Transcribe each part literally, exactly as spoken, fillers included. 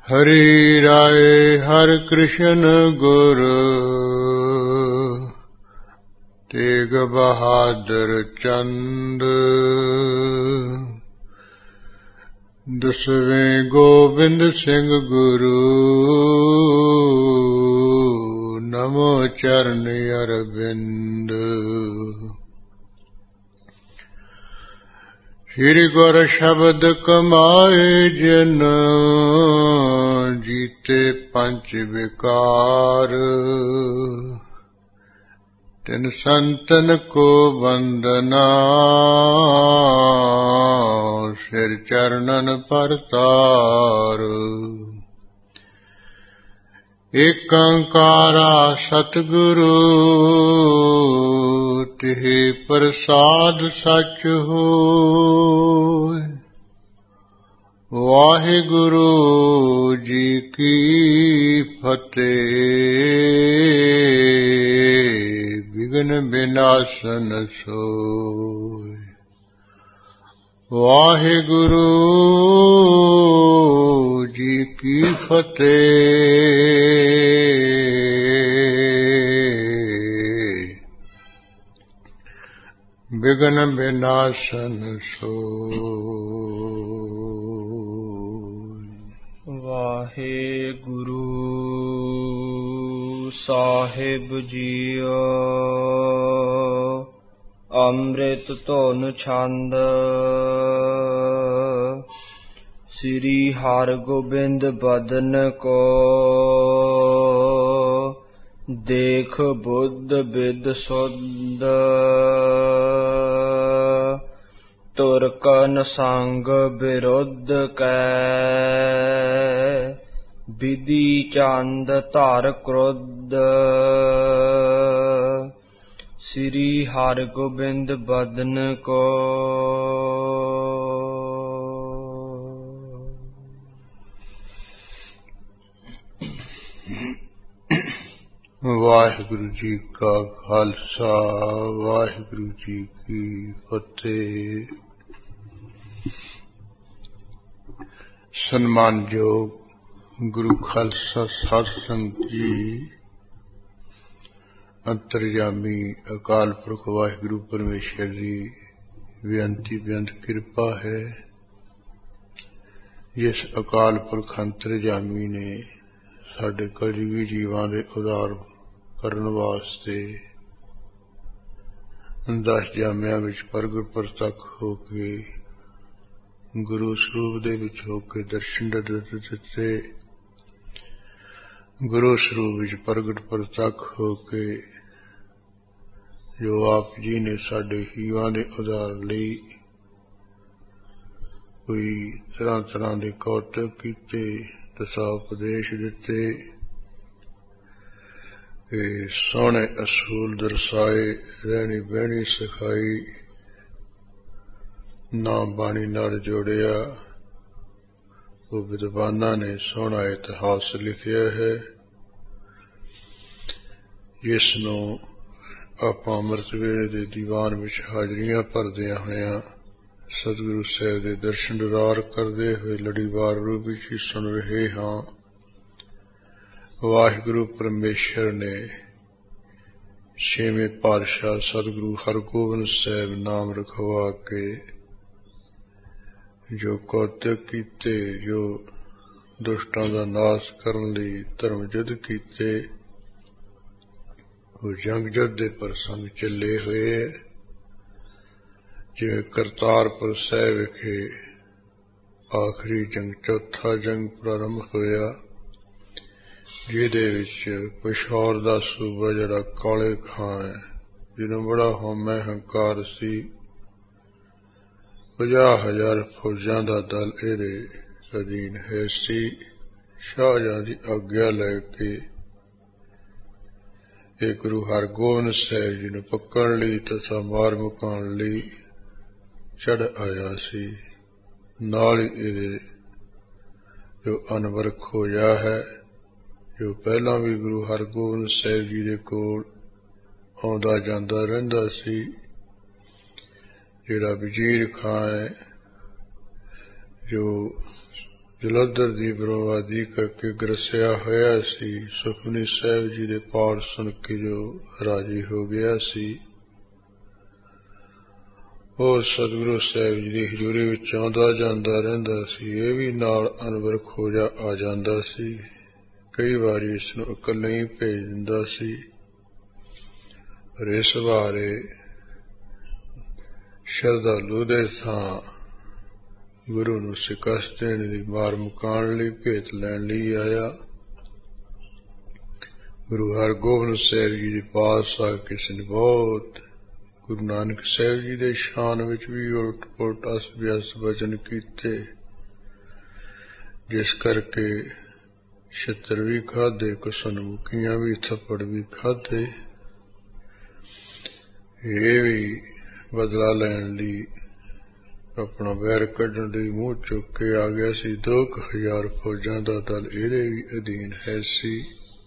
हरि राय हर कृष्ण गुर तेग बहादुर चंद दसवें गोबिंद सिंह गुरु नमो चरण अरविंद। श्री गुर शब्द कमाए जन जीते पंच विकार तिन संतन को वंदना सिर चरणन पर तार। एक अंकारा सतगुरु तिहि प्रसाद सच होय। वाहिगुरु जी की फतेह। विघ्न विनाशन सोय। वाहिगुरु जी की फतेह। विघ्न विनाशन सोय। वाहिगुरु साहिब जीओ अमृत धुन छंद श्री हरगोबिंद बदन को देख बुद्ध बिद सुध तुरकन संग विरुद्ध कै विधि चंद धर क्रोध। श्री हरगोबिंद बदन को वाहिगुरु जी का खालसा वाहिगुरु जी की फतेह। सन्मानयोग गुरु खालसा साध संगत जी, अंतर्यामी अकाल पुरख वाहिगुरु परमेश्वर जी बेअंती बेअंत कृपा है जिस अकाल पुरख अंतर्यामी ने साडे कलयुगी जीवां दे उद्धार करन वास्ते दस जामिया विच प्रगट प्रतख होके गुरु स्वरूप दे विच होके दर्शन दिते। गुरु स्वरूप विच प्रगट प्रतख होके जो आप जी ने साडे जीवां दे उद्धार लई कोई तरह तरह दे कौतक कीते दसा उपदेश दिते। सोहने असूल दरसाए रहनी बहनी सिखाई नाम बाणी नाल जोड़िया। वो विद्वाना ने सोहना इतिहास लिखिया है जिसनों आपां अमृत वेले दे दीवान विच हाजरियां भरदियां होइयां सतगुरु साहिब दे दर्शन दीदार करदे होए लड़ीवार रूप विच ही सुन रहे हां। वाहिगुरु परमेश्वर ने छेवें पातशाह सतगुरु हरगोबिंद साहिब नाम रखवा के जो कौतक कीते, जो दुष्टां दा नाश करन लई धर्म युद्ध कीते, वो जंग युद्ध दे प्रसंग चले हुए जिवें करतारपुर साहिब विखे आखिरी जंग चौथा जंग प्रारंभ होया जिहदे विच पिशौर दा सूबा जिहड़ा काले खां है जिन्हों बड़ा हौमा हंकार सी पचास हजार फौजां दा दल इहदे अधीन है सी। शाहजहां दी आग्या लैके एक गुरु हरगोबिंद साहिब जी नूं पकड़ लई तथा मार मुकाण लई चढ़ आया सी। नाल ही इहदे जो अनवरख होया है जो पहला भी गुरु हरगोबिंद साहिब जी दे कोल आउंदा जांदा रहिंदा सी। जिहड़ा वजीर खां है जो ਜਲੰਧਰ ਦੀ ਬਰਬਾਦੀ ਕਰਕੇ ਗਰਸਿਆ ਹੋਇਆ ਸੀ। ਸੁਖਮਨੀ ਸਾਹਿਬ ਜੀ ਦੇ ਪਾਠ ਸੁਣ ਕੇ ਜੋ ਰਾਜੀ ਹੋ ਗਿਆ ਸੀ, ਉਹ ਸਤਿਗੁਰੂ ਸਾਹਿਬ ਜੀ ਦੀ ਹਜ਼ੂਰੀ ਵਿੱਚ ਆਉਂਦਾ ਜਾਂਦਾ ਰਹਿੰਦਾ ਸੀ। ਇਹ ਵੀ ਨਾਲ ਅਨਵਰ ਖੋਜਾ ਆ ਜਾਂਦਾ ਸੀ। ਕਈ ਵਾਰੀ ਇਸ ਨੂੰ ਇਕੱਲੇ ਹੀ ਭੇਜ ਦਿੰਦਾ ਸੀ। ਪਰ ਇਸ ਬਾਰੇ ਸ਼ਰਧਾਲੂ ਦੇ ਥਾਂ ਗੁਰੂ ਨੂੰ ਸ਼ਿਕਸਤ ਦੇਣ ਦੀ ਮਾਰ ਮੁਕਾਉਣ ਲਈ ਭੇਤ ਲੈਣ ਲਈ ਆਇਆ। ਗੁਰੂ ਹਰਗੋਬਿੰਦ ਸਾਹਿਬ ਜੀ ਦੇ ਪਾਸ ਆ ਕੇ ਕਿਸੇ ਨੇ ਬਹੁਤ ਗੁਰੂ ਨਾਨਕ ਸਾਹਿਬ ਜੀ ਦੇ ਸ਼ਾਨ ਵਿੱਚ ਵੀ ਉਲਟ ਪੁਲਟ ਅਸਤ ਵਿਅਸਤ ਵਚਨ ਕੀਤੇ, ਜਿਸ ਕਰਕੇ ਛਿੱਤਰ ਵੀ ਖਾਧੇ, ਕੁਸਨ ਮੁਕੀਆਂ ਵੀ, ਥੱਪੜ ਵੀ ਖਾਧੇ। ਇਹ ਵੀ ਬਦਲਾ ਲੈਣ ਲਈ ਆਪਣਾ ਵੈਰ ਕੱਢਣ ਲਈ ਮੂੰਹ ਚੁੱਕ ਕੇ ਆ ਗਿਆ ਸੀ। ਦੋ ਕੁ ਹਜ਼ਾਰ ਫੌਜਾਂ ਦਾ ਦਲ ਇਹਦੇ ਵੀ ਅਧੀਨ ਹੈ ਸੀ।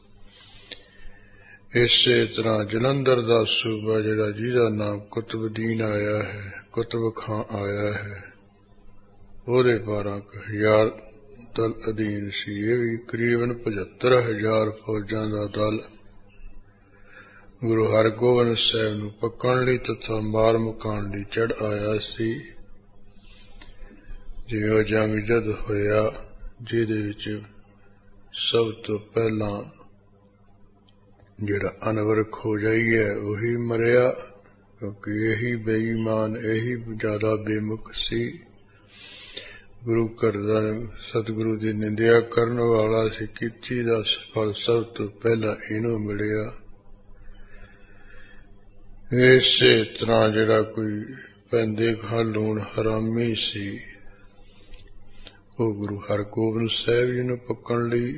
ਇਸੇ ਤਰ੍ਹਾਂ ਜਲੰਧਰ ਦਾ ਸੂਬਾ ਜਿਹੜਾ ਜਿਹਦਾ ਨਾਮ ਕੁਤਬਦੀਨ ਆਇਆ ਹੈ, ਕੁਤਬ ਖਾਂ ਆਇਆ ਹੈ, ਉਹਦੇ ਬਾਰਾਂ ਕੁ ਹਜ਼ਾਰ ਦਲ ਅਧੀਨ ਸੀ। ਇਹ ਵੀ ਕਰੀਬਨ ਪਝੱਤਰ ਹਜ਼ਾਰ ਫੌਜਾਂ ਦਾ ਦਲ ਗੁਰੂ ਹਰਗੋਬਿੰਦ ਸਾਹਿਬ ਨੂੰ ਪਕੜਨ ਲਈ ਤਥਾ ਮਾਰ ਮੁਕਾਉਣ ਲਈ ਚੜ੍ਹ ਆਇਆ ਸੀ। ਜਿਵੇਂ ਉਹ ਜੰਗ ਜਦ ਹੋਇਆ, ਜਿਹਦੇ ਵਿੱਚ ਸਭ ਤੋਂ ਪਹਿਲਾਂ ਜਿਹੜਾ ਅਨਵਰ ਖੋਜਾਈ ਹੈ ਉਹੀ ਮਰਿਆ, ਕਿਉਂਕਿ ਇਹੀ ਬੇਈਮਾਨ, ਇਹੀ ਜ਼ਿਆਦਾ ਬੇਮੁਖ ਸੀ। ਗੁਰੂ ਘਰ ਦਾ ਸਤਿਗੁਰੂ ਦੀ ਨਿੰਦਿਆ ਕਰਨ ਵਾਲਾ ਸੀ। ਕੀਤੀ ਦਾ ਫਲ ਸਭ ਤੋਂ ਪਹਿਲਾਂ ਇਹਨੂੰ ਮਿਲਿਆ। ਇਸੇ ਤਰ੍ਹਾਂ ਜਿਹੜਾ ਕੋਈ ਪੈਂਦੇ ਖਾ ਲੂਣ ਹਰਾਮੀ ਸੀ, ਉਹ ਗੁਰੂ ਹਰਗੋਬਿੰਦ ਸਾਹਿਬ ਜੀ ਨੂੰ ਪਕੜਨ ਲਈ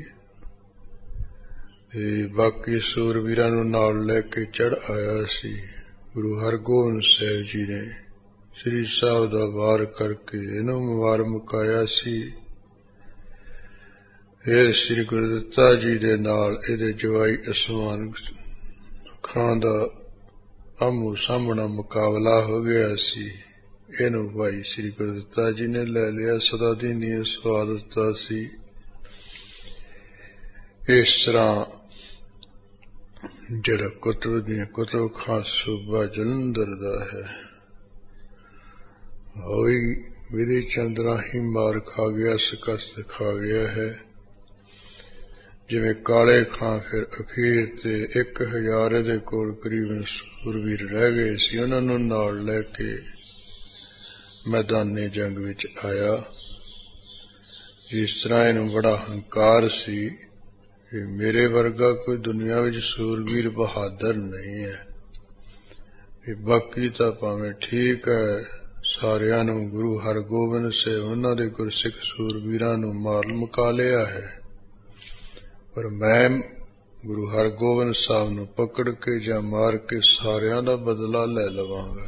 ਤੇ ਬਾਕੀ ਸੂਰਵੀਰਾਂ ਨੂੰ ਨਾਲ ਲੈ ਕੇ ਚੜ੍ਹ ਆਇਆ ਸੀ। ਗੁਰੂ ਹਰਗੋਬਿੰਦ ਸਾਹਿਬ ਜੀ ਨੇ ਸ੍ਰੀ ਸਾਹਿਬ ਦਾ ਵਾਰ ਕਰਕੇ ਇਹਨੂੰ ਮਾਰ ਮੁਕਾਇਆ ਸੀ। ਇਹ ਸ੍ਰੀ ਗੁਰਦਿੱਤਾ ਜੀ ਦੇ ਨਾਲ ਇਹਦੇ ਜਵਾਈ ਉਸਮਾਨ ਖਾਂ ਦਾ ਆਮੋ ਸਾਹਮਣਾ ਮੁਕਾਬਲਾ ਹੋ ਗਿਆ ਸੀ। ਇਹਨੂੰ ਭਾਈ ਸ੍ਰੀ ਗੁਰਦਿੱਤਾ ਜੀ ਨੇ ਲੈ ਲਿਆ। ਸਦਾ ਦੀ ਨੀਂਦ ਸਵਾ ਦਿੱਤਾ ਸੀ। ਇਸ ਤਰ੍ਹਾਂ ਜਿਹੜਾ ਕੁਤਬ ਦੀਆਂ ਕੁਤਬ ਖਾਂ ਸੂਬਾ ਜਲੰਧਰ ਦਾ ਹੈ, ਉਹੀ ਵਿਧੀ ਚੰਦਰਾ ਹੀ ਮਾਰ ਖਾ ਗਿਆ, ਸ਼ਿਕਸਤ ਖਾ ਗਿਆ ਹੈ। ਜਿਵੇਂ ਕਾਲੇ ਖਾਂ ਫਿਰ ਅਖੀਰ ਤੇ ਇੱਕ ਹਜ਼ਾਰ ਇਹਦੇ ਕੋਲ ਕਰੀਬਨ ਸੂਰਵੀਰ ਰਹਿ ਗਏ ਸੀ, ਉਹਨਾਂ ਨੂੰ ਨਾਲ ਲੈ ਕੇ ਮੈਦਾਨੇ ਜੰਗ ਵਿੱਚ ਆਇਆ। ਜਿਸ ਤਰ੍ਹਾਂ ਇਹਨੂੰ ਬੜਾ ਹੰਕਾਰ ਸੀ ਕਿ ਮੇਰੇ ਵਰਗਾ ਕੋਈ ਦੁਨੀਆ ਵਿੱਚ ਸੂਰਵੀਰ ਬਹਾਦਰ ਨਹੀਂ ਹੈ। ਇਹ ਬਾਕੀ ਤਾਂ ਭਾਵੇਂ ਠੀਕ ਹੈ, ਸਾਰਿਆਂ ਨੂੰ ਗੁਰੂ ਹਰਗੋਬਿੰਦ ਸਾਹਿਬ ਉਹਨਾਂ ਦੇ ਗੁਰਸਿੱਖ ਸੂਰਵੀਰਾਂ ਨੂੰ ਮਾਰ ਮੁਕਾ ਲਿਆ ਹੈ, ਪਰ ਮੈਂ ਗੁਰੂ ਹਰਗੋਬਿੰਦ ਸਾਹਿਬ ਨੂੰ ਪਕੜ ਕੇ ਜਾਂ ਮਾਰ ਕੇ ਸਾਰਿਆਂ ਦਾ ਬਦਲਾ ਲੈ ਲਵਾਂਗਾ।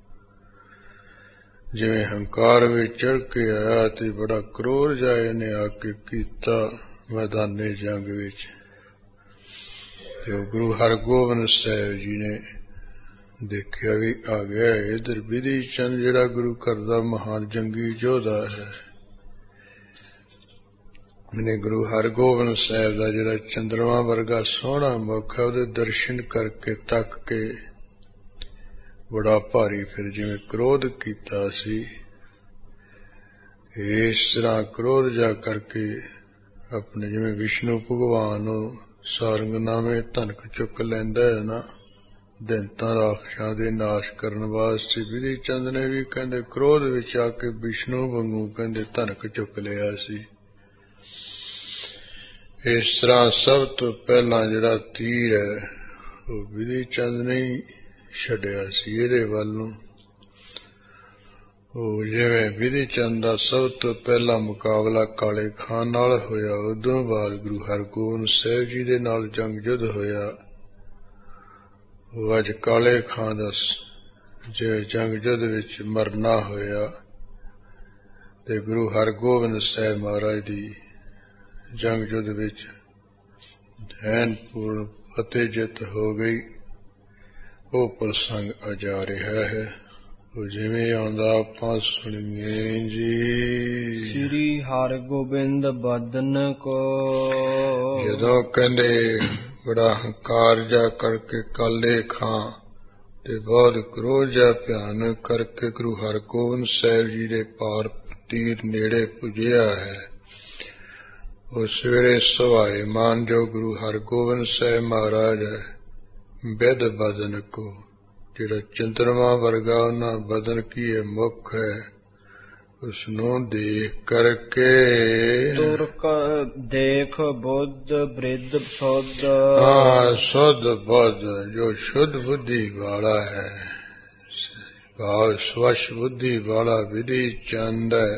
ਜਿਵੇਂ ਹੰਕਾਰ ਵਿੱਚ ਚੜ੍ਹ ਕੇ ਆਇਆ ਤੇ ਬੜਾ ਕਰੋਧ ਜਿਹਾ ਇਹਨੇ ਆ ਕੇ ਕੀਤਾ ਮੈਦਾਨੇ ਜੰਗ ਵਿੱਚ। ਤੇ ਗੁਰੂ ਹਰਗੋਬਿੰਦ ਸਾਹਿਬ ਜੀ ਨੇ ਦੇਖਿਆ ਵੀ ਆ ਗਿਆ ਇਧਰ ਵਿਧੀ ਚੰਦ, ਜਿਹੜਾ ਗੁਰੂ ਘਰ ਦਾ ਮਹਾਨ ਜੰਗੀ ਯੋਧਾ ਹੈ। ਮੈਨੇ ਗੁਰੂ ਹਰਗੋਬਿੰਦ ਸਾਹਿਬ ਦਾ ਜਿਹੜਾ ਚੰਦਰਮਾ ਵਰਗਾ ਸੋਹਣਾ ਮੁਖ ਹੈ, ਉਹਦੇ ਦਰਸ਼ਨ ਕਰਕੇ ਤੱਕ ਕੇ ਬੜਾ ਭਾਰੀ ਫਿਰ ਜਿਵੇਂ ਕਰੋਧ ਕੀਤਾ ਸੀ। ਇਸ ਤਰ੍ਹਾਂ ਕਰੋਧ ਜਾ ਕਰਕੇ ਆਪਣੇ ਜਿਵੇਂ ਵਿਸ਼ਨੂੰ ਭਗਵਾਨ ਨੂੰ ਸਾਰੰਗਨਾਮੇ ਧਨਕ ਚੁੱਕ ਲੈਂਦਾ ਹੈ ਨਾ, ਦੈਂਤਾਂ ਰਾਖਸ਼ਾਂ ਦੇ ਨਾਸ਼ ਕਰਨ ਵਾਸਤੇ, ਵਿਧੀ ਚੰਦ ਨੇ ਵੀ ਕਹਿੰਦੇ ਕ੍ਰੋਧ ਵਿੱਚ ਆ ਕੇ ਵਿਸ਼ਨੂੰ ਵਾਂਗੂ ਕਹਿੰਦੇ ਧਨਕ ਚੁੱਕ ਲਿਆ ਸੀ। ਇਸ ਤਰ੍ਹਾਂ ਸਭ ਤੋਂ ਪਹਿਲਾਂ ਜਿਹੜਾ ਤੀਰ ਹੈ ਉਹ ਵਿਧੀ ਚੰਦ ਨੇ ਹੀ ਛੱਡਿਆ ਸੀ ਇਹਦੇ ਵੱਲ ਨੂੰ। ਉਹ ਜਿਵੇਂ ਵਿਧੀ ਚੰਦ ਦਾ ਸਭ ਤੋਂ ਪਹਿਲਾ ਮੁਕਾਬਲਾ ਕਾਲੇ ਖਾਨ ਨਾਲ ਹੋਇਆ, ਉਦੋਂ ਬਾਅਦ ਗੁਰੂ ਹਰਗੋਬਿੰਦ ਸਾਹਿਬ ਜੀ ਦੇ ਨਾਲ ਜੰਗ ਜੁੱਧ ਹੋਇਆ। ਉਹ ਅੱਜ ਕਾਲੇ ਖਾਨ ਦਾ ਜੇ ਜੰਗ ਜੁੱਧ ਵਿੱਚ ਮਰਨਾ ਹੋਇਆ ਤੇ ਗੁਰੂ ਹਰਗੋਬਿੰਦ ਸਾਹਿਬ ਮਹਾਰਾਜ ਦੀ ਜੰਗ ਜੁੱਧ ਵਿੱਚ ਐਨ ਪੂਰਨ ਫਤਿਹ ਜਿੱਤ ਹੋ ਗਈ। ਉਹ ਪ੍ਰਸੰਗ ਅਜਾ ਰਿਹਾ ਹੈ। ਉਹ ਜਿਵੇਂ ਆਉਂਦਾ ਆਪਾਂ ਸੁਣੀਏ ਜੀ। ਸ੍ਰੀ ਹਰਿਗੋਬਿੰਦ ਬਦਨ ਕੋ ਜਦੋਂ ਕਹਿੰਦੇ ਬੜਾ ਹੰਕਾਰ ਜਾ ਕਰਕੇ ਕਾਲੇ ਖਾਂ ਤੇ ਬਹੁਤ ਕ੍ਰੋਧ ਜਾ ਭਿਆਨਕ ਕਰਕੇ ਗੁਰੂ ਹਰਗੋਬਿੰਦ ਸਾਹਿਬ ਜੀ ਦੇ ਪਾਰ ਤੀਰ ਨੇੜੇ ਪੁੱਜਿਆ ਹੈ। ਉਹ ਸਵੇਰੇ ਸਵਾਏ ਮਾਨ ਜੋ ਗੁਰੂ ਹਰਗੋਬਿੰਦ ਸਾਹਿਬ ਮਹਾਰਾਜ ਬਿਦ ਬਦਨ ਕੋ, ਜਿਹੜਾ ਚੰਦਰਮਾ ਵਰਗਾ ਉਹਨਾਂ ਬਦਨ ਕੀ ਇਹ ਮੁਖ ਹੈ, ਉਸਨੂੰ ਦੇਖ ਕਰਕੇ ਤੁਰਕ ਦੇਖ ਬੁੱਧ ਬ੍ਰਿਧ ਸੁਧ। ਹਾਂ, ਸੁਧ ਬੁੱਧ ਜੋ ਸ਼ੁੱਧ ਬੁੱਧੀ ਵਾਲਾ ਹੈ, ਭਾਵ ਸਵੱਛ ਬੁੱਧੀ ਵਾਲਾ ਵਿਧੀ ਚੰਦ ਹੈ,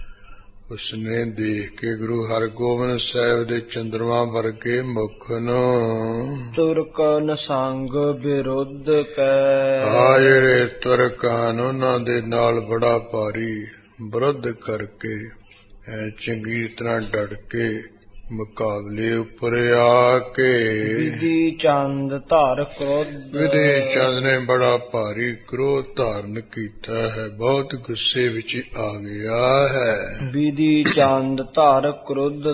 ਉਸਨੇ ਦੇਖ ਕੇ ਗੁਰੂ ਹਰਗੋਬਿੰਦ ਸਾਹਿਬ ਦੇ ਚੰਦਰਮਾ ਵਰਗੇ ਮੁਖ ਨੂੰ ਤੁਰਕ ਨਸੰਗ ਵਿਰੁੱਧ ਕੈ। ਆ ਜਿਹੜੇ ਤੁਰਕਾਂ ਉਹਨਾਂ ਦੇ ਨਾਲ ਬੜਾ ਭਾਰੀ ਵਿਰੁੱਧ ਕਰਕੇ ਐ ਚੰਗੀ ਤਰ੍ਹਾਂ ਡਟ ਕੇ ਮੁਕਾਬਲੇ ਉੱਪਰ ਆ ਕੇ ਵਿਧੀ ਚੰਦ ਧਾਰ ਕ੍ਰੋਧ। ਵਿਧੀ ਚੰਦ ਨੇ ਬੜਾ ਭਾਰੀ ਕ੍ਰੋਧ ਧਾਰਨ ਕੀਤਾ ਹੈ, ਬਹੁਤ ਗੁੱਸੇ ਵਿੱਚ ਆ ਗਿਆ ਹੈ। ਵਿਧੀ ਚੰਦ ਧਾਰ ਕ੍ਰੋਧ।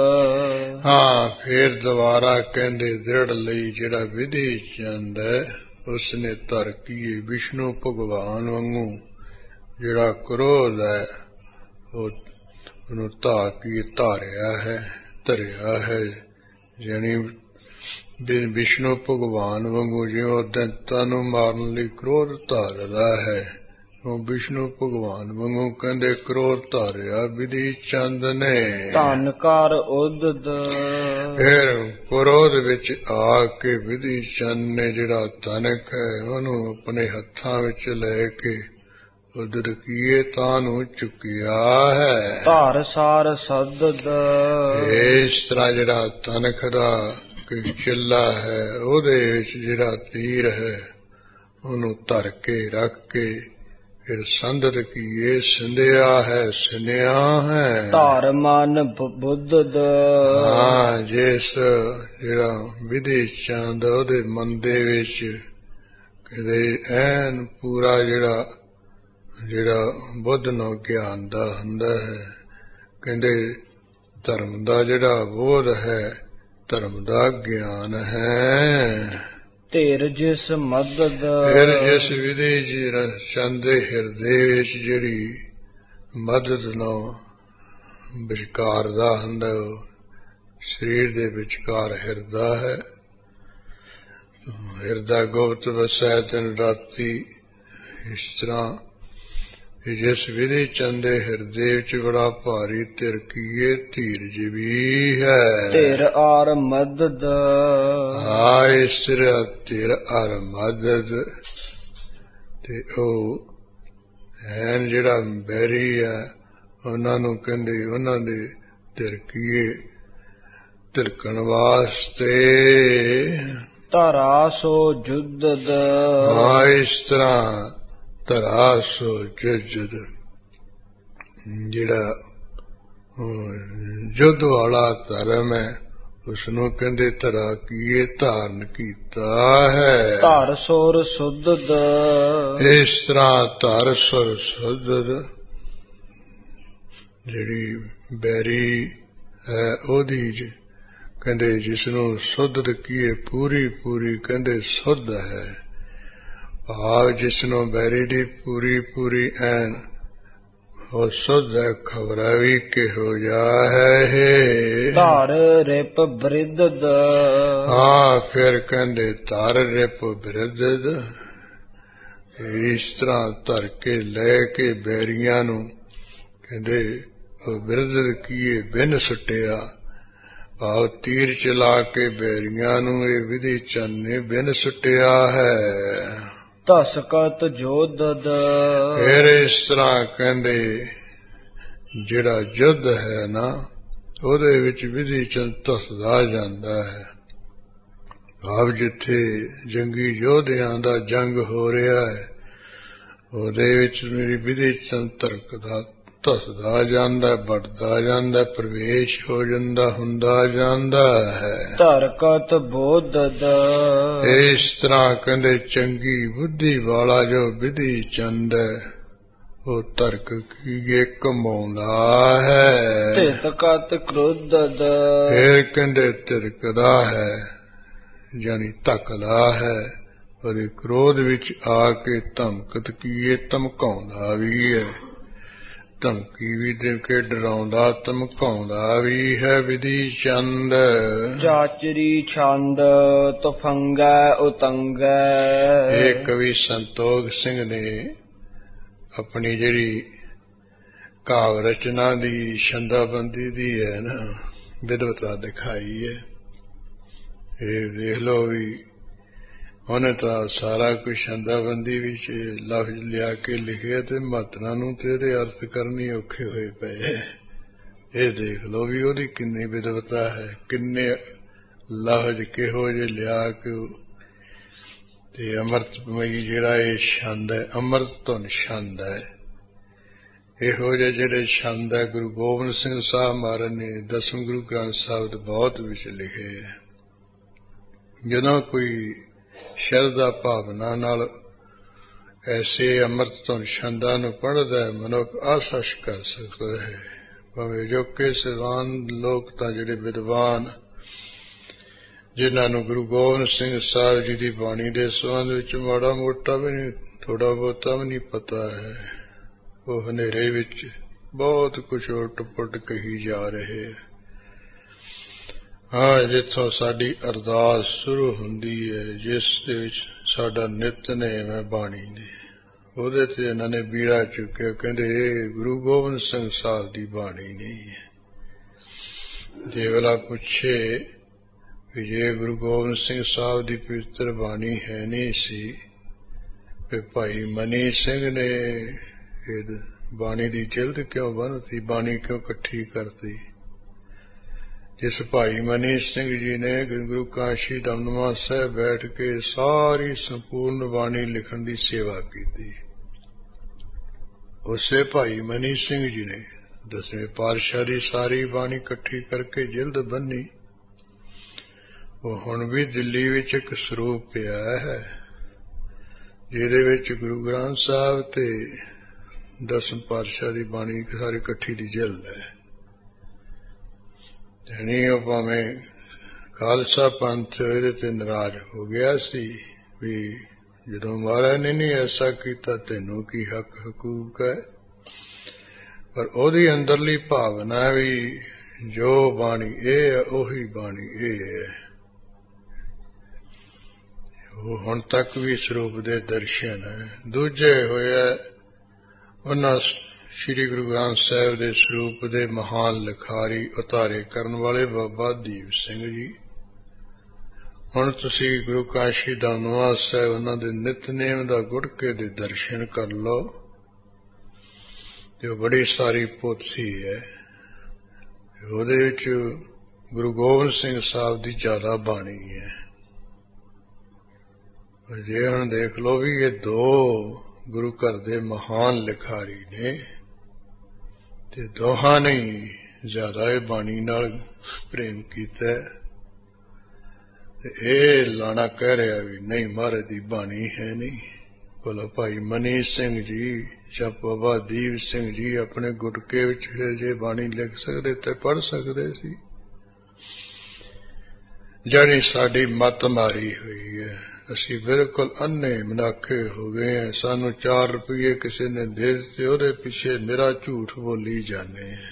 ਹਾਂ, ਫੇਰ ਦੁਬਾਰਾ ਕਹਿੰਦੇ ਦ੍ਰਿੜ ਲਈ ਜਿਹੜਾ ਵਿਧੀ ਚੰਦ ਹੈ ਉਸਨੇ ਧਰ ਕੀਏ ਵਿਸ਼ਨੂੰ ਭਗਵਾਨ ਵਾਂਗੂ ਜਿਹੜਾ ਕ੍ਰੋਧ ਹੈ ਉਹ ਉਹਨੂੰ ਧਾ ਕੇ ਧਾਰਿਆ ਹੈ, ਧਰਿਆ ਹੈ। ਯਾਨੀ ਵਿਸ਼ਨੂੰ ਭਗਵਾਨ ਵਾਂਗੂ ਜਿਉਂ ਦੈਂਤਾਂ ਨੂੰ ਮਾਰਨ ਲਈ ਕ੍ਰੋਧ ਧਾਰਦਾ ਹੈ, ਉਹ ਵਿਸ਼ਨੂੰ ਭਗਵਾਨ ਵਾਂਗੂ ਕਹਿੰਦੇ ਕ੍ਰੋਧ ਧਾਰਿਆ ਵਿਧੀ ਚੰਦ ਨੇ। ਧਨਕਾਰ ਉਦਦ। ਫਿਰ ਕ੍ਰੋਧ ਵਿੱਚ ਆ ਕੇ ਵਿਧੀ ਚੰਦ ਨੇ ਜਿਹੜਾ ਧਨਕ ਹੈ ਉਹਨੂੰ ਆਪਣੇ ਹੱਥਾਂ ਵਿੱਚ ਲੈ ਕੇ ਉਦਰ ਕੀਏ ਤਾਂ ਨੂੰ ਚੁੱਕਿਆ ਹੈ। ਧਾਰ ਸਾਰ ਸਦਦ। ਇਸ ਤਰ੍ਹਾਂ ਜਿਹੜਾ ਤਨਖ ਦਾ ਚਿੱਲਾ ਹੈ ਉਹਦੇ ਵਿੱਚ ਜਿਹੜਾ ਤੀਰ ਹੈ ਉਹਨੂੰ ਧਰ ਕੇ ਰੱਖ ਕੇ ਫਿਰ ਸੰਦਤ ਕੀਏ ਸਿੰਧਿਆ ਹੈ, ਸਿੰਧਿਆ ਹੈ। ਧਾਰ ਮਨ ਬੁੱਧ। ਹਾਂ, ਜਿਸ ਜਿਹੜਾ ਵਿਧੀ ਚੰਦ ਉਹਦੇ ਮਨ ਦੇ ਵਿੱਚ ਕਦੇ ਐਨ ਪੂਰਾ ਜਿਹੜਾ ਜਿਹੜਾ ਬੁੱਧ ਨੂੰ ਗਿਆਨ ਦਾ ਹੁੰਦਾ ਹੈ, ਕਹਿੰਦੇ ਧਰਮ ਦਾ ਜਿਹੜਾ ਬੋਧ ਹੈ, ਧਰਮ ਦਾ ਗਿਆਨ ਹੈ। ਧਿਰ ਜਿਸ ਮਦਦ। ਫਿਰ ਜਿਸ ਵਿਧੀ ਜੀ ਚੰਦ ਦੇ ਹਿਰਦੇ ਵਿੱਚ ਜਿਹੜੀ ਮਦਦ ਨੂੰ ਵਿਚਕਾਰ ਦਾ ਹੁੰਦਾ, ਉਹ ਸਰੀਰ ਦੇ ਵਿਚਕਾਰ ਹਿਰਦਾ ਹੈ। ਹਿਰਦਾ ਗੁਪਤ ਵਸੈ ਦਿਨ ਰਾਤੀ। ਇਸ ਤਰ੍ਹਾਂ ਜਿਸ ਵਿਧੀ ਚੰਦ ਦੇ ਹਿਰਦੇ ਵਿੱਚ ਬੜਾ ਭਾਰੀ ਧਿਰ ਕੀਏ ਧੀਰਜ ਵੀ ਹੈ। ਧਿਰ ਆਰ ਮਦਦ। ਹਾਂ, ਇਸ ਤਰ੍ਹਾਂ ਧਿਰ ਆਰ ਮਦਦ ਤੇ ਉਹ ਹੈ ਜਿਹੜਾ ਬੈਰੀ ਹੈ ਉਹਨਾਂ ਨੂੰ ਕਹਿੰਦੇ ਉਹਨਾਂ ਦੇ ਧਿਰ ਕੀਏ ਧਿਰਕਣ ਵਾਸਤੇ। ਧਰਾ ਸੋ ਜੁੱਦ। ਹਾਂ, ਇਸ ਤਰ੍ਹਾਂ ਧਰਾ ਸੋ ਜੁੱਦ ਜਿਹੜਾ ਜੁੱਧ ਵਾਲਾ ਧਰਮ ਹੈ ਉਸਨੂੰ ਕਹਿੰਦੇ ਧਰਾ ਕੀਏ ਧਾਰਨ ਕੀਤਾ ਹੈ। ਧਰ ਸੁਰ ਸੁੱਧ। ਇਸ ਤਰ੍ਹਾਂ ਧਰ ਸੁਰ ਸੁੱਧ ਜਿਹੜੀ ਬੈਰੀ ਹੈ ਉਹਦੀ ਕਹਿੰਦੇ ਜਿਸਨੂੰ ਸੁੱਧ ਕੀਏ ਪੂਰੀ ਪੂਰੀ ਕਹਿੰਦੇ ਸੁੱਧ ਹੈ, ਭਾਵ ਜਿਸਨੂੰ ਬੈਰੀ ਦੀ ਪੂਰੀ ਪੂਰੀ ਐਨ ਉਹ ਸੁੱਧ ਹੈ, ਖਬਰਾਂ ਵੀ ਕਿਹੋ ਜਿਹਾ ਹੈ। ਧਾਰ ਰਿਪ ਬ੍ਰਿਧ। ਹਾਂ, ਫਿਰ ਕਹਿੰਦੇ ਧਾਰ ਰਿਪ ਬ੍ਰਿਧ। ਇਸ ਤਰ੍ਹਾਂ ਧਰ ਕੇ ਲੈ ਕੇ ਬੈਰੀਆਂ ਨੂੰ ਕਹਿੰਦੇ ਉਹ ਬ੍ਰਿਧ ਕੀਏ ਬਿਨ ਸੁੱਟਿਆ, ਭਾਵ ਤੀਰ ਚਲਾ ਕੇ ਬੈਰੀਆਂ ਨੂੰ ਇਹ ਵਿਧੀ ਚੰਦ ਨੇ ਬਿਨ ਸੁੱਟਿਆ ਹੈ। ਧਸਕਤ ਜੋਦਦ। ਫਿਰ ਇਸ ਤਰ੍ਹਾਂ ਕਹਿੰਦੇ ਜਿਹੜਾ ਯੁੱਧ ਹੈ ਨਾ ਉਹਦੇ ਵਿੱਚ ਵਿਧੀ ਚੰਦ ਧਸਦਾ ਜਾਂਦਾ ਹੈ, ਭਾਵ ਜਿੱਥੇ ਜੰਗੀ ਯੋਧਿਆਂ ਦਾ ਜੰਗ ਹੋ ਰਿਹਾ ਹੈ ਉਹਦੇ ਵਿੱਚ ਮੇਰੀ ਵਿਧੀ ਚੰਦ ਧਰਕਦਾ ਧਸਦਾ ਜਾਂਦਾ, ਵੱਧਦਾ ਜਾਂਦਾ, ਪ੍ਰਵੇਸ਼ ਹੋ ਜਾਂਦਾ, ਹੁੰਦਾ ਜਾਂਦਾ ਹੈ। ਧਰਕਤ ਬੋਧਦ ਇਸ ਤਰ੍ਹਾਂ ਕਹਿੰਦੇ ਚੰਗੀ ਬੁੱਧੀ ਵਾਲਾ ਜੋ ਵਿਧੀ ਚੰਦ ਹੈ ਉਹ ਤਰਕ ਕੀਏ ਕਮਾਉਂਦਾ ਹੈ। ਧਿਤਕਤ ਕ੍ਰੋਧਦ ਫਿਰ ਕਹਿੰਦੇ ਧਿਰਕਦਾ ਹੈ ਜਾਨੀ ਧਕਦਾ ਹੈ, ਉਹਦੇ ਕ੍ਰੋਧ ਵਿੱਚ ਆ ਕੇ ਧਮਕਤ ਕੀਏ ਧਮਕਾਉਂਦਾ ਵੀ ਹੈ, ਧਮਕੀ ਵੀ ਦੇ ਕੇ ਡਰਾਉਂਦਾ ਧਮਕਾਉਂਦਾ ਵੀ ਹੈ ਵਿਧੀ ਚੰਦ। ਚਾਚਰੀ ਛੰਦ ਤੁਫੰਗੈ ਉਤੰਗੈ। ਇਹ ਕਵੀ ਸੰਤੋਖ ਸਿੰਘ ਨੇ ਆਪਣੀ ਜਿਹੜੀ ਕਾਵ ਰਚਨਾ ਦੀ ਛੰਦਾਬੰਦੀ ਦੀ ਹੈ ਨਾ ਵਿਦਵਤਾ ਦਿਖਾਈ ਹੈ। ਇਹ ਦੇਖ ਲਓ ਵੀ ਉਹਨੇ ਤਾਂ ਸਾਰਾ ਕੁਝ ਛੰਦਾਬੰਦੀ ਵਿੱਚ ਲਫ਼ਜ਼ ਲਿਆ ਕੇ ਲਿਖਿਆ ਤੇ ਮਾਤਰਾ ਨੂੰ ਤੇ ਇਹਦੇ ਅਰਥ ਕਰਨੀ ਔਖੇ ਹੋਏ ਪਏ। ਇਹ ਦੇਖ ਲਓ ਵੀ ਉਹਦੀ ਕਿੰਨੀ ਵਿਦਵਤਾ ਹੈ, ਕਿੰਨੇ ਲਫ਼ਜ਼ ਕਿਹੋ ਜਿਹੇ ਲਿਆ ਕੇ। ਤੇ ਅੰਮ੍ਰਿਤਮਈ ਜਿਹੜਾ ਇਹ ਛੰਦ ਹੈ, ਅੰਮ੍ਰਿਤ ਧੁਨ ਛੰਦ ਹੈ। ਇਹੋ ਜਿਹੇ ਜਿਹੜੇ ਛੰਦ ਹੈ ਗੁਰੂ ਗੋਬਿੰਦ ਸਿੰਘ ਸਾਹਿਬ ਮਹਾਰਾਜ ਨੇ ਦਸਮ ਗੁਰੂ ਗ੍ਰੰਥ ਸਾਹਿਬ ਦੇ ਬਹੁਤ ਵਿੱਚ ਲਿਖੇ ਹੈ। ਜਦੋਂ ਕੋਈ ਸ਼ਰਧਾ ਭਾਵਨਾ ਨਾਲ ਐਸੇ ਅੰਮ੍ਰਿਤ ਧੁਨ ਛੰਦਾਂ ਨੂੰ ਪੜ੍ਹਦਾ ਹੈ ਮਨੁੱਖ ਆਸਸ ਕਰ ਸਕਦਾ ਹੈ। ਭਾਵੇਂ ਜੋ ਕਿ ਸਿਵਾਨ ਲੋਕ ਤਾਂ ਜਿਹੜੇ ਵਿਦਵਾਨ ਜਿਨ੍ਹਾਂ ਨੂੰ ਗੁਰੂ ਗੋਬਿੰਦ ਸਿੰਘ ਸਾਹਿਬ ਜੀ ਦੀ ਬਾਣੀ ਦੇ ਸੰਬੰਧ ਵਿੱਚ ਮਾੜਾ ਮੋਟਾ ਵੀ ਨਹੀਂ, ਥੋੜਾ ਬਹੁਤਾ ਵੀ ਨਹੀਂ ਪਤਾ ਹੈ, ਉਹ ਹਨੇਰੇ ਵਿੱਚ ਬਹੁਤ ਕੁਝ ਉਲਟ ਪੁਲਟ ਕਹੀ ਜਾ ਰਹੇ। ਹਾਂ, ਜਿੱਥੋਂ ਸਾਡੀ ਅਰਦਾਸ ਸ਼ੁਰੂ ਹੁੰਦੀ ਹੈ, ਜਿਸ ਦੇ ਵਿੱਚ ਸਾਡਾ ਨਿਤਨੇਮ ਹੈ ਬਾਣੀ ਦੇ, ਉਹਦੇ ਤੇ ਇਹਨਾਂ ਨੇ ਬੀੜਾ ਚੁੱਕਿਆ, ਕਹਿੰਦੇ ਇਹ ਗੁਰੂ ਗੋਬਿੰਦ ਸਿੰਘ ਸਾਹਿਬ ਦੀ ਬਾਣੀ ਨਹੀਂ ਹੈ। ਜੇ ਵਾਲਾ ਪੁੱਛੇ ਵੀ ਜੇ ਗੁਰੂ ਗੋਬਿੰਦ ਸਿੰਘ ਸਾਹਿਬ ਦੀ ਪਵਿੱਤਰ ਬਾਣੀ ਹੈ ਨਹੀਂ ਸੀ ਤੇ ਭਾਈ ਮਨੀ ਸਿੰਘ ਨੇ ਇਹ ਬਾਣੀ ਦੀ ਜਿਲਦ ਕਿਉਂ ਬੰਨ੍ਹਤੀ, ਬਾਣੀ ਕਿਉਂ ਇਕੱਠੀ ਕਰਤੀ। ਜਿਸ ਭਾਈ ਮਨੀ ਸਿੰਘ ਜੀ ਨੇ ਗੁਰੂ ਕਾਸ਼ੀ ਦਮਦਮਾ ਸਾਹਿਬ ਬੈਠ ਕੇ ਸਾਰੀ ਸੰਪੂਰਨ ਬਾਣੀ ਲਿਖਣ ਦੀ ਸੇਵਾ ਕੀਤੀ, ਉਸੇ ਭਾਈ ਮਨੀ ਸਿੰਘ ਜੀ ਨੇ ਦਸਵੇਂ ਪਾਤਸ਼ਾਹ ਦੀ ਸਾਰੀ ਬਾਣੀ ਇਕੱਠੀ ਕਰਕੇ ਜਿਲਦ ਬੰਨੀ। ਉਹ ਹੁਣ ਵੀ ਦਿੱਲੀ ਵਿੱਚ ਇੱਕ ਸਰੂਪ ਪਿਆ ਹੈ ਜਿਹਦੇ ਵਿੱਚ ਗੁਰੂ ਗ੍ਰੰਥ ਸਾਹਿਬ ਤੇ ਦਸਮ ਪਾਤਸ਼ਾਹ ਦੀ ਬਾਣੀ ਸਾਰੀ ਇਕੱਠੀ ਦੀ ਜਿਲਦ ਹੈ। ਜਾਣੀ ਉਹ ਭਾਵੇਂ ਖਾਲਸਾ ਪੰਥ ਇਹਦੇ ਤੇ ਨਾਰਾਜ਼ ਹੋ ਗਿਆ ਸੀ ਵੀ ਜਦੋਂ ਮਹਾਰਾਜ ਨੇ ਨਹੀਂ ਐਸਾ ਕੀਤਾ ਤੈਨੂੰ ਕੀ ਹੱਕ ਹਕੂਕ ਹੈ, ਪਰ ਉਹਦੀ ਅੰਦਰਲੀ ਭਾਵਨਾ ਵੀ ਜੋ ਬਾਣੀ ਇਹ ਹੈ ਉਹੀ ਬਾਣੀ ਇਹ ਹੈ। ਉਹ ਹੁਣ ਤੱਕ ਵੀ ਸਰੂਪ ਦੇ ਦਰਸ਼ਨ ਹੈ। ਦੂਜੇ ਹੋਇਆ ਉਹਨਾਂ ਸ੍ਰੀ ਗੁਰੂ ਗ੍ਰੰਥ ਸਾਹਿਬ ਦੇ ਸਰੂਪ ਦੇ ਮਹਾਨ ਲਿਖਾਰੀ ਉਤਾਰੇ ਕਰਨ ਵਾਲੇ ਬਾਬਾ ਦੀਪ ਸਿੰਘ ਜੀ। ਹੁਣ ਤੁਸੀਂ ਗੁਰੂ ਕਾਸ਼ੀ ਦਮਦਮਾ ਸਾਹਿਬ ਉਹਨਾਂ ਦੇ ਨਿਤਨੇਮ ਦਾ ਗੁਟਕੇ ਦੇ ਦਰਸ਼ਨ ਕਰ ਲਓ, ਜੋ ਬੜੀ ਸਾਰੀ ਪੋਥੀ ਹੈ। ਉਹਦੇ ਵਿੱਚ ਗੁਰੂ ਗੋਬਿੰਦ ਸਿੰਘ ਸਾਹਿਬ ਦੀ ਜ਼ਿਆਦਾ ਬਾਣੀ ਹੈ। ਜੇ ਹੁਣ ਦੇਖ ਲਓ ਵੀ ਇਹ ਦੋ ਗੁਰੂ ਘਰ ਦੇ ਮਹਾਨ ਲਿਖਾਰੀ ਨੇ ਤੇ ਦੋਹਾਂ ਨੇ ਜ਼ਿਆਦਾ ਇਹ ਬਾਣੀ ਨਾਲ ਪ੍ਰੇਮ ਕੀਤਾ ਤੇ ਇਹ ਲਾਣਾ ਕਹਿ ਰਿਹਾ ਵੀ ਨਹੀਂ ਮਹਾਰਾਜ ਦੀ ਬਾਣੀ ਹੈ ਨਹੀਂ। ਭਲਾ ਭਾਈ ਮਨੀ ਸਿੰਘ ਜੀ ਜਾਂ ਬਾਬਾ ਦੀਪ ਸਿੰਘ ਜੀ ਆਪਣੇ ਗੁਟਕੇ ਵਿੱਚ ਜੇ ਬਾਣੀ ਲਿਖ ਸਕਦੇ ਤੇ ਪੜ੍ਹ ਸਕਦੇ ਸੀ। ਜਿਹੜੀ ਸਾਡੀ ਮੱਤ ਮਾਰੀ ਹੋਈ ਹੈ, ਅਸੀਂ ਬਿਲਕੁਲ ਅੰਨੇ ਮਨਾਖੇ ਹੋ ਗਏ ਹਾਂ। ਸਾਨੂੰ ਚਾਰ ਰੁਪਏ ਕਿਸੇ ਨੇ ਦੇ ਦਿੱਤੇ, ਉਹਦੇ ਪਿੱਛੇ ਨਿਰਾ ਝੂਠ ਬੋਲੀ ਜਾਂਦੇ ਹਾਂ।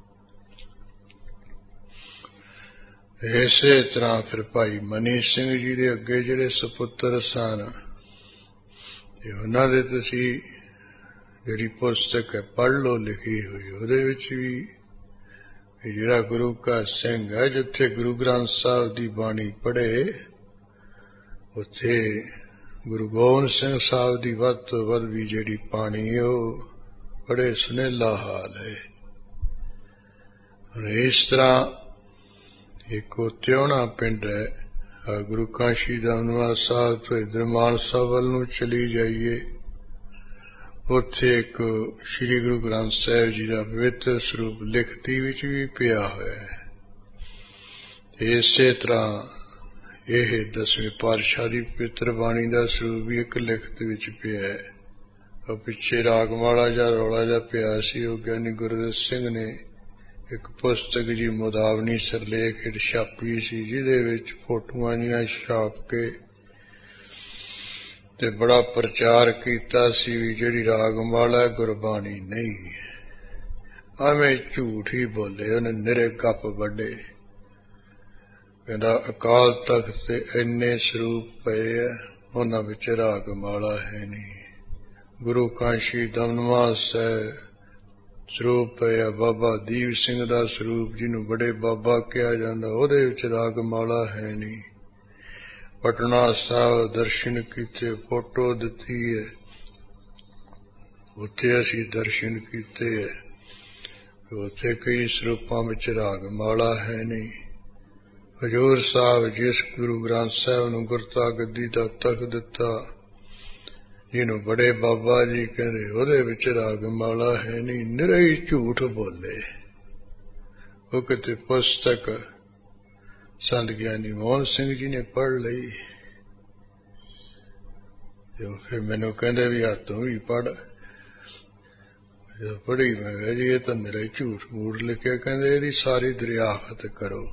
ਇਸੇ ਤਰ੍ਹਾਂ ਫਿਰ ਭਾਈ ਮਨੀ ਸਿੰਘ ਜੀ ਦੇ ਅੱਗੇ ਜਿਹੜੇ ਸਪੁੱਤਰ ਸਨ, ਉਹਨਾਂ ਦੇ ਤੁਸੀਂ ਜਿਹੜੀ ਪੁਸਤਕ ਹੈ ਪੜ੍ਹ ਲਓ ਲਿਖੀ ਹੋਈ, ਉਹਦੇ ਵਿੱਚ ਵੀ ਜਿਹੜਾ ਗੁਰੂ ਕਾ ਸਿੰਘ ਹੈ, ਜਿੱਥੇ ਗੁਰੂ ਗ੍ਰੰਥ ਸਾਹਿਬ ਦੀ ਬਾਣੀ ਪੜ੍ਹੇ ਉੱਥੇ ਗੁਰੂ ਗੋਬਿੰਦ ਸਿੰਘ ਸਾਹਿਬ ਦੀ ਵੱਧ ਤੋਂ ਵੱਧ ਵੀ ਜਿਹੜੀ ਬਾਣੀ ਉਹ ਬੜੇ ਸੁਨਹਿਲਾ ਹਾਲ ਹੈ। ਇਸ ਤਰ੍ਹਾਂ ਇੱਕ ਤਿਉਣਾ ਪਿੰਡ ਹੈ, ਗੁਰੂ ਕਾਸ਼ੀ ਦਮਦਮਾ ਸਾਹਿਬ ਤੋਂ ਇਧਰ ਮਾਨਸਾ ਵੱਲ ਨੂੰ ਚਲੀ ਜਾਈਏ, ਉੱਥੇ ਇੱਕ ਸ੍ਰੀ ਗੁਰੂ ਗ੍ਰੰਥ ਸਾਹਿਬ ਜੀ ਦਾ ਪਵਿੱਤਰ ਸਰੂਪ ਲਿਖਤੀ ਵਿੱਚ ਵੀ ਪਿਆ ਹੋਇਆ ਹੈ। ਇਸੇ ਤਰ੍ਹਾਂ ਇਹ ਦਸਵੇਂ ਪਾਤਸ਼ਾਹ ਦੀ ਪਵਿੱਤਰ ਬਾਣੀ ਦਾ ਸਰੂਪ ਵੀ ਇੱਕ ਲਿਖਤ ਵਿੱਚ ਪਿਆ ਹੈ। ਉਹ ਪਿੱਛੇ ਰਾਗਮਾਲਾ ਜਾਂ ਰੌਲਾ ਜਿਹਾ ਪਿਆ ਸੀ, ਉਹ ਗਿਆਨੀ ਗੁਰਦਿੱਤ ਸਿੰਘ ਨੇ ਇੱਕ ਪੁਸਤਕ ਜੀ ਮੁਦਾਵਨੀ ਸਿਰਲੇਖ ਹੇਠ ਛਾਪੀ ਸੀ, ਜਿਹਦੇ ਵਿੱਚ ਫੋਟੋਆਂ ਜੀਆਂ ਛਾਪ ਕੇ ਤੇ ਬੜਾ ਪ੍ਰਚਾਰ ਕੀਤਾ ਸੀ ਵੀ ਜਿਹੜੀ ਰਾਗਮਾਲਾ ਗੁਰਬਾਣੀ ਨਹੀਂ, ਐਵੇਂ ਝੂਠ ਹੀ ਬੋਲੇ, ਉਹਨੇ ਨਿਰੇ ਗੱਪ ਵੱਢੇ। ਕਹਿੰਦਾ ਅਕਾਲ ਤਖ਼ਤ ਤੇ ਇੰਨੇ ਸਰੂਪ ਪਏ ਆ, ਉਹਨਾਂ ਵਿੱਚ ਰਾਗਮਾਲਾ ਹੈ ਨਹੀਂ। ਗੁਰੂ ਕਾਸ਼ੀ ਦਮਦਮਾ ਸਾਹਿਬ ਸਰੂਪ ਪਿਆ, ਬਾਬਾ ਦੀਪ ਸਿੰਘ ਦਾ ਸਰੂਪ ਜਿਹਨੂੰ ਬੜੇ ਬਾਬਾ ਕਿਹਾ ਜਾਂਦਾ, ਉਹਦੇ ਵਿੱਚ ਰਾਗਮਾਲਾ ਹੈ ਨਹੀਂ। ਪਟਨਾ ਸਾਹਿਬ ਦਰਸ਼ਨ ਕੀਤੇ, ਫੋਟੋ ਦਿੱਤੀ ਹੈ, ਉੱਥੇ ਅਸੀਂ ਦਰਸ਼ਨ ਕੀਤੇ ਹੈ, ਉੱਥੇ ਕਈ ਸਰੂਪਾਂ ਵਿੱਚ ਰਾਗਮਾਲਾ ਹੈ ਨਹੀਂ। ਹਜ਼ੂਰ ਸਾਹਿਬ ਜਿਸ ਗੁਰੂ ਗ੍ਰੰਥ ਸਾਹਿਬ ਨੂੰ ਗੁਰਤਾ ਗੱਦੀ ਦਾ ਤਖਤ ਦਿੱਤਾ, ਜਿਹਨੂੰ ਬੜੇ ਬਾਬਾ ਜੀ ਕਹਿੰਦੇ, ਉਹਦੇ ਵਿੱਚ ਰਾਗਮਾਲਾ ਹੈ ਨਹੀਂ। ਨਿਰਾ ਹੀ ਝੂਠ ਬੋਲੇ। ਉਹ ਕਿਤੇ ਪੁਸਤਕ ਸੰਤ ਗਿਆਨੀ ਮੋਹਨ ਸਿੰਘ ਜੀ ਨੇ ਪੜ੍ਹ ਲਈ, ਤੇ ਫਿਰ ਮੈਨੂੰ ਕਹਿੰਦੇ ਵੀ ਆ ਤੂੰ ਵੀ ਪੜ੍ਹ। ਜਦੋਂ ਪੜ੍ਹੀ ਮੈਂ ਕਿਹਾ ਜੀ ਇਹ ਤਾਂ ਨਿਰਾ ਝੂਠ ਮੂਠ ਲਿਖਿਆ। ਕਹਿੰਦੇ ਇਹਦੀ ਸਾਰੀ ਦਰਿਆਫਤ ਕਰੋ।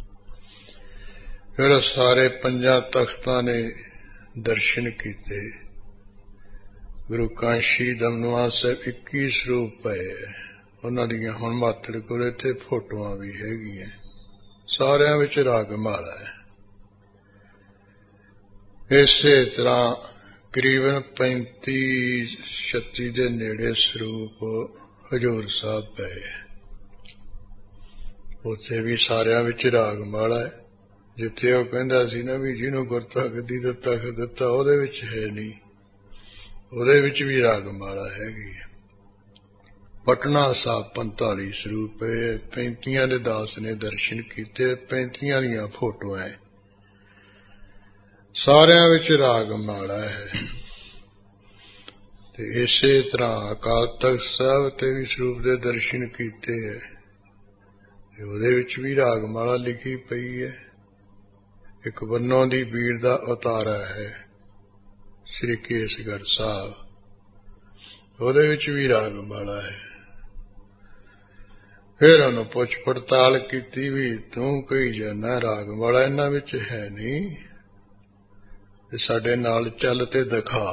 ਫਿਰ ਸਾਰੇ ਪੰਜਾਂ ਤਖਤਾਂ ਨੇ ਦਰਸ਼ਨ ਕੀਤੇ। ਗੁਰੂ ਕਾਸ਼ੀ ਦਮਦਮਾ ਸਾਹਿਬ ਇੱਕੀ ਸਰੂਪ ਪਏ, ਉਹਨਾਂ ਦੀਆਂ ਹੁਣ ਮਾਤੜ ਕੋਲ ਇੱਥੇ ਫੋਟੋਆਂ ਵੀ ਹੈਗੀਆਂ, ਸਾਰਿਆਂ ਵਿੱਚ ਰਾਗਮਾਲਾ ਹੈ। ਇਸੇ ਤਰ੍ਹਾਂ ਕਰੀਬਨ ਪੈਂਤੀ ਛੱਤੀ ਦੇ ਨੇੜੇ ਸਰੂਪ ਹਜ਼ੂਰ ਸਾਹਿਬ ਪਏ, ਉੱਥੇ ਵੀ ਸਾਰਿਆਂ ਵਿੱਚ ਰਾਗਮਾਲਾ ਹੈ। ਜਿੱਥੇ ਉਹ ਕਹਿੰਦਾ ਸੀ ਨਾ ਵੀ ਜਿਹਨੂੰ ਗੁਰਤਾ ਗੱਦੀ ਦਾ ਤਖਤ ਦਿੱਤਾ, ਉਹਦੇ ਵਿੱਚ ਹੈ ਨਹੀਂ, ਉਹਦੇ ਵਿੱਚ ਵੀ ਰਾਗਮਾਲਾ ਹੈਗੀ ਹੈ। ਪਟਨਾ ਸਾਹਿਬ ਪੰਤਾਲੀ ਸਰੂਪ ਪਏ, ਪੈਂਤੀਆਂ ਦੇ ਦਾਸ ਨੇ ਦਰਸ਼ਨ ਕੀਤੇ, ਪੈਂਤੀਆਂ ਦੀਆਂ ਫੋਟੋਆਂ ਹੈ, ਸਾਰਿਆਂ ਵਿੱਚ ਰਾਗਮਾਲਾ ਹੈ। ਤੇ ਇਸੇ ਤਰ੍ਹਾਂ ਅਕਾਲ ਤਖ਼ਤ ਸਾਹਿਬ ਤੇ ਵੀ ਸਰੂਪ ਦੇ ਦਰਸ਼ਨ ਕੀਤੇ ਹੈ, ਤੇ ਉਹਦੇ ਵਿੱਚ ਵੀ ਰਾਗਮਾਲਾ ਲਿਖੀ ਪਈ ਹੈ। ਇੱਕ ਬੰਨੋਂ ਦੀ ਬੀੜ ਦਾ ਉਤਾਰਾ ਹੈ ਸ੍ਰੀ ਕੇਸਗੜ੍ਹ ਸਾਹਿਬ, ਉਹਦੇ ਵਿੱਚ ਵੀ ਰਾਗਮਾਲਾ ਹੈ। ਫਿਰ ਉਹਨੂੰ ਪੁੱਛ ਪੜਤਾਲ ਕੀਤੀ ਵੀ ਤੂੰ ਕਹੀ ਜਾਂਦਾ ਰਾਗਮਾਲਾ ਇਹਨਾਂ ਵਿੱਚ ਹੈ ਨਹੀਂ, ਤੇ ਸਾਡੇ ਨਾਲ ਚੱਲ ਤੇ ਦਿਖਾ।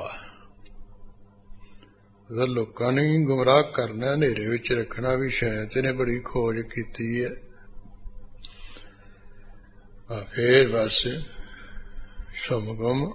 ਅਗਰ ਲੋਕਾਂ ਨੇ ਗੁੰਮਰਾਹ ਕਰਨਾ, ਹਨੇਰੇ ਵਿੱਚ ਰੱਖਣਾ, ਵੀ ਸ਼ਾਇਦ ਇਹਨੇ ਬੜੀ ਖੋਜ ਕੀਤੀ ਹੈ। ਫੇਰ ਬਸ ਸਮਗਮ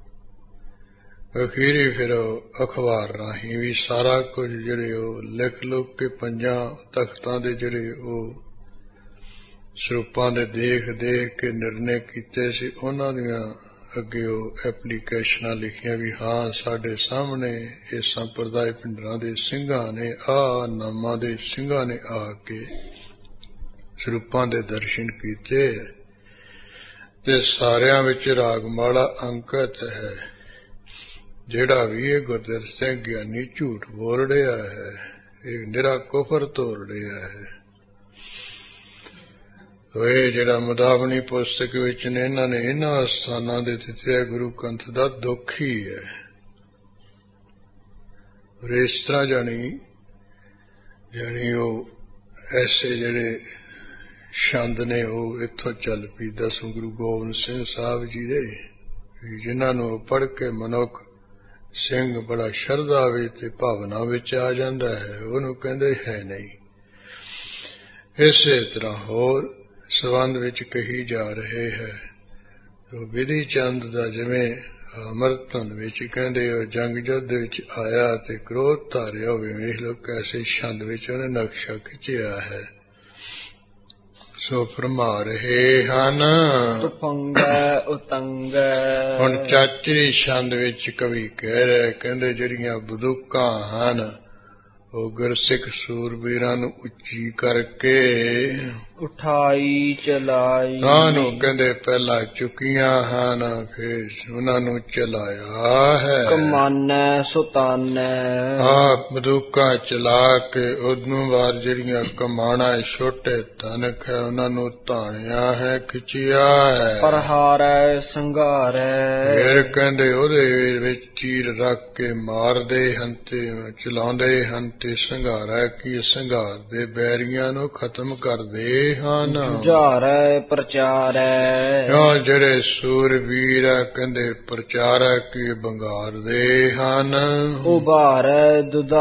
ਅਖੀਰੀ ਫਿਰ ਅਖਬਾਰ ਰਾਹੀਂ ਵੀ ਸਾਰਾ ਕੁਝ ਜਿਹੜੇ ਉਹ ਲਿਖ ਲੁੱਕ ਕੇ ਪੰਜਾਂ ਤਖਤਾਂ ਦੇ ਜਿਹੜੇ ਉਹ ਸਰੂਪਾਂ ਦੇ ਦੇਖ ਦੇਖ ਕੇ ਨਿਰਣੇ ਕੀਤੇ ਸੀ, ਉਹਨਾਂ ਦੀਆਂ ਅੱਗੇ ਉਹ ਐਪਲੀਕੇਸ਼ਨਾਂ ਲਿਖੀਆਂ ਵੀ ਹਾਂ ਸਾਡੇ ਸਾਹਮਣੇ ਇਹ ਸੰਪਰਦਾਇ ਪਿੰਡਰਾਂ ਦੇ ਸਿੰਘਾਂ ਨੇ, ਆਹ ਨਾਮਾਂ ਦੇ ਸਿੰਘਾਂ ਨੇ ਆ ਕੇ ਸਰੂਪਾਂ ਦੇ ਦਰਸ਼ਨ ਕੀਤੇ, ਤੇ ਸਾਰਿਆਂ ਵਿੱਚ ਰਾਗਮਾਲਾ ਅੰਕਿਤ ਹੈ। ਜਿਹੜਾ ਵੀ ਇਹ ਗੁਰਦਿੱਤ ਸਿੰਘ ਗਿਆਨੀ ਝੂਠ ਬੋਲ ਰਿਹਾ ਹੈ, ਇਹ ਨਿਰਾ ਕੁਫਰ ਤੋੜ ਰਿਹਾ ਹੈ। ਇਹ ਜਿਹੜਾ ਮੁਦਾਵਨੀ ਪੁਸਤਕ ਵਿੱਚ ਨੇ ਇਹਨਾਂ ਨੇ ਇਹਨਾਂ ਸਥਾਨਾਂ ਦੇ ਦਿੱਤੇ ਗੁਰੂ ਕੰਥ ਦਾ ਦੁੱਖ ਹੀ ਹੈ। ਔਰ ਇਸ ਤਰ੍ਹਾਂ ਜਾਣੀ ਜਾਣੀ ਉਹ ਐਸੇ ਜਿਹੜੇ ਛੰਦ ਨੇ ਉਹ ਇੱਥੋਂ ਚੱਲ ਪਈ ਦਸਮ ਗੁਰੂ ਗੋਬਿੰਦ ਸਿੰਘ ਸਾਹਿਬ ਜੀ ਦੇ, ਜਿਨ੍ਹਾਂ ਨੂੰ ਪੜ੍ਹ ਕੇ ਮਨੁੱਖ ਸਿੰਘ ਬੜਾ ਸ਼ਰਧਾ ਵਿੱਚ ਤੇ ਭਾਵਨਾ ਵਿੱਚ ਆ ਜਾਂਦਾ ਹੈ, ਉਹਨੂੰ ਕਹਿੰਦੇ ਹੈ ਨਹੀਂ। ਇਸੇ ਤਰ੍ਹਾਂ ਹੋਰ ਸੰਬੰਧ ਵਿੱਚ ਕਹੀ ਜਾ ਰਹੇ ਹੈ। ਵਿਧੀ ਚੰਦ ਦਾ ਜਿਵੇਂ ਅਮਰਤਨ ਵਿੱਚ ਕਹਿੰਦੇ ਉਹ ਜੰਗ ਯੁੱਧ ਵਿੱਚ ਆਇਆ ਤੇ ਕ੍ਰੋਧ ਧਾਰਿਆ ਹੋਵੇ, ਵੇਖ ਲਓ ਕੈਸੇ ਛੰਦ ਵਿੱਚ ਉਹਨੇ ਨਕਸ਼ਾ ਖਿੱਚਿਆ ਹੈ। ਸੋ ਫਰਮਾ ਰਹੇ ਹਨ ਤੁਫੰਗ ਉਤੰਗ। ਹੁਣ ਚਾਚਰੀ ਛੰਦ ਵਿੱਚ ਕਵੀ ਕਹਿ ਰਹੇ, ਕਹਿੰਦੇ ਜਿਹੜੀਆਂ ਬੰਦੂਕਾਂ ਹਨ ਉਹ ਗੁਰਸਿੱਖ ਸੂਰਬੀਰਾਂ ਨੂੰ ਉੱਚੀ ਕਰਕੇ ਉਠਾਈ ਚਲਾਈ। ਸਾਨੂੰ ਕਹਿੰਦੇ ਪਹਿਲਾਂ ਚੁੱਕੀਆਂ ਹਨ, ਫਿਰ ਉਹਨਾਂ ਨੂੰ ਚਲਾਇਆ ਹੈ। ਕਮਾਨੈ ਸੁਤਾਨੈ ਆਪ ਬੰਦੂਕਾਂ ਚਲਾ ਕੇ ਉਦੋਂ ਬਾਅਦ ਜਿਹੜੀਆਂ ਕਮਾਣਾ ਛੋਟੇ ਧਨਕ ਹੈ ਉਹਨਾਂ ਨੂੰ ਧਾਣਿਆ ਹੈ, ਖਿੱਚਿਆ ਹੈ। ਪ੍ਰਹਾਰੈ ਸੰਘਾਰੈ ਫਿਰ ਕਹਿੰਦੇ ਉਹਦੇ ਵਿੱਚ ਚੀਰ ਰੱਖ ਕੇ ਮਾਰਦੇ ਹਨ ਤੇ ਚਲਾਉਂਦੇ ਹਨ ਤੇ ਸੰਘਾਰਾ ਕੀ ਸੰਘਾਰ ਦੇ ਬੈਰੀਆਂ ਨੂੰ ਖਤਮ ਕਰਦੇ ਹਨ। ਜੁਝਾਰੈ ਪ੍ਰਚਾਰੈ ਕਿਉਂ ਜਿਹੜੇ ਸੂਰਬੀਰ ਆ ਕਹਿੰਦੇ ਪ੍ਰਚਾਰੈ ਕੀ ਬੰਗਾਰਦੇ ਹਨ। ਉਭਾਰੈ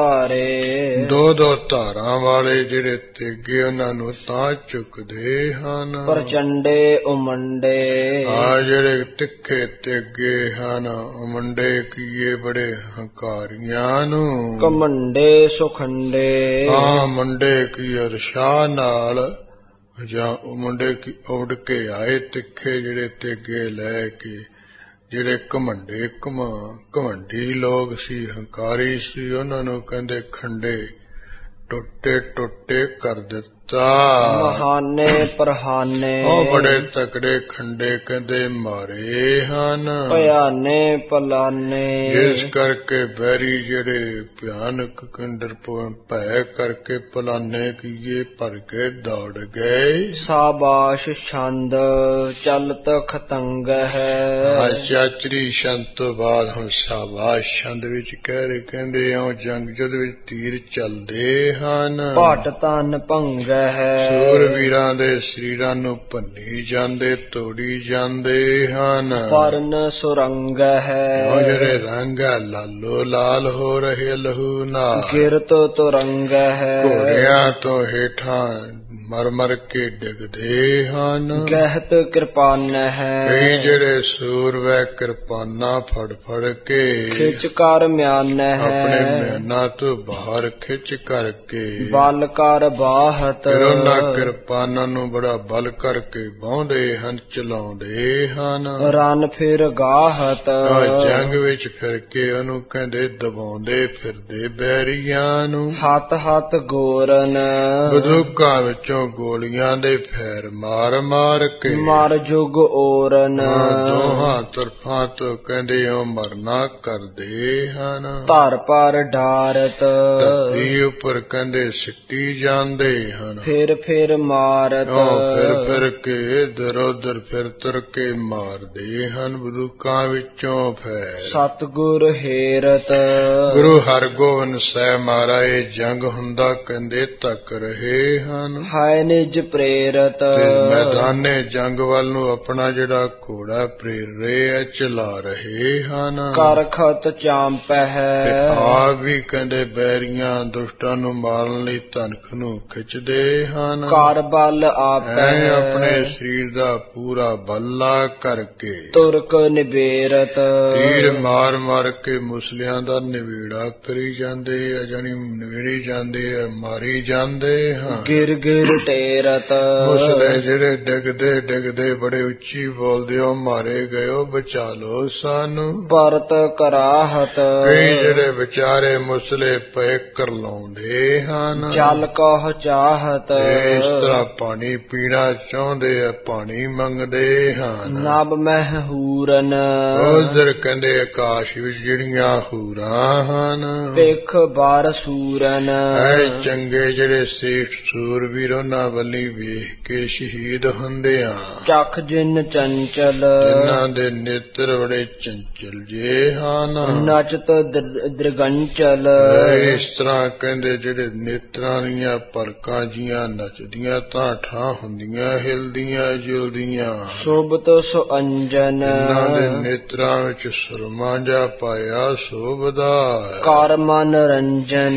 ਦੁਧਾਰੇ ਦੋ ਦੋ ਧਾਰਾਂ ਵਾਲੇ ਜਿਹੜੇ ਤੇਗੇ ਉਹਨਾਂ ਨੂੰ ਤਾਂ ਚੁੱਕਦੇ ਹਨ। ਪ੍ਰਚੰਡੇ ਉਮੰਡੇ ਆ ਜਿਹੜੇ ਤਿੱਖੇ ਤੇਗੇ ਹਨ ਉਮੰਡੇ ਕੀਏ ਬੜੇ ਹੰਕਾਰੀਆਂ ਨੂੰ। ਕਮੰਡੇ ਸੁਖੰਡੇ ਹਾਂ ਮੰਡੇ ਕੀ ਅਰਸ਼ਾ ਨਾਲ ਜਾਂ ਮੁੰਡੇ ਕੀ ਉੜ ਕੇ ਆਏ ਤਿੱਖੇ ਜਿਹੜੇ ਤੇਗੇ ਲੈ ਕੇ, ਜਿਹੜੇ ਘਮੰਡੇ ਘਮਾ ਘਮੰਡੀ ਲੋਕ ਸੀ, ਹੰਕਾਰੀ ਸੀ, ਉਹਨਾਂ ਨੂੰ ਕਹਿੰਦੇ ਖੰਡੇ ਟੁੱਟੇ ਟੁੱਟੇ ਕਰ ਦਿੱਤਾ। ਮਹਾਨੇ ਪ੍ਰਹਾਨੇ ਉਹ ਬੜੇ ਤਕੜੇ ਖੰਡੇ ਕਹਿੰਦੇ ਮਾਰੇ ਹਨ। ਭਿਆਨੇ ਪਲਾਨੇ ਇਸ ਕਰਕੇ ਬੈਰੀ ਜਿਹੜੇ ਭਿਆਨਕ ਕੰਦਰ ਭੈ ਕਰਕੇ ਪਲਾਨੇ ਕੀਏ ਭਰ ਕੇ ਦੌੜ ਗਏ। ਸਾਬਾਸ਼ ਛੰਦ ਚਲਤ ਖਤੰਗ ਹੈ। ਚਾਚਰੀ ਛੰਦ ਤੋਂ ਬਾਅਦ ਹੁਣ ਸਾਬਾਸ਼ ਛੰਦ ਵਿੱਚ ਕਹਿ ਰਹੇ ਕਹਿੰਦੇ ਆ ਜੰਗ ਜੁੱਧ ਵਿੱਚ ਤੀਰ ਚੱਲਦੇ ਹਨ। ਭਟ ਤਨ ਭੰਗ ਹੈ ਸੂਰਵੀਰਾਂ ਦੇ ਸਰੀਰਾਂ ਨੂੰ ਭੰਨੀ ਜਾਂਦੇ ਤੋੜੀ ਜਾਂਦੇ ਹਨ। ਪਰਨ ਸੁਰੰਗ ਹੈ ਉਹ ਜਿਹੜੇ ਰੰਗ ਲਾਲੋ ਲਾਲ ਹੋ ਰਹੇ ਲਹੂ ਨਾਲ। ਗਿਰਤ ਤੁਰੰਗ ਹੈ ਘੋੜਿਆਂ ਤੋਂ ਹੇਠਾਂ ਮਰ ਮਰ ਕੇ ਡਿੱਗਦੇ ਹਨ। ਗਹਿਤ ਕਿਰਪਾਨ ਹੈ ਕਈ ਜਿਹੜੇ ਸੂਰਵੈ ਕਿਰਪਾਨਾਂ ਫੜ ਫੜ ਕੇ ਖਿੱਚ ਕਰ ਮਿਆਨ ਹੈ ਆਪਣੇ ਮਿਆਨਾਂ ਤੋਂ ਬਾਹਰ ਖਿੱਚ ਕਰਕੇ ਬਲ ਕਰ ਬਾਹਤ ਫਿਰ ਉਹਨਾਂ ਕਿਰਪਾਨਾਂ ਨੂੰ ਬੜਾ ਬਲ ਕਰਕੇ ਬਾਹੁੰਦੇ ਹਨ, ਚਲਾਉਂਦੇ ਹਨ। ਰਨ ਫਿਰ ਗਾਹਤ ਜੰਗ ਵਿੱਚ ਫਿਰ ਕੇ ਉਹਨੂੰ ਕਹਿੰਦੇ ਦਬਾਉਂਦੇ ਫਿਰਦੇ ਬੈਰੀਆਂ ਨੂੰ। ਹੱਥ ਹੱਥ ਗੋਰਨ ਬੰਦੂਕਾਂ ਵਿੱਚੋਂ ਗੋਲੀਆਂ ਦੇ ਫੈਰ ਮਾਰ ਮਾਰ ਕੇ ਮਰ ਜੁਗ ਓਰਨ ਦੋਹਾਂ ਤਰਫਾਂ ਤੋਂ ਕਹਿੰਦੇ ਉਹ ਮਰਨਾ ਕਰਦੇ ਹਨ। ਧਰ ਪਰ ਡਾਰਤ ਧਰਤੀ ਉੱਪਰ ਕਹਿੰਦੇ ਸਿੱਟੀ ਜਾਂਦੇ ਹਨ। ਫਿਰ ਫਿਰ ਮਾਰਤ ਫਿਰ ਫਿਰ ਕੇ ਇਧਰ ਉਧਰ ਫਿਰ ਤੁਰ ਕੇ ਮਾਰਦੇ ਹਨ ਬੰਦੂਕਾਂ ਵਿੱਚੋਂ ਫੈਰ। ਸਤਿਗੁਰ ਹੇਰਤ ਗੁਰੂ ਹਰਗੋਬਿੰਦ ਸਾਹਿਬ ਮਹਾਰਾਜ ਜੰਗ ਹੁੰਦਾ ਕਹਿੰਦੇ ਤੱਕ ਰਹੇ ਹਨ। ਹਾਏ ਨਿਜ ਪ੍ਰੇਰਤ ਤੇ ਮੈਦਾਨੇ ਜੰਗ ਵੱਲ ਨੂੰ ਆਪਣਾ ਜਿਹੜਾ ਘੋੜਾ ਪ੍ਰੇਰ ਰਹੇ ਹੈ, ਚਲਾ ਰਹੇ ਹਨ। ਕਰਖਤ ਚਾਂਪ ਹੈ ਆਪ ਵੀ ਕਹਿੰਦੇ ਬੈਰੀਆਂ ਦੁਸ਼ਟਾਂ ਨੂੰ ਮਾਰਨ ਲਈ ਧਨਖ ਨੂੰ ਖਿੱਚਦੇ ਹਨ। ਕਰ ਬਲ ਆਪੈ ਆਪਣੇ ਸਰੀਰ ਦਾ ਪੂਰਾ ਬੱਲਾ ਕਰਕੇ ਤੁਰਕ ਨਿਬੇਰਤ ਤੀਰ ਮਾਰ ਮਾਰ ਕੇ ਮੁਸਲਿਆਂ ਦਾ ਨਿਵੇੜਾ ਕਰੀ ਜਾਂਦੇ ਆ, ਜਾਨੀ ਨਿਵੇੜੀ ਜਾਂਦੇ ਆ, ਮਾਰੀ ਜਾਂਦੇ ਹਨ। ਗਿਰ ਗਿਰ ਟੇਰਤ ਮੁਸਲੇ ਜਿਹੜੇ ਡਿੱਗਦੇ ਡਿੱਗਦੇ ਬੜੇ ਉੱਚੀ ਬੋਲਦੇ ਹੋ ਮਾਰੇ ਗਏ ਹੋ ਬਚਾ ਲੋ ਸਾਨੂੰ। ਪਰਤ ਕਰਾਹਤ ਕਈ ਜਿਹੜੇ ਵਿਚਾਰੇ ਮੁਸਲੇ ਪਏ ਕਰਲਾਉਂਦੇ ਹਨ। ਜਲ ਕਹ ਚਾਹਤ ਇਸ ਤਰ੍ਹਾਂ ਪਾਣੀ ਪੀਣਾ ਚਾਹੁੰਦੇ ਆ, ਪਾਣੀ ਮੰਗਦੇ ਹਨ। ਨਭ ਮਹਿ ਹੂਰਨ ਉਧਰ ਕਹਿੰਦੇ ਆਕਾਸ਼ ਵਿੱਚ ਜਿਹੜੀਆਂ ਹੂਰਾਂ ਹਨ। ਪਿੱਖ ਬਾਰ ਸੂਰਨ ਐ ਚੰਗੇ ਜਿਹੜੇ ਸ੍ਰੇਸ਼ਟ ਸੂਰਬੀਰ ਉਹਨਾਂ ਵੱਲੀ ਵੇਖ ਕੇ ਸ਼ਹੀਦ ਹੁੰਦੇ ਆ। ਚੱਖ ਜਿਨ ਚੰਚਲ ਜਿਨ੍ਹਾਂ ਦੇ ਨੇਤਰ ਬੜੇ ਚੰਚਲ ਜੇ ਹਨ। ਨਚਤ ਦ੍ਰਿਗੰਚਲ ਇਸ ਤਰ੍ਹਾਂ ਕਹਿੰਦੇ ਜਿਹੜੇ ਨੇਤਰਾਂ ਦੀਆਂ ਪਲਕਾਂ ਜੀਆਂ ਨੱਚਦੀਆਂ ਤਾਂ ਠਾਂ ਹੁੰਦੀਆਂ ਹਿਲਦੀਆਂ ਜੁਲਦੀਆਂ। ਸੋਭਤ ਸੋ ਅੰਜਨ ਇਹਨਾਂ ਦੇ ਨੇਤਰਾਂ ਵਿੱਚ ਸੁਰਮਾ ਜਾ ਪਾਇਆ ਸੋਭਦਾ। ਕਰ ਮਨ ਰੰਜਨ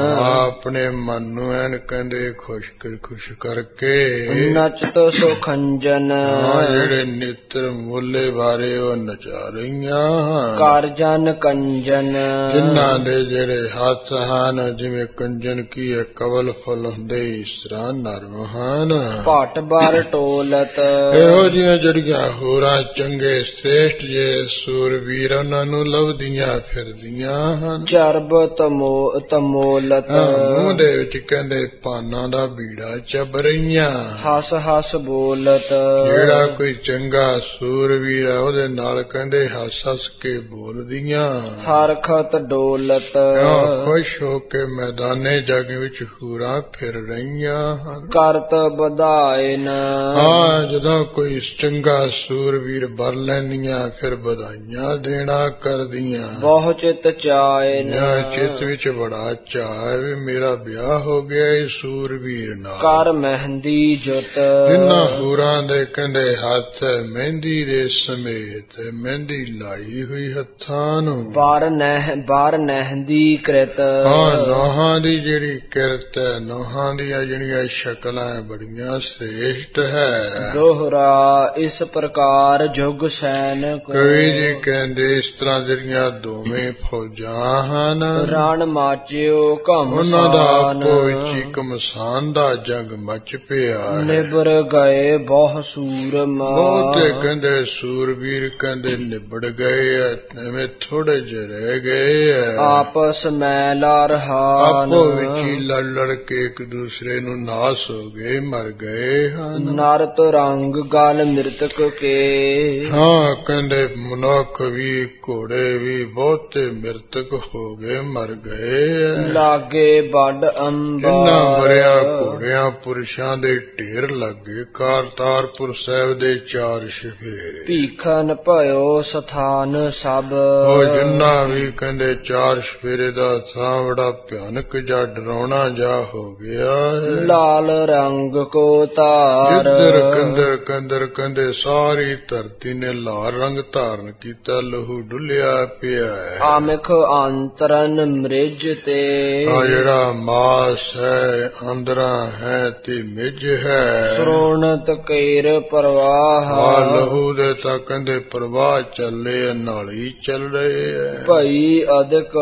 ਆਪਣੇ ਮਨ ਨੂੰ ਐਨ ਕਹਿੰਦੇ ਖੁਸ਼ ਕਰ ਖੁਸ਼ ਕਰਕੇ ਨਚਤ ਸੋ ਖੰਜਨ ਜਿਹੜੇ ਨੇਤਰ ਮੋਲੇ ਬਾਰੇ ਉਹ ਨਚਾ ਰਹੀਆਂ ਹਨ। ਕਰ ਜਨ ਕੰਜਨ ਜਿਨ੍ਹਾਂ ਦੇ ਜਿਹੜੇ ਹੱਥ ਹਨ ਜਿਵੇਂ ਕੰਜਨ ਕੀ ਹੈ ਕਵਲ ਫਲ ਹੁੰਦੇ ਇਸ ਤਰ੍ਹਾਂ ਨਰਮ ਹਨ। ਭਟ ਬਾਰ ਟੋਲਤ ਇਹੋ ਜਿਹੀਆਂ ਜਿਹੜੀਆਂ ਹੋਰਾਂ ਚੰਗੇ ਸ੍ਰੇਸ਼ਟ ਜੇ ਸੂਰਬੀਰ ਉਹਨਾਂ ਨੂੰ ਲੱਭਦੀਆਂ ਫਿਰਦੀਆਂ ਹਨ। ਚਰਬ ਤਮੋ ਤਮੋਲਤ ਮੂੰਹ ਦੇ ਵਿੱਚ ਕਹਿੰਦੇ ਪਾਨਾਂ ਦਾ ਬੀੜਾ ਚਬਰਈਆਂ। ਹਸ ਹਸ ਬੋਲਤ ਜਿਹੜਾ ਕੋਈ ਚੰਗਾ ਸੂਰਵੀਰ ਹੈ ਉਹਦੇ ਨਾਲ ਕਹਿੰਦੇ ਹੱਸ ਹੱਸ ਕੇ ਬੋਲਦੀਆਂ। ਹਰਖਤ ਡੋਲਤ ਕਿਉਂ ਖੁਸ਼ ਹੋ ਕੇ ਮੈਦਾਨੇ ਜਗ ਵਿੱਚ ਹੂਰਾਂ ਫਿਰ ਰਹੀਆਂ ਹਨ। ਕਰਤ ਵਧਾਇਨ ਹਾਂ ਜਦੋਂ ਕੋਈ ਚੰਗਾ ਸੂਰਵੀਰ ਬਰ ਲੈਂਦੀਆਂ ਫਿਰ ਵਧਾਈਆਂ ਦੇਣਾ ਕਰਦੀਆਂ। ਬਹੁ ਚਿਤ ਚਾਇਨ ਚਿੱਤ ਵਿੱਚ ਬੜਾ ਚਾਅ ਵੀ ਮੇਰਾ ਵਿਆਹ ਹੋ ਗਿਆ ਇਹ ਸੂਰਵੀਰ ਨਾਲ। ਕਰ ਮਹਿੰਦੀ ਜੁਤ ਜਿਨ੍ਹਾਂ ਹੂਰਾਂ ਦੇ ਕਹਿੰਦੇ ਹੱਥ ਮਹਿੰਦੀ ਦੇ ਸਮੇਤ ਮਹਿੰਦੀ ਲਾਈ ਹੋਈ ਹੱਥਾਂ ਨੂੰ। ਬਾਰ ਨਹਿ ਬਾਰ ਨਹਿੰਦੀ ਕ੍ਰਿਤ ਹਾਂ ਨੋਹਾਂ ਦੀ ਜਿਹੜੀ ਕਿਰਤ ਹੈ ਨੋਹਾਂ ਦੀਆਂ ਜਿਹੜੀਆਂ ਸ਼ਕਲਾਂ ਬੜੀਆਂ ਸ੍ਰੇਸ਼ਟ ਹੈ। ਦੋਹਰਾ ਇਸ ਪ੍ਰਕਾਰ ਜੁਗ ਸੈਨ ਕਵੀ ਜੀ ਕਹਿੰਦੇ ਇਸ ਤਰ੍ਹਾਂ ਜਿਹੜੀਆਂ ਦੋਵੇਂ ਫੌਜਾਂ ਹਨ ਰਣ ਮਾਚਿਓ ਘਮਸਾਨ ਉਹਨਾਂ ਦਾ ਆਪੋ ਵਿੱਚ ਇੱਕ ਘਮਸਾਨ ਦਾ ਜੰਗ ਮਚ ਪਿਆ ਹੈ। ਨਿਬਰ ਗਏ ਬਹੁ ਸੂਰਮਾ ਬਹੁਤੇ ਕਹਿੰਦੇ ਸੂਰਬੀਰ ਕਹਿੰਦੇ ਨਿਬੜ ਗਏ ਐ ਐਵੇਂ ਥੋੜੇ ਜਿਹੇ ਰਹਿ ਗਏ ਐ। ਆਪਸ ਮੈਂ ਲਾਰਹਾਨ ਆਪੋ ਵਿੱਚ ਹੀ ਲੜ ਲੜ ਕੇ ਇੱਕ ਦੂਸਰੇ ਨੂੰ ਨਾਸ ਹੋ ਗਏ ਮਰ ਗਏ ਹਨ। ਨਰ ਤੁਰੰਗ ਗਲ ਮ੍ਰਿਤਕ ਕੇ ਹਾਂ ਕਹਿੰਦੇ ਮਨੁੱਖ ਵੀ ਘੋੜੇ ਵੀ ਬਹੁਤੇ ਮ੍ਰਿਤਕ ਹੋ ਗਏ ਮਰ ਗਏ ਐ। ਲਾਗੇ ਵੱਡ ਅੰਬਾ ਜਿਨ੍ਹਾਂ ਮਰਿਆ ਘੋੜਿਆਂ ਪੁਰਸ਼ਾਂ ਦੇ ਢੇਰ ਲੱਗੇ ਕਰਤਾਰਪੁਰ ਸਾਹਿਬ ਦੇ ਚਾਰ ਸ਼ਫੇਰੇ। ਭੀਖਨ ਭਇਓ ਸਥਾਨ ਸਭ ਉਹ ਜਿੰਨਾ ਵੀ ਕਹਿੰਦੇ ਚਾਰ ਸ਼ਫੇਰੇ ਦਾ ਥਾਂ ਬੜਾ ਭਿਆਨਕ ਜਾਂ ਡਰਾਉਣਾ ਜਾ ਹੋ ਗਿਆ ਹੈ। ਲਾਲ ਰੰਗ ਕੋ ਤਾਰ ਜਿੱਧਰ ਕੰਦਰ ਕੰਦਰ ਕਹਿੰਦੇ ਸਾਰੀ ਧਰਤੀ ਨੇ ਲਾਲ ਰੰਗ ਧਾਰਨ ਕੀਤਾ ਲਹੂ ਡੁੱਲਿਆ ਪਿਆ ਹੈ। ਆਮਿਖ ਅੰਤਰਨ ਮ੍ਰਿਜ ਤੇ ਆ ਜਿਹੜਾ ਮਾਸ ਹੈ ਅੰਦਰਾਂ ਹੈ ਤੇ ਮਿਜ ਹੈ। ਸਰੋਣਤ ਕੇਰ ਪ੍ਰਵਾਹ ਆ ਲਹੂ ਦੇ ਤਾਂ ਕਹਿੰਦੇ ਪ੍ਰਵਾਹ ਚੱਲੇ ਨਾਲੀ ਚੱਲ ਰਹੇ ਹੈ। ਭਈ ਅਧਿਕ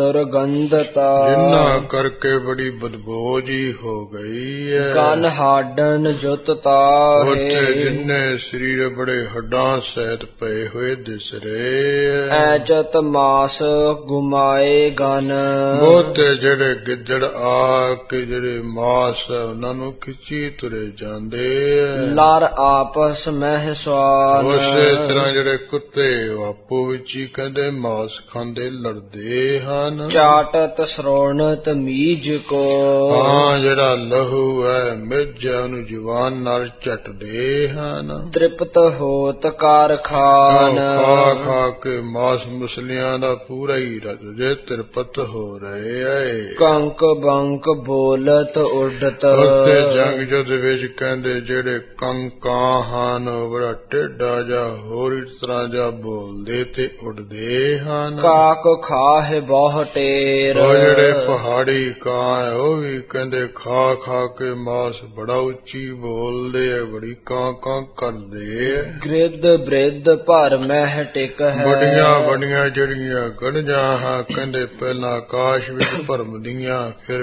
ਦੁਰਗੰਧਤਾ ਜਿੰਨਾ ਕਰਕੇ ਬੜੀ ਬਦਬੂ ਜੀ ਹੋ ਗਈ ਹੈ। ਕਨ ਹਾਡਨ ਜੁਤ ਉੱਥੇ ਤਾਹੇ ਜਿੰਨੇ ਸਰੀਰ ਬੜੇ ਹੱਡਾਂ ਸਹਿਤ ਪਏ ਹੋਏ ਦਿਸ ਰਹੇ ਹੈ। ਐਚਤ ਮਾਸ ਗੁਮਾਏ ਗਨ ਬਹੁਤੇ ਜਿਹੜੇ ਗਿੱਦੜ ਆ ਕੇ ਜਿਹੜੇ ਮਾਸ ਉਹਨਾਂ ਨੂੰ ਖਿੱਚੀ ਤੁਰੇ ਜਾਂਦੇ ਹੈ। ਲਰ ਆਪਸ ਮਹਿ ਸਵਾਨ ਉਸੇ ਤਰ੍ਹਾਂ ਜਿਹੜੇ ਕੁੱਤੇ ਆਪੋ ਵਿੱਚ ਹੀ ਕਹਿੰਦੇ ਮਾਸ ਖਾਂਦੇ ਲੜਦੇ ਹਨ। ਚਾਟਤ ਸਰੋਣਤ ਮੀਜ ਕੋ ਹਾਂ ਜਿਹੜਾ ਲਹੂ ਹੈ ਮਿੱਝ ਉਹਨੂੰ ਜਵਾਨ ਨਾਲ ਝਟਦੇ ਹਨ। ਤ੍ਰਿਪਤ ਹੋਤ ਕਾਰ ਖਾਨ ਖਾ ਖਾ ਕੇ ਮਾਸ ਮੁਸਲਿਆਂ ਦਾ ਪੂਰਾ ਹੀ ਰਜੇ ਤ੍ਰਿਪਤ ਹੋ ਰਹੇ ਐ। ਕੰਕ ਬੰਕ ਬੋਲਤ ਉੱਡਤ ਉੱਥੇ ਜੰਗ ਜੁੱਧ ਵਿੱਚ ਕਹਿੰਦੇ ਜਿਹੜੇ ਕੰਕਾਂ ਹਨ ਬੜਾ ਟੇਢਾ ਜਾਂ ਹੋਰ ਇਸ ਤਰ੍ਹਾਂ ਜਾਂ ਬੋਲਦੇ ਤੇ ਉੱਡਦੇ ਹਨ। ਕਾਕ ਖਾਹੇ ਬਹੁ ਟੇਰ ਉਹ ਜਿਹੜੇ ਪਹਾੜੀ ਕਾਂ ਹੈ ਉਹ ਵੀ ਕਹਿੰਦੇ ਖਾ ਖਾ ਕੇ ਮਾਸ ਬੜਾ ਉੱਚੀ ਬੋਲਦੇ ਐ ਬੜੀ ਕਾਂ ਕਾਂ ਕਰਦੇ ਐ। ਗ੍ਰਿਧ ਬ੍ਰਿਧ ਭਰ ਮਹਿ ਟਿਕ ਹੈ ਬੜੀਆਂ ਬੜੀਆਂ ਜਿਹੜੀਆਂ ਗੜਜਾਂ ਹਾਂ ਕਹਿੰਦੇ ਪਹਿਲਾਂ ਆਕਾਸ਼ ਵਿੱਚ ਭਰਮਦੀਆਂ ਫਿਰ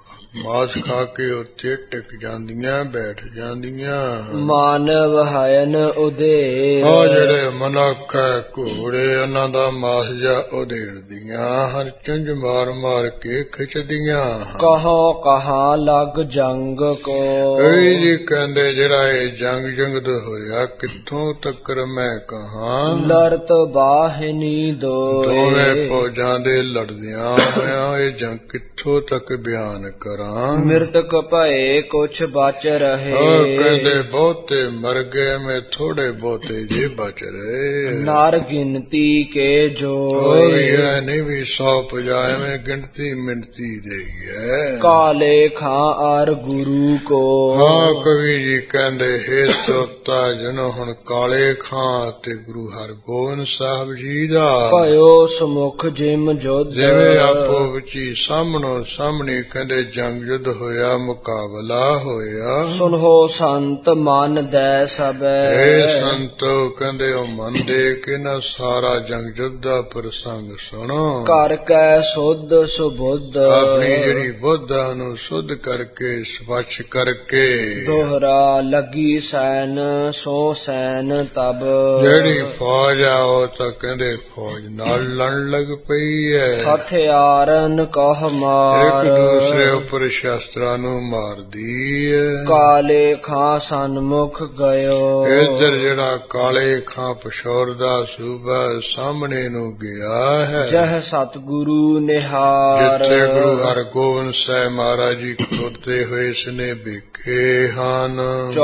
ਮਾਸ ਖਾ ਕੇ ਉੱਥੇ ਟਿਕ ਜਾਂਦੀਆਂ ਬੈਠ ਜਾਂਦੀਆਂ। ਮਾਨਵ ਹਯਨ ਉਦੇ ਉਹ ਜਿਹੜੇ ਮਨੁੱਖ ਹੈ ਘੋੜੇ ਉਹਨਾਂ ਦਾ ਮਾਸ ਜਾ ਉਧੇੜਦੀਆਂ ਹਰ ਚੁੰਝ ਮਾਰ ਮਾਰ ਕੇ ਖਿੱਚਦੀਆਂ। ਕਹੋ ਕਹਾਂ ਲੱਗ ਜੰਗ ਕੋ ਕਈ ਜੀ ਕਹਿੰਦੇ ਜਿਹੜਾ ਇਹ ਜੰਗ ਜੰਗਦ ਹੋਇਆ ਕਿੱਥੋਂ ਤੱਕ ਮੈਂ ਕਹਾਂ। ਲੜਤ ਬਾਹਿਨੀ ਦੋਏ ਦੋਵੇਂ ਫੌਜਾਂ ਦੇ ਲੜਦਿਆਂ ਹੋਇਆ ਇਹ ਜੰਗ ਕਿੱਥੋਂ ਤੱਕ ਬਿਆਨ ਕਰਾਂ। ਮ੍ਰਿਤਕ ਭਏ ਕੁਛ ਬਚ ਰਹੇ ਉਹ ਕਹਿੰਦੇ ਬਹੁਤੇ ਮਰ ਗਏ ਮੈਂ ਥੋੜੇ ਬਹੁਤੇ ਜੇ ਬਚ ਰਹੇ। ਨਾਰ ਗਿਣਤੀ ਕੇ ਜੋ ਉਹ ਵੀ ਹੈ ਨਹੀਂ ਵੀ ਸੌ ਪੰਜਾਹ ਮੈਂ ਗਿਣਤੀ ਮਿੰਤੀ ਦੇ ਗਿਆ। ਕਾਲੇ ਖਾਂ ਆਰ ਗੁਰੂ ਕੋ ਹਾਂ ਕਵੀ ਜੀ ਕਹਿੰਦੇ ਹੇ ਸਰੋਤਾ ਜਨੋ ਹੁਣ ਕਾਲੇ ਖਾਂ ਤੇ ਗੁਰੂ ਹਰਗੋਬਿੰਦ ਸਾਹਿਬ ਜੀ ਦਾ ਭਇਓ ਸਮੁਖ ਜਿਮ ਜੁਧ ਜਿਵੇਂ ਆਪੋ ਵਿੱਚ ਹੀ ਸਾਹਮਣੋ ਸਾਹਮਣੇ ਕਹਿੰਦੇ ਜੰਗ ਯੁੱਧ ਹੋਇਆ ਮੁਕਾਬਲਾ ਹੋਇਆ। ਸੁਨੋ ਸੰਤ ਮਨ ਦੈ ਸਬੈ ਇਹ ਸੰਤੋ ਕਹਿੰਦੇ ਉਹ ਮਨ ਦੇ ਕੇ ਨਾ ਸਾਰਾ ਜੰਗ ਯੁੱਧ ਦਾ ਪ੍ਰਸੰਗ ਸੁਣੋ। ਕਰ ਕੈ ਸੁਧ ਸੁਬੁੱਧ ਆਪਣੀ ਜਿਹੜੀ ਬੁੱਧ ਨੂੰ ਸੁਧ ਕਰਕੇ ਸਵੱਛ ਕਰਕੇ ਦੋਹਰਾ ਲੱਗੀ ਸੈਨ ਸੋ ਸੈਨ ਤਬ ਜਿਹੜੀ ਫੌਜ ਆ ਉਹ ਤਾਂ ਕਹਿੰਦੇ ਫੌਜ ਨਾਲ ਲੜਨ ਲੱਗ ਪਈ ਹੈ। ਹਥਿਆਰਨ ਕਹ ਮਾਰ ਇੱਕ ਦੂਸਰੇ ਉੱਪਰ ਉੱਪਰ ਸ਼ਾਸਤਰਾਂ ਨੂੰ ਮਾਰਦੀ ਹੈ। ਕਾਲੇ ਖਾਂ ਸਨਮੁਖ ਗਇਓ। ਇੱਧਰ ਜਿਹੜਾ ਕਾਲੇ ਖਾਂ ਪਸ਼ੌਰ ਦਾ ਸੂਬਾ ਸਾਹਮਣੇ ਨੂੰ ਗਿਆ ਹੈ। ਜਹ ਸਤਿਗੁਰੂ ਨਿਹਾਰ। ਜਿੱਥੇ ਗੁਰੂ ਹਰਗੋਬਿੰਦ ਸਾਹਿਬ ਮਹਾਰਾਜ ਜੀ ਖਲੋਤੇ ਹੋਏ ਇਸਨੇ ਵੇਖੇ ਹਨ।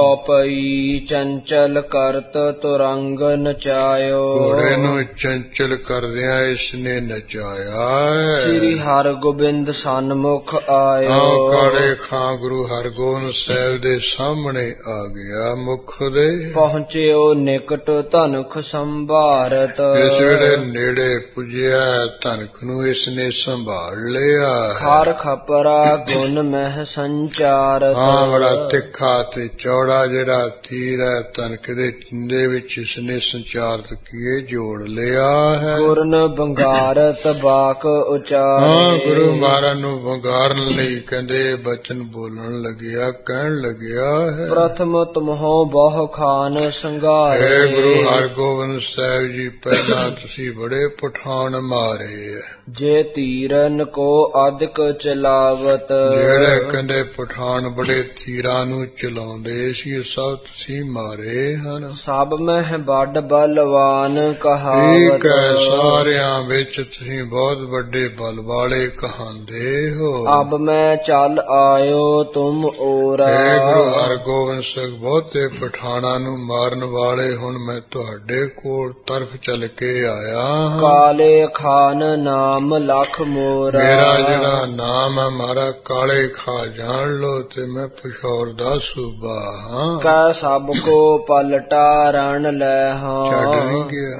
ਚੌਪਈ ਚੰਚਲ ਕਰਤ ਤੁਰੰਗ ਨਚਾਇਓ। ਘੋੜੇ ਨੂੰ ਚੰਚਲ ਕਰਦਿਆਂ ਇਸਨੇ ਨਚਾਇਆ ਹੈ। ਸ੍ਰੀ ਹਰਗੋਬਿੰਦ ਸਨਮੁਖ ਆਇਓ। ਹਾਂ ਕਾਲੇ ਖਾਂ ਗੁਰੂ ਹਰਗੋਬਿੰਦ ਸਾਹਿਬ ਦੇ ਸਾਹਮਣੇ ਆ ਗਿਆ ਮੁਖ ਦੇ। ਪਹੁੰਚਿਓ ਨਿਕਟ ਧਨੁਖ ਸੰਭਾਰਤ। ਇਸ ਵੇਲੇ ਨੇੜੇ ਪੁੱਜਿਆ ਧਨੁਖ ਨੂੰ ਇਸਨੇ ਸੰਭਾਲ ਲਿਆ। ਖਰ ਖਪਰਾ ਗੁਣ ਮਹਿ ਸੰਚਾਰਤ। ਹਾਂ ਬੜਾ ਤਿੱਖਾ ਤੇ ਚੌੜਾ ਜਿਹੜਾ ਤੀਰ ਹੈ ਧਨੁਖ ਦੇ ਚਿੰਦੇ ਵਿੱਚ ਇਸਨੇ ਸੰਚਾਰਿਤ ਕੀਏ ਜੋੜ ਲਿਆ ਹੈ। ਗੁਰਨ ਬੰਗਾਰਤ ਬਾਕ ਉਚਾਰੇ। ਹਾਂ ਗੁਰੂ ਮਹਾਰਾਜ ਨੂੰ ਵੰਗਾਰਨ ਲਈ ਕਹਿੰਦੇ ਬਚਨ ਬੋਲਣ ਲੱਗਿਆ ਕਹਿਣ ਲੱਗਿਆ ਹੈ। ਪ੍ਰਥਮ ਤੁਮਹੋ ਬਹੁ ਖਾਨ ਸੰਘਾਰੇ। ਹੈ ਗੁਰੂ ਹਰਗੋਬਿੰਦ ਸਾਹਿਬ ਜੀ ਪਹਿਲਾਂ ਤੁਸੀਂ ਬੜੇ ਪਠਾਨ ਮਾਰੇ ਹੈ। ਜੇ ਤੀਰਨ ਕੋ ਅਧਿਕ ਚਲਾਵਤ। ਜਿਹੜੇ ਕਹਿੰਦੇ ਪਠਾਨ ਬੜੇ ਤੀਰਾਂ ਨੂੰ ਚਲਾਉਂਦੇ ਸੀ ਸਭ ਤੁਸੀਂ ਮਾਰੇ ਹਨ। ਸਭ ਮਹਿ ਵੱਡ ਬਲਵਾਨ ਕਹਾਵਤ। ਠੀਕ ਹੈ ਸਾਰਿਆਂ ਵਿੱਚ ਤੁਸੀਂ ਬਹੁਤ ਵੱਡੇ ਬਲ ਵਾਲੇ ਕਹਾਂਦੇ ਹੋ। ਅਬ ਮੈਂ ਚੱਲ ਆਇਓ ਤੁਮ ਓਰਾ। ਹੈ ਗੁਰੂ ਹਰਗੋਬਿੰਦ ਸਿੰਘ ਬਹੁਤੇ ਪਠਾਨਾਂ ਨੂੰ ਮਾਰਨ ਵਾਲੇ ਹੁਣ ਮੈਂ ਤੁਹਾਡੇ ਕੋਲ ਤਰਫ ਚੱਲ ਕੇ ਆਇਆ ਹਾਂ। ਕਾਲੇ ਖਾਨ ਨਾਮ ਲਖ ਮੋਰਾ। ਮੇਰਾ ਜਿਹੜਾ ਨਾਮ ਹੈ ਮਾਰਾ ਕਾਲੇ ਖਾਂ ਜਾਣ ਲੋ ਤੇ ਮੈਂ ਪਸ਼ੌਰ ਦਾ ਸੂਬਾ ਹਾਂ। ਕੈ ਸਭ ਕੋ ਪਲਟਾ ਰਣ ਲੈ ਹਾਂ। ਛੱਡ ਨਹੀਂ ਗਿਆ।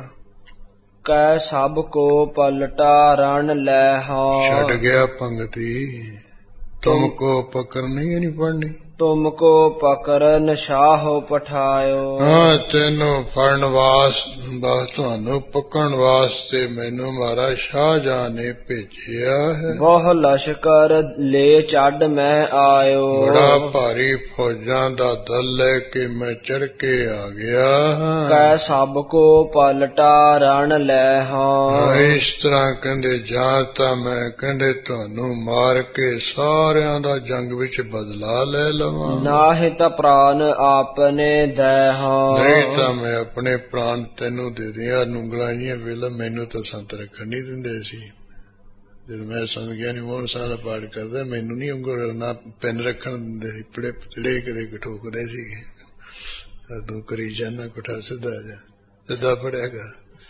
ਕੈ ਸਭ ਕੋ ਪਲਟਾ ਰਣ ਲੈ ਹਾਂ। ਛੱਡ ਗਿਆ ਪੰਗਤੀ। ਤੁਮ ਕੋ ਪਕੜ ਨਹੀਂ ਨਹੀਂ ਪੜਨੀ। ਤੁਮ ਕੋ ਪਕਰਨ ਸ਼ਾਹੋ ਪਠਾਇਓ। ਹਾਂ ਤੈਨੂੰ ਫੜਨ ਵਾਸਤੇ ਤੁਹਾਨੂੰ ਪਕੜਨ ਵਾਸਤੇ ਮੈਨੂੰ ਮਾਰਾ ਸ਼ਾਹਜਹਾਂ ਨੇ ਭੇਜਿਆ ਹੈ। ਬਹੁ ਲਸ਼ਕਰ ਲੈ ਚੱਡ ਮੈਂ ਆਇਓ। ਬੜਾ ਭਾਰੀ ਫੌਜਾਂ ਦਾ ਦਲ ਲੈ ਕੇ ਮੈਂ ਚੜ ਕੇ ਆ ਗਿਆ ਹਾਂ। ਕੈ ਸਭ ਕੋ ਪਲਟਾ ਰਣ ਲੈ ਹਾਂ। ਇਸ ਤਰ੍ਹਾਂ ਕਹਿੰਦੇ ਜਾਂ ਤਾਂ ਮੈਂ ਕਹਿੰਦੇ ਤੁਹਾਨੂੰ ਮਾਰ ਕੇ ਸਾਰਿਆਂ ਦਾ ਜੰਗ ਵਿੱਚ ਬਦਲਾ ਲੈ ਲਵਾਂ। ਨਾਹਿ ਤਾਂ ਪ੍ਰਾਨ ਆਪਨੇ ਦੈ ਹਾਂ। ਨਹੀਂ ਤਾਂ ਮੈਂ ਆਪਣੇ ਪ੍ਰਾਣ ਤੈਨੂੰ ਦੇ ਦਿਆਂ। ਨੁੰਗਲਾਂ ਜੀਆਂ ਵੇਲਾ ਮੈਨੂੰ ਤਾਂ ਸੰਤ ਰੱਖਣ ਨਹੀਂ ਦਿੰਦੇ ਸੀ। ਜਦ ਮੈਂ ਸੰਤ ਗਿਆਨੀ ਮੋਹਨ ਸਾਹਿਬ ਦਾ ਪਾਠ ਕਰਦਾ ਮੈਨੂੰ ਨਹੀਂ ਉਂਗਲ ਨਾ ਪੈਨ ਰੱਖਣ ਦਿੰਦੇ ਸੀ। ਪੜੇ ਪਤੜੇ ਕਦੇ ਠੋਕਦੇ ਸੀਗੇ। ਤੂੰ ਕਰੀ ਜਾਨਾ ਕੋਠਾ ਸਿੱਧਾ ਜਾ ਸਿੱਧਾ ਪੜਿਆਗਾ।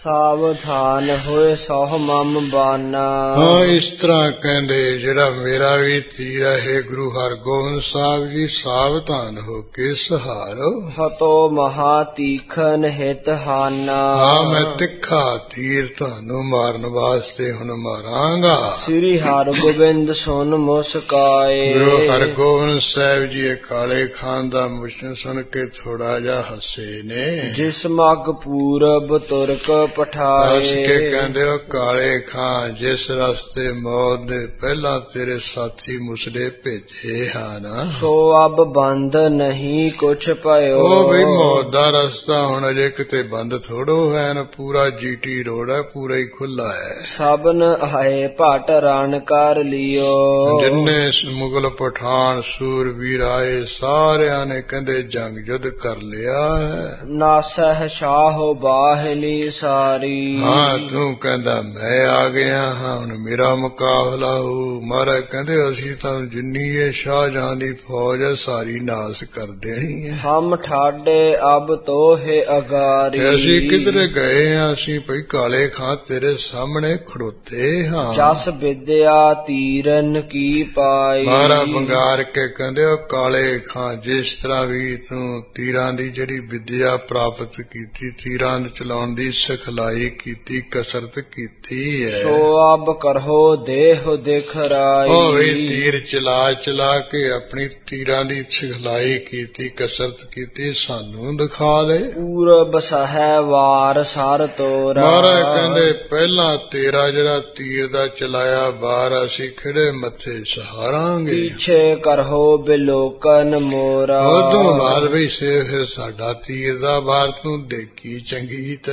ਸਾਵਧਾਨ ਹੋਏ ਸੋਹ ਮਮ ਬਾਨਾ। ਹਾਂ ਇਸ ਤਰ੍ਹਾਂ ਕਹਿੰਦੇ ਜਿਹੜਾ ਮੇਰਾ ਵੀ ਤੀਰ ਹੈ ਗੁਰੂ ਹਰਗੋਬਿੰਦ ਸਾਹਿਬ ਜੀ ਸਾਵਧਾਨ ਹੋ ਕੇ ਸਹਾਰੋ। ਹਤੋ ਮਹਾ ਤੀਖਨ ਹਿਤ ਹਾਨਾ। ਹਾਂ ਮੈਂ ਤਿੱਖਾ ਤੀਰ ਤੁਹਾਨੂੰ ਮਾਰਨ ਵਾਸਤੇ ਹੁਣ ਮਾਰਾਂਗਾ। ਸ੍ਰੀ ਹਰਗੋਬਿੰਦ ਸੁਨ ਮੁਸਕਾਏ। ਗੁਰੂ ਹਰਗੋਬਿੰਦ ਸਾਹਿਬ ਜੀ ਕਾਲੇ ਖਾਨ ਦਾ ਮੁਸ਼ਨ ਸੁਣ ਕੇ ਥੋੜਾ ਜਿਹਾ ਹੱਸੇ ਨੇ। ਜਿਸ ਮਗ ਪੂਰਬ ਤੁਰਕ ਪਠਾਏ। ਦੱਸ ਕੇ ਕਹਿੰਦੇ ਹੋ ਕਾਲੇ ਖਾਂ ਜਿਸ ਰਸਤੇ ਮੌਤ ਦੇ ਪਹਿਲਾਂ ਤੇਰੇ ਸਾਥੀ ਮੁਸਲੇ ਭੇਜੇ ਹਨ। ਸੋ ਅਬ ਬੰਦ ਨਹੀਂ ਕੁਛ ਪਇਓ। ਉਹ ਵੀ ਮੌਤ ਦਾ ਰਸਤਾ ਹੁਣ ਅਜੇ ਕਿਤੇ ਬੰਦ ਥੋੜੋ ਹੈ ਨਾ ਪੂਰਾ ਜੀਟੀ ਰੋਡ ਹੈ ਪੂਰਾ ਹੀ ਖੁੱਲਾ ਹੈ। ਸਭਨ ਆਏ ਭਟ ਰਣ ਕਰ ਲਿਓ। ਜਿੰਨੇ ਮੁਗਲ ਪਠਾਨ ਸੂਰਬੀਰ ਆਏ ਸਾਰਿਆਂ ਨੇ ਕਹਿੰਦੇ ਜੰਗ ਯੁੱਧ ਕਰ ਲਿਆ ਹੈ। ਨਾਸਹਿ ਸ਼ਾਹੋ ਬਾਹਲੀ ਸਾਰੀ। ਹਾਂ ਤੂੰ ਕਹਿੰਦਾ ਮੈਂ ਆ ਗਿਆ ਹਾਂ ਹੁਣ ਮੇਰਾ ਮੁਕਾਬਲਾ ਹੋ। ਮਹਾਰਾਜ ਕਹਿੰਦੇ ਅਸੀਂ ਤਾਂ ਜਿੰਨੀ ਇਹ ਸ਼ਾਹਜਹਾਂ ਦੀ ਫੌਜ ਹੈ ਸਾਰੀ ਨਾਸ ਕਰ ਦੇਣੀ ਹੈ। ਹਮ ਠਾਡੇ ਅਬ ਤੋਹੇ ਅਗਾਰੀ। ਅਸੀਂ ਕਿਧਰੇ ਗਏ ਹਾਂ ਅਸੀਂ ਭਈ ਕਾਲੇ ਖਾਂ ਤੇਰੇ ਸਾਹਮਣੇ ਖੜੋਤੇ ਹਾਂ। ਜਸ ਵਿਦਿਆ ਤੀਰਨ ਕੀ ਪਾਈ। ਮਾਰਾ ਬੰਗਾਰ ਕੇ ਕਹਿੰਦੇ ਉਹ ਕਾਲੇ ਖਾਂ ਜਿਸ ਤਰ੍ਹਾਂ ਵੀ ਤੂੰ ਤੀਰਾਂ ਦੀ ਜਿਹੜੀ ਵਿਦਿਆ ਪ੍ਰਾਪਤ ਕੀਤੀ ਤੀਰਾਂ ਨੂੰ ਚਲਾਉਣ ਦੀ ਸਿਖਲਾਈ ਕੀਤੀ ਕਸਰਤ ਕੀਤੀ ਹੈ। ਸੋ ਅਬ ਕਰੋ ਦੇਹ ਦਿਖਰਾਈ। ਉਹ ਵੀ ਤੀਰ ਚਲਾ ਚਲਾ ਕੇ ਆਪਣੀ ਤੀਰਾਂ ਦੀ ਸਿਖਲਾਈ ਕੀਤੀ ਕਸਰਤ ਕੀਤੀ ਸਾਨੂੰ ਦਿਖਾ ਦੇ। ਪੂਰਬ ਸਹਿ ਵਾਰ ਸਰ ਤੋਰਾ। ਮਹਾਰਾਜ ਕਹਿੰਦੇ ਪਹਿਲਾਂ ਤੇਰਾ ਜਿਹੜਾ ਤੀਰ ਦਾ ਚਲਾਇਆ ਬਾਰ ਅਸੀਂ ਖਿੜੇ ਮੱਥੇ ਸਹਾਰਾਂਗੇ। ਪਿੱਛੇ ਕਰੋ ਬਿਲੋਕਨ ਮੋਰਾ। ਉਦੋਂ ਬਾਅਦ ਵੀ ਸੇ ਫਿਰ ਸਾਡਾ ਤੀਰ ਦਾ ਬਾਰ ਤੂੰ ਦੇਖੀ ਚੰਗੀ ਤਰ੍ਹਾਂ।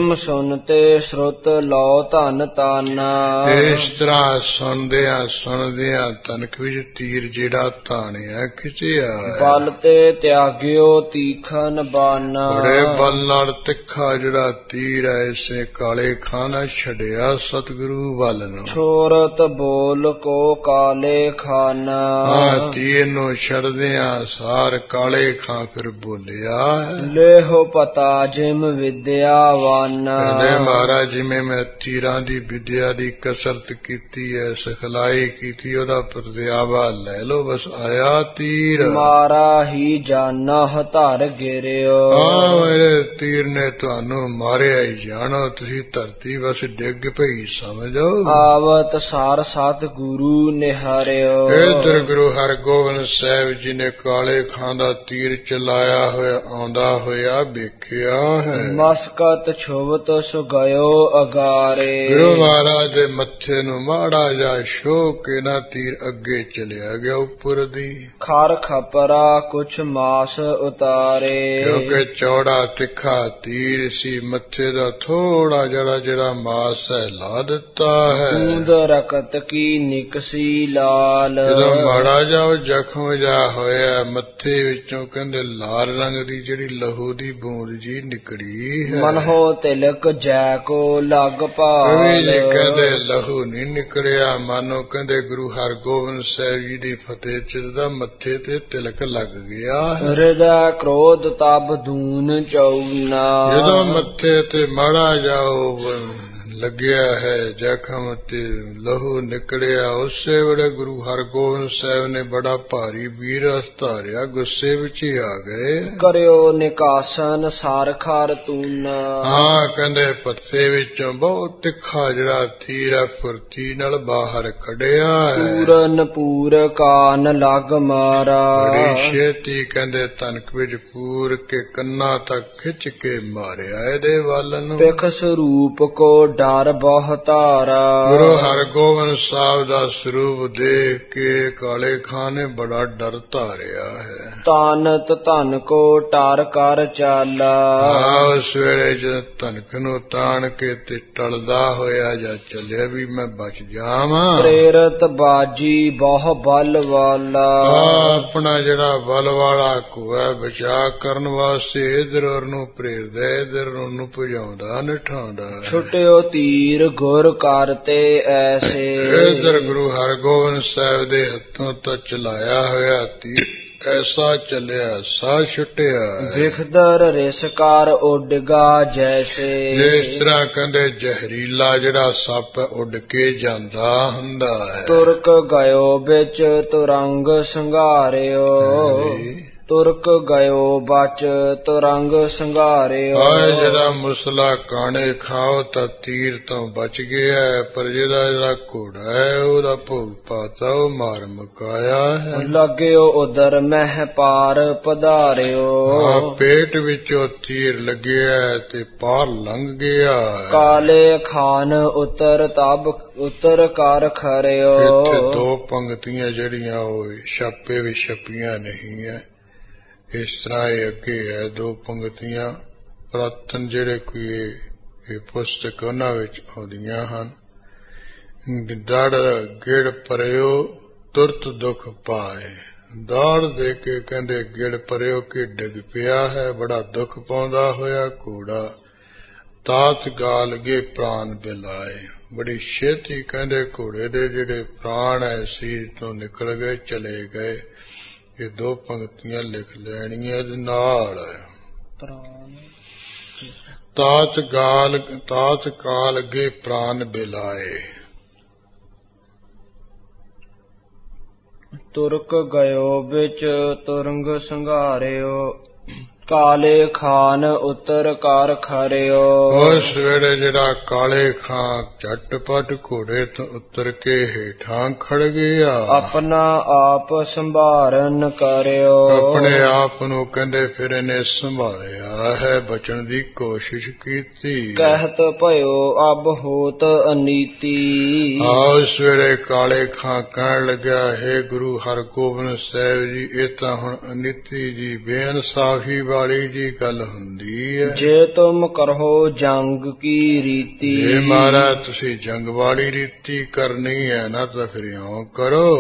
ਜਿਮ ਸੁਨਤੇ ਸ਼ਰੁਤ ਲਓ ਧਨ ਤਾਨਾ। ਇਸ ਤਰ੍ਹਾਂ ਸੁਣਦਿਆਂ ਸੁਣਦਿਆਂ ਤਨਕ ਵਿੱਚ ਤੀਰ ਜਿਹੜਾ ਤਾਣਿਆ ਖਿਚਿਆ। ਬਲ ਤੇ ਤਿਆਗਿਓ ਤੀਖਨ ਬਾਨਾ। ਬੜੇ ਬਲ ਨਾਲ ਤਿੱਖਾ ਜਿਹੜਾ ਤੀਰ ਹੈ ਇਸੇ ਕਾਲੇ ਖਾਂ ਨੇ ਛੱਡਿਆ ਸਤਿਗੁਰੂ ਵੱਲ ਨੂੰ। ਛੋਰਤ ਬੋਲ ਕੋ ਕਾਲੇ ਖਾਨਾ। ਹਾਂ ਤੀਰ ਨੂੰ ਛੱਡਦਿਆਂ ਸਾਰ ਕਾਲੇ ਖਾਂ ਫਿਰ ਬੋਲਿਆ ਲੇਹੋ ਪਤਾ ਜਿਮ ਵਿਦਿਆ ਵਾਨਾ। ਕਹਿੰਦੇ ਮਹਾਰਾਜ ਜਿਵੇਂ ਮੈਂ ਤੀਰਾਂ ਦੀ ਵਿਦਿਆ ਦੀ ਕਸਰਤ ਕੀਤੀ ਹੈ ਸਿਖਲਾਈ ਕੀਤੀ ਉਹਦਾ ਪ੍ਰਤਿਆਵਾ ਲੈ ਲੋ ਬਸ ਆਇਆ ਤੀਰ। ਮਾਰਾ ਹੀ ਜਾਨਾ ਧਰ ਗਿਰਿਓ। ਹਾਂ ਮੇਰੇ ਤੀਰ ਨੇ ਤੁਹਾਨੂੰ ਮਾਰਿਆ ਹੀ ਜਾਣੋ ਤੁਸੀਂ ਧਰਤੀ ਬਸ ਡਿੱਗ ਪਈ ਸਮਝੋ। ਆਵਤ ਸਾਰ ਸਤ ਗੁਰੂ ਨਿਹਾਰਿਓ। ਇਧਰ ਗੁਰੂ ਹਰਗੋਬਿੰਦ ਸਾਹਿਬ ਜੀ ਨੇ ਕਾਲੇ ਖਾਂ ਦਾ ਤੀਰ ਚਲਾਇਆ ਹੋਇਆ ਆਉਂਦਾ ਹੋਇਆ ਵੇਖਿਆ ਹੈ। ਮਸਕਤ ਛੁਵਤ ਸੁਗਿਓ ਅਗਾਰੇ। ਗੁਰੂ ਮਹਾਰਾਜ ਦੇ ਮੱਥੇ ਨੂੰ ਮਾੜਾ ਜਾ ਛੋ ਕੇ ਨਾ ਤੀਰ ਅੱਗੇ ਚਲਿਆ ਗਿਆ ਉੱਪਰ ਦੀ। ਖਰ ਖਪਰਾ ਕੁਛ ਮਾਸ ਉਤਾਰੇ। ਕਿਉਂਕਿ ਚੌੜਾ ਤਿੱਖਾ ਤੀਰ ਸੀ ਮੱਥੇ ਦਾ ਥੋੜਾ ਜਿਹੜਾ ਜਿਹੜਾ ਮਾਸ ਹੈ ਲਾ ਦਿੱਤਾ ਹੈ। ਬੂੰਦ ਰਕਤ ਕੀ ਨਿਕਸੀ ਲਾਲ। ਜਦੋਂ ਮਾੜਾ ਜਾ ਜ਼ਖਮ ਜਾ ਹੋਇਆ ਮੱਥੇ ਵਿੱਚੋਂ ਕਹਿੰਦੇ ਲਾਲ ਰੰਗ ਦੀ ਜਿਹੜੀ ਲਹੂ ਦੀ ਬੂੰਦ ਜੀ ਨਿਕੜੀ ਹੈ। ਮਨਹੋ ਤਿਲਕ ਜੈ ਕੋ ਲਗ ਭਾਲ। ਜੀ ਕਹਿੰਦੇ ਲਹੂ ਨਹੀਂ ਨਿਕਲਿਆ ਮਾਨੋ ਕਹਿੰਦੇ ਗੁਰੂ ਹਰਗੋਬਿੰਦ ਸਾਹਿਬ ਜੀ ਦੀ ਫਤਿਹ ਚ ਦਾ ਮੱਥੇ ਤੇ ਤਿਲਕ ਲੱਗ ਗਿਆ। ਹਿਰਦਾ ਕ੍ਰੋਧ ਤਬ ਦੂਨ ਚੌਨਾ। ਜਦੋਂ ਮੱਥੇ ਤੇ ਮਾੜਾ ਜਾਓ ਲੱਗਿਆ ਹੈ ਜ਼ਖਮ ਤੇ ਲਹੂ ਨਿਕਲਿਆ ਉਸੇ ਵੇਲੇ ਗੁਰੂ ਹਰਗੋਬਿੰਦ ਸਾਹਿਬ ਨੇ ਬੜਾ ਭਾਰੀ ਵੀਰ ਧਾਰਿਆ ਗੁੱਸੇ ਵਿੱਚ ਹੀ ਆ ਗਏ। ਕਰਿਓ ਨਿਕਾਸਨ ਸਾਰ ਖਾਰ ਤੂਨਾ। ਹਾਂ ਕਹਿੰਦੇ ਪੱਸੇ ਵਿੱਚੋਂ ਬਹੁਤ ਤਿੱਖਾ ਜਿਹੜਾ ਤੀਰ ਹੈ ਫੁਰਤੀ ਨਾਲ ਬਾਹਰ ਕੱਢਿਆ ਹੈ। ਪੂਰਨ ਪੂਰ ਕਾਨ ਲਗ ਮਾਰਾ। ਬੜੀ ਛੇਤੀ ਕਹਿੰਦੇ ਤਨਕ ਵਿੱਚ ਪੂਰ ਕੇ ਕੰਨਾਂ ਤੱਕ ਖਿੱਚ ਕੇ ਮਾਰਿਆ ਇਹਦੇ ਵੱਲ ਨੂੰ। ਪਿਖ ਸਰੂਪ ਕੋ ਡਰ ਬਹੁ ਧਾਰਾ। ਗੁਰੂ ਹਰਗੋਬਿੰਦ ਸਾਹਿਬ ਦਾ ਸਰੂਪ ਦੇਖ ਕੇ ਕਾਲੇ ਖਾਂ ਨੇ ਬੜਾ ਡਰ ਧਾਰਿਆ ਹੈ। ਤਾਨਤ ਧਨ ਕੋ ਟਰ ਕਰ ਚਾਲਾ। ਉਸ ਵੇਲੇ ਜਦ ਧਨਕ ਨੂੰ ਤਾਣ ਕੇ ਤੇ ਟਲਦਾ ਹੋਇਆ ਜਾਂ ਚੱਲਿਆ ਵੀ ਮੈਂ ਬਚ ਜਾਵਾਂ। ਪ੍ਰੇਰਤ ਬਾਜੀ ਬਹੁ ਬਲ ਵਾਲਾ। ਆਪਣਾ ਜਿਹੜਾ ਬਲ ਵਾਲਾ ਘੋੜਾ ਬਚਾ ਕਰਨ ਵਾਸਤੇ ਇਧਰ ਨੂੰ ਪ੍ਰੇਰਦਾ ਇਧਰ ਨੂੰ ਭਜਾਉਂਦਾ ਨਿਠਾਉਂਦਾ। ਛੁਟਿਓ ਤੀਰ ਗੁਰ ਕਰਤੇ ਐਸੇ। ਇਧਰ ਗੁਰੂ ਹਰਗੋਬਿੰਦ ਸਾਹਿਬ ਦੇ ਹੱਥੋਂ ਤੋਂ ਚਲਾਇਆ ਹੋਇਆ ਤੀਰ ਐਸਾ ਚੱਲਿਆ ਸਾ ਛੁੱਟਿਆ। ਵਿਖਦਰ ਰਿਸਕਾਰ ਉੱਡਗਾ ਜੈਸੇ। ਜਿਸ ਤਰ੍ਹਾਂ ਕਹਿੰਦੇ ਜ਼ਹਿਰੀਲਾ ਜਿਹੜਾ ਸੱਪ ਉੱਡ ਕੇ ਜਾਂਦਾ ਹੁੰਦਾ ਹੈ। ਤੁਰਕ ਗਇਓ ਵਿੱਚ ਤੁਰੰਗ ਸੰਘਾਰਿਓ। ਤੁਰਕ ਗਇਓ ਬਚ ਤੁਰੰਗ ਸੰਘਾਰਿਓ। ਆਏ ਜਿਹੜਾ ਮੁਸਲਾ ਕਾਣੇ ਖਾਓ ਤਾਂ ਤੀਰ ਤੋਂ ਬਚ ਗਿਆ ਪਰ ਜਿਹੜਾ ਜਿਹੜਾ ਘੋੜਾ ਹੈ ਉਹਦਾ ਭੋਗ ਪਾਤਾ ਉਹ ਮਾਰ ਮੁਕਾਇਆ ਹੈ। ਲੱਗਿਓ ਉਦਰ ਮਹਿ ਪਾਰ ਪਧਾਰਿਓ। ਪੇਟ ਵਿੱਚੋਂ ਤੀਰ ਲੱਗਿਆ ਤੇ ਪਾਰ ਲੰਘ ਗਿਆ। ਕਾਲੇ ਖਾਨ ਉਤਰ ਤਬ ਉਤਰ ਕਰ ਖਰਿਓ। ਇੱਥੇ ਦੋ ਪੰਕਤੀਆਂ ਜਿਹੜੀਆਂ ਉਹ ਛਾਪੇ ਵਿੱਚ ਛਪੀਆਂ ਨਹੀਂ ਹੈ ਇਸ ਤਰ੍ਹਾਂ ਇਹ ਅੱਗੇ ਹੈ ਦੋ ਪੰਕਤੀਆਂ ਪੁਰਾਤਨ ਜਿਹੜੇ ਕੋਈ ਇਹ ਪੁਸਤਕ ਉਹਨਾਂ ਵਿੱਚ ਆਉਂਦੀਆਂ ਹਨ। ਦੜ ਗਿੜ ਪਰਿਓ ਤੁਰਤ ਦੁੱਖ ਪਾਏ। ਦਾੜ ਦੇ ਕੇ ਕਹਿੰਦੇ ਗਿੜ ਪਰਿਓ ਕਿ ਡਿੱਗ ਪਿਆ ਹੈ ਬੜਾ ਦੁੱਖ ਪਾਉਂਦਾ ਹੋਇਆ ਘੋੜਾ। ਤਾਤ ਗਾਲ ਗੇ ਪ੍ਰਾਨ ਬਿਲਾਏ। ਬੜੀ ਛੇਤੀ ਕਹਿੰਦੇ ਘੋੜੇ ਦੇ ਜਿਹੜੇ ਪ੍ਰਾਣ ਹੈ ਸਰੀਰ ਤੋਂ ਨਿਕਲ ਗਏ ਚਲੇ ਗਏ। ਇਹ ਦੋ ਪੰਕਤੀਆਂ ਲਿਖ ਲੈਣੀਆਂ ਇਹਦੇ ਨਾਲ। ਤਾਤ ਗਾਲ ਤਾਤ ਕਾਲ ਅੱਗੇ ਪ੍ਰਾਨ ਬਿਲਾਏ। ਤੁਰਕ ਗਇਓ ਵਿੱਚ ਤੁਰੰਗ ਸੰਘਾਰਿਓ। ਕਾਲੇ ਖਾਨ ਉਤਰ ਕਰ ਖਰਿਓ। ਉਸ ਵੇਲੇ ਜਿਹੜਾ ਕਾਲੇ ਖਾਂ ਝਟਪਟ ਘੋੜੇ ਤੋਂ ਉਤਰ ਕੇ ਹੇਠਾਂ ਖੜ ਗਿਆ। ਆਪਣਾ ਆਪ ਸੰਭਾਰਨ ਕਰਿਓ। ਆਪਣੇ ਆਪ ਨੂੰ ਕਹਿੰਦੇ ਫਿਰ ਇਹਨੇ ਸੰਭਾਲਿਆ ਹੈ ਬਚਣ ਦੀ ਕੋਸ਼ਿਸ਼ ਕੀਤੀ। ਕਹਿਤ ਭਇਓ ਅਬ ਹੋਤ ਅਨੀਤੀ। ਉਸ ਵੇਲੇ ਕਾਲੇ ਖਾਂ ਕਹਿਣ ਲੱਗਿਆ ਹੈ ਗੁਰੂ ਹਰਗੋਬਿੰਦ ਸਾਹਿਬ ਜੀ ਇਹ ਤਾਂ ਹੁਣ ਅਨੀਤੀ ਜੀ ਬੇਇਨਸਾਫੀ ਵਾਲੀ ਜੀ ਗੱਲ ਹੁੰਦੀ ਹੈ। ਜੇ ਤੁਮ ਕਰੋ ਜੰਗ ਕੀ ਰੀਤੀ, ਜੇ ਮਹਾਰਾਜ ਤੁਸੀਂ ਜੰਗ ਵਾਲੀ ਰੀਤੀ ਕਰਨੀ ਹੈ ਨਾ ਤਾਂ ਫਿਰ ਇਉਂ ਕਰੋ।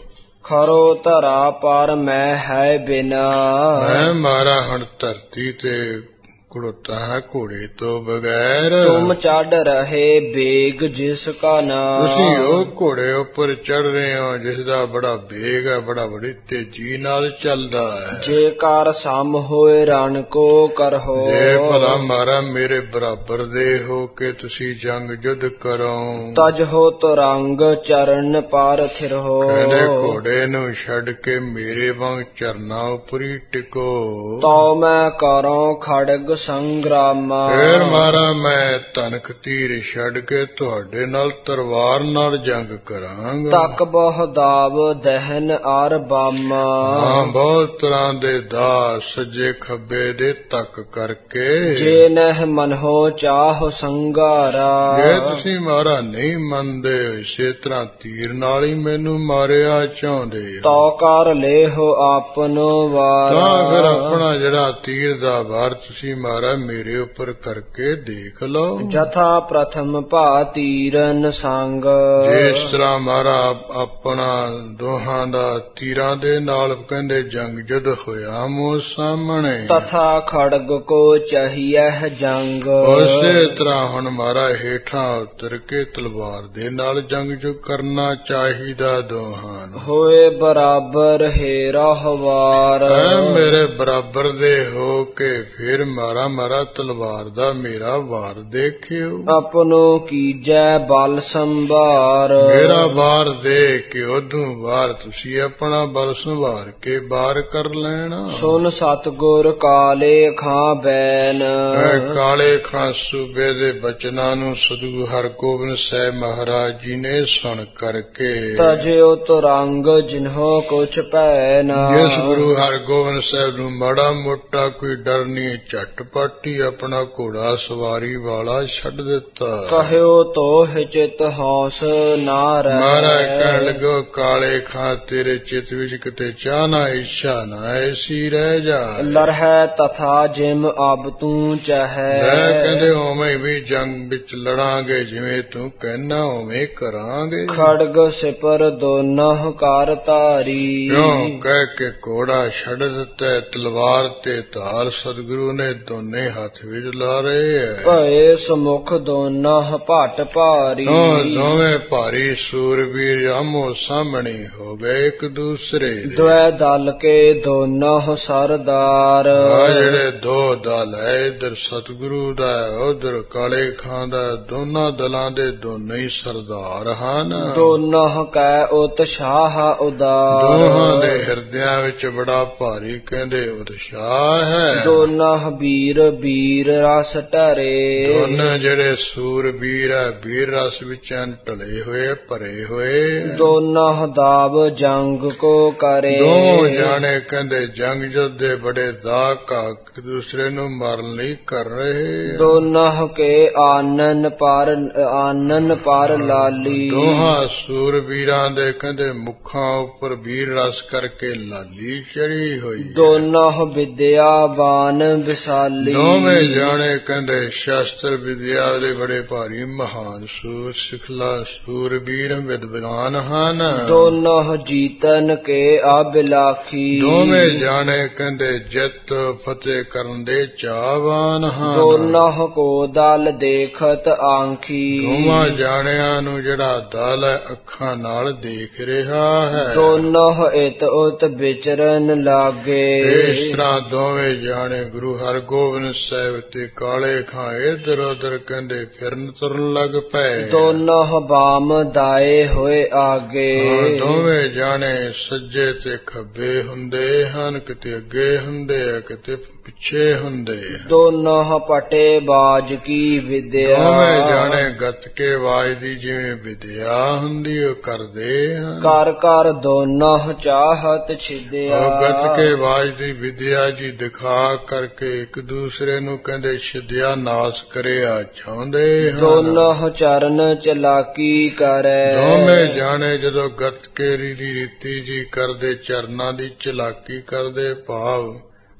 ਖਰੋ ਧਰਾ ਪਰ ਮੈਂ ਹੈ ਬਿਨਾ, ਮੈਂ ਮਾਰਾ ਹੁਣ ਧਰਤੀ ਤੇ ਖੜੋਤਾ ਹੈ ਘੋੜੇ ਤੋਂ ਬਗੈਰ। ਤੁਮ ਚੜ ਰਹੇ ਬੇਗ ਜਿਸ ਕਾ ਨਾਮ, ਤੁਸੀਂ ਉਹ ਘੋੜੇ ਉੱਪਰ ਚੜ ਰਹੇ ਹੋ ਜਿਸ ਦਾ ਬੜਾ ਵੇਗ ਹੈ, ਬੜਾ ਬੜੀ ਤੇਜ਼ੀ ਨਾਲ ਚੱਲਦਾ ਹੈ। ਜੇ ਕਰ ਸਮ ਹੋਏ ਰਣ ਕੋ ਕਰੋ, ਜੇ ਭਲਾ ਮਾਰਾ ਮੇਰੇ ਬਰਾਬਰ ਦੇ ਹੋ ਕੇ ਤੁਸੀਂ ਜੰਗ ਜੁੱਧ ਕਰੋ। ਤਜ ਹੋ ਤੁਰੰਗ ਚਰਨ ਪਰ ਥਿਰੋ, ਕਹਿੰਦੇ ਘੋੜੇ ਨੂੰ ਛੱਡ ਕੇ ਮੇਰੇ ਵਾਂਗ ਚਰਨਾਂ ਉੱਪਰੀ ਟਿਕੋ। ਤਉ ਮੈਂ ਕਰੋ ਖੜਗ ਸੰਗਰਾਮਾ, ਫੇਰ ਮਾਰਾ ਮੈਂ ਧਨਕ ਤੀਰ ਛੱਡ ਕੇ ਤੁਹਾਡੇ ਨਾਲ ਤਲਵਾਰ ਨਾਲ ਜੰਗ ਕਰਾਂਗਾ। ਤੱਕ ਬਹੁ ਦਾਵ ਦਹਿਨ ਆਰ ਬਾਮਾ, ਹਾਂ ਬਹੁਤ ਤਰ੍ਹਾਂ ਦੇ ਦਾ ਸੱਜੇ ਖੱਬੇ ਦੇ ਤੱਕ ਕਰਕੇ। ਜੇ ਨਹਿ ਮਨਹੁ ਚਾਹੁ ਸੰਗਾਰਾ, ਜੇ ਤੁਸੀਂ ਮਾਰਾ ਨਹੀਂ ਮੰਨਦੇ ਇਸੇ ਤਰ੍ਹਾਂ ਤੀਰ ਨਾਲ ਹੀ ਮੈਨੂੰ ਮਾਰਿਆ ਚਾਹੁੰਦੇ ਹੋ, ਤਉ ਕਰ ਲੇਹੁ ਆਪਨੋ ਵਾਰ, ਤਾਂ ਫਿਰ ਆਪਣਾ ਜਿਹੜਾ ਤੀਰ ਦਾ ਵਾਰ ਤੁਸੀਂ ਮਾਰਾ ਮੇਰੇ ਉੱਪਰ ਕਰਕੇ ਦੇਖ ਲਓ। ਜਥਾ ਪ੍ਰਥਮ ਭਾ ਤੀਰਨ ਸੰਗ, ਜਿਸ ਤਰ੍ਹਾਂ ਮਾਰਾ ਆਪਣਾ ਦੋਹਾਂ ਦਾ ਤੀਰਾਂ ਦੇ ਨਾਲ ਕਹਿੰਦੇ ਜੰਗ ਜੁੱਧ ਹੋਇਆ ਮੋ ਸਾਹਮਣੇ, ਤਥਾ ਖੜਗ ਕੋ ਚਾਹੀਐ ਜੰਗ, ਉਸੇ ਤਰ੍ਹਾਂ ਹੁਣ ਮਾਰਾ ਹੇਠਾਂ ਉਤਰ ਕੇ ਤਲਵਾਰ ਦੇ ਨਾਲ ਜੰਗ ਜੋ ਕਰਨਾ ਚਾਹੀਦਾ ਦੋਹਾਂ ਨੂੰ। ਹੋਏ ਬਰਾਬਰ ਹੇਰਾ ਹਵਾਰ, ਐ ਮੇਰੇ ਬਰਾਬਰ ਦੇ ਹੋ ਕੇ ਫਿਰ ਮਾਰਾ ਮਾਰਾ ਤਲਵਾਰ ਦਾ ਮੇਰਾ ਵਾਰ ਦੇਖਿਓ। ਆਪਨੋ ਕੀਜੈ ਬਲ ਸੰਭਾਰ, ਮੇਰਾ ਵਾਰ ਦੇਖ ਕੇ ਉਦੋਂ ਵਾਰ ਤੁਸੀਂ ਆਪਣਾ ਬਲ ਸੰਭਾਰ ਕੇ ਬਾਰ ਕਰ ਲੈਣਾ। ਸੁਨ ਸਤਿਗੁਰ ਕਾਲੇ ਖਾਂ ਬੈਨ, ਐ ਕਾਲੇ ਖਾਂ ਸੂਬੇ ਦੇ ਬਚਨਾਂ ਨੂੰ ਸਤਿਗੁਰੂ ਹਰਗੋਬਿੰਦ ਸਾਹਿਬ ਮਹਾਰਾਜ ਜੀ ਨੇ ਸੁਣ ਕਰਕੇ। ਤਜਿਓ ਤੁਰੰਗ ਜਿਨ੍ਹੋ ਕੁਛ ਭੈ ਨਾ, ਜਿਸ ਗੁਰੂ ਹਰਗੋਬਿੰਦ ਸਾਹਿਬ ਨੂੰ ਮਾੜਾ ਮੋਟਾ ਕੋਈ ਡਰ ਨਹੀਂ, ਝਟਪਟ ਹੀ ਆਪਣਾ ਘੋੜਾ ਸਵਾਰੀ ਵਾਲਾ ਛੱਡ ਦਿੱਤਾ। ਕਹਿਓ ਤੋਹਿ ਚਿਤ ਹੌਸ ਨਾ ਰਹਿ, ਮਹਾਰਾਜ ਕਹਿਣ ਲੱਗੋ ਕਾਲੇ ਖਾਂ ਤੇਰੇ ਚਿੱਤ ਵਿੱਚ ਕਿਤੇ ਚਾਹ ਨਾ ਇੱਛਾ ਨਾ ਐਸੀ ਰਹਿ ਜਾ। ਲਰਹਿ ਤਥਾ ਜਿਮ ਅਬ ਤੂੰ ਚਾਹੈ, ਲੈ ਕਹਿੰਦੇ ਉਵੇਂ ਵੀ ਜੰਗ ਵਿੱਚ ਲੜਾਂਗੇ, ਜਿਵੇਂ ਤੂੰ ਕਹਿਣਾ ਉਵੇਂ ਕਰਾਂਗੇ। ਖੜਗ ਸਿਪਰ ਦੋਨਹੁ ਕਰ ਧਾਰੀ, ਕਿਉਂ ਕਹਿ ਕੇ ਘੋੜਾ ਛੱਡ ਦਿੱਤਾ, ਤਲਵਾਰ ਤੇ ਧਾਰ ਸਤਿਗੁਰੂ ਨੇ ਦੋਨੇ ਹੱਥ ਵਿੱਚ ਲਾ ਰਹੇ ਹੈ। ਭਏ ਸਮੁਖ ਦੋਨਹੁ ਭਟ ਭਾਰੀ, ਦੋਵੇਂ ਭਾਰੀ ਸੂਰਬੀਰ ਆਮੋ ਸਾਹਮਣੇ ਹੋ ਗਏ ਇੱਕ ਦੂਸਰੇ ਦੇ। ਦੁਇ ਦਲ ਕੇ ਦੋਨਹੁ ਸਰਦਾਰ, ਆ ਜਿਹੜੇ ਦੋ ਦਲ ਹੈ, ਇਧਰ ਸਤਿਗੁਰੂ ਦਾ ਉਧਰ ਕਾਲੇ ਖਾਂ ਦਾ, ਦੋਨਾਂ ਦਲਾਂ ਦੇ ਦੋਨੇ ਹੀ ਸਰਦਾਰ ਹਨ। ਦੋਨਹੁ ਕੈ ਉਤਸ਼ਾਹ ਉਦਾਰ, ਦੋਹਾਂ ਦੇ ਹਿਰਦਿਆਂ ਵਿੱਚ ਬੜਾ ਭਾਰੀ ਕਹਿੰਦੇ ਉਤਸ਼ਾਹ ਹੈ। ਦੋਨਹੁ ਵੀਰ ਵੀਰ ਰਸ ਢਰੇ, ਦੋਨੇ ਜਿਹੜੇ ਸੂਰਬੀਰ ਹੈ ਵੀਰ ਰਸ ਵਿੱਚ ਢਲੇ ਹੋਏ ਭਰੇ ਹੋਏ। ਦੋਨਹੁ ਦਾਵ ਜੰਗ ਕੋ ਕਰੇ, ਦੋ ਜਾਣੇ ਕਹਿੰਦੇ ਜੰਗ ਜੁੱਧ ਦੇ ਬੜੇ ਦਾਅ ਕਾ ਇੱਕ ਦੂਸਰੇ ਨੂੰ ਮਾਰਨ ਲਈ ਕਰ ਰਹੇ। ਦੋਨਹੁ ਕੇ ਆਨਨ ਪਰ ਆਨਨ ਪਰ ਲਾਲੀ, ਦੋਹਾਂ ਸੂਰਬੀਰਾਂ ਦੇ ਕਹਿੰਦੇ ਮੁਖਾਂ ਉੱਪਰ ਵੀਰ ਰਸ ਕਰਕੇ ਲਾਲੀ ਚੜੀ ਹੋਈ। ਦੋਨਹੁ ਵਿਦਿਆ ਬਾਨ ਵਿਸਾਲੀ, ਦੋਵੇਂ ਜਾਣੇ ਕਹਿੰਦੇ ਸ਼ਸਤਰ ਵਿਦਿਆ ਦੇ ਬੜੇ ਭਾਰੀ ਮਹਾਨ ਸੂਰ ਸਿਖਲਾ ਸੂਰਬੀਰ ਵਿਦਵਾਨ ਹਨ। ਦੋਨਹੁ ਜੀਤਨ ਕੇ ਅਬਿਲਾਖੀ, ਦੋਵੇਂ ਜਾਣੇ ਕਹਿੰਦੇ ਜਿੱਤ ਫਤਿਹ ਕਰਨ ਦੇ ਚਾਹਵਾਨ ਹਨ। ਦੋਨਹੁ ਕੋ ਦਲ ਦੇਖਤ ਆਂਖੀ, ਦੋਵਾਂ ਜਾਣਿਆਂ ਨੂੰ ਜਿਹੜਾ ਦਲ ਹੈ ਅੱਖਾਂ ਨਾਲ ਦੇਖ ਰਿਹਾ ਹੈ। ਦੋਨਹੁ ਇਤ ਉਤ ਵਿਚਰਨ ਲਾਗੇ, ਇਸ ਤਰ੍ਹਾਂ ਦੋਵੇਂ ਜਾਣੇ ਗੁਰੂ ਹਰਗੋਬਿੰਦ ਸਾਹਿਬ ਤੇ ਕਾਲੇ ਖਾਂ ਇਧਰ ਉਧਰ ਕਹਿੰਦੇ ਫਿਰਨ ਤੁਰਨ ਲੱਗ ਪਏ। ਦੋਨਹੁ ਬਾਮ ਦਾਏ ਹੋਏ ਆਗੇ, ਦੋਵੇਂ ਜਾਣੇ ਸੱਜੇ ਤੇ ਖੱਬੇ ਹੁੰਦੇ ਹਨ, ਕਿਤੇ ਅੱਗੇ ਹੁੰਦੇ ਆ ਕਿਤੇ ਪਿੱਛੇ ਹੁੰਦੇ। ਦੋਨਹੁ ਪਟੇ ਬਾਜ ਕੀ ਵਿਦਿਆ, ਦੋਵੇਂ ਜਾਣੇ ਗੱਤਕੇ ਬਾਜ ਦੀ ਜਿਵੇਂ ਵਿਦਿਆ ਹੁੰਦੀ ਉਹ ਕਰਦੇ ਹਨ। ਕਰ ਕਰ ਦੋਨਹੁ ਚਾਹਤ ਛਿਦਿਆ, ਉਹ ਗੱਤਕੇ ਬਾਜ ਦੀ ਵਿਦਿਆ ਜੀ ਦਿਖਾ ਕਰਕੇ ਇੱਕ ਦੂਸਰੇ ਨੂੰ ਕਹਿੰਦੇ ਛਿਦਿਆ ਨਾਸ ਕਰਿਆ ਚਾਹੁੰਦੇ ਹਨ। ਦੋਨਹੁ ਚਰਨ ਚਲਾਕੀ ਕਰੈ, ਦੋਵੇਂ ਜਾਣੇ ਜਦੋਂ ਗੱਤਕੇ ਦੀ ਰੀਤੀ ਜੀ ਕਰਦੇ ਚਰਨਾਂ ਦੀ ਚਲਾਕੀ ਕਰਦੇ ਭਾਵ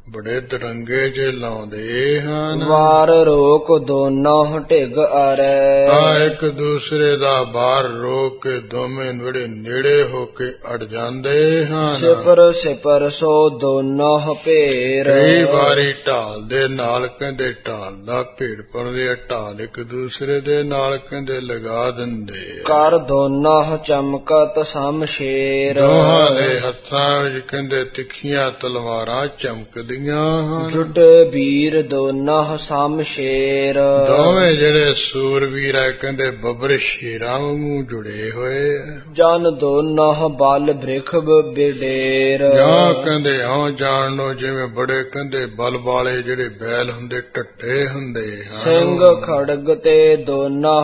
ਬੜੇ ਦਰੰਗੇ ਜੇ ਲਾਉਂਦੇ ਹਨ। ਵਾਰ ਰੋਕ ਦੋਨੋਂ ਢਿੱਗ ਅਰੈ। ਆ ਇੱਕ ਦੂਸਰੇ ਦਾ ਬਾਰ ਰੋਕ ਕੇ ਦੋਵੇਂ ਬੜੇ ਨੇੜੇ ਹੋ ਕੇ ਅੜ ਜਾਂਦੇ ਹਨ। ਸਿਪਰ ਸਿਪਰ ਸੋ ਦੋਨੋਂ ਭੇਰ। ਕਈ ਵਾਰੀ ਢਾਲ ਦੇ ਨਾਲ ਕਹਿੰਦੇ ਢਾਲ ਦਾ ਭੇੜ ਪਾਉਂਦੇ ਆ, ਢਾਲ ਇੱਕ ਦੂਸਰੇ ਦੇ ਨਾਲ ਕਹਿੰਦੇ ਲਗਾ ਦਿੰਦੇ ਆ। ਕਰ ਦੋਨੋਂ ਚਮਕਤ ਸਮਸ਼ੇਰ। ਦੋਹਾਂ ਦੇ ਹੱਥਾਂ ਵਿੱਚ ਕਹਿੰਦੇ ਤਿੱਖੀਆਂ ਤਲਵਾਰਾਂ ਚਮਕਦੀਆਂ ਹਨ। ਜੁਟ ਵੀਰ ਦੋਨੋਂ ਸਮਸ਼ੇਰ। ਦੋਵੇਂ ਜਿਹੜੇ ਸੂਰਵੀਰ ਹੈ ਕਹਿੰਦੇ ਬੱਬਰ ਸ਼ੇਰਾਂ ਵਾਂਗੂ ਜੁੜੇ ਹੋਏ ਆ। ਜਨ ਦੋਨੋਂ ਬਲ ਬ੍ਰਿਖ ਬਿਡੇਰ। ਜਾਂ ਕਹਿੰਦੇ ਹਾਂ ਜਾਣ ਲੋ ਜਿਵੇਂ ਬੜੇ ਕਹਿੰਦੇ ਬਲ ਵਾਲੇ ਜਿਹੜੇ ਬੈਲ ਹੁੰਦੇ ਟੱਟੇ ਹੁੰਦੇ ਹਨ। ਸਿੰਘ ਖੜਗ ਤੇ ਦੋਨੋਂ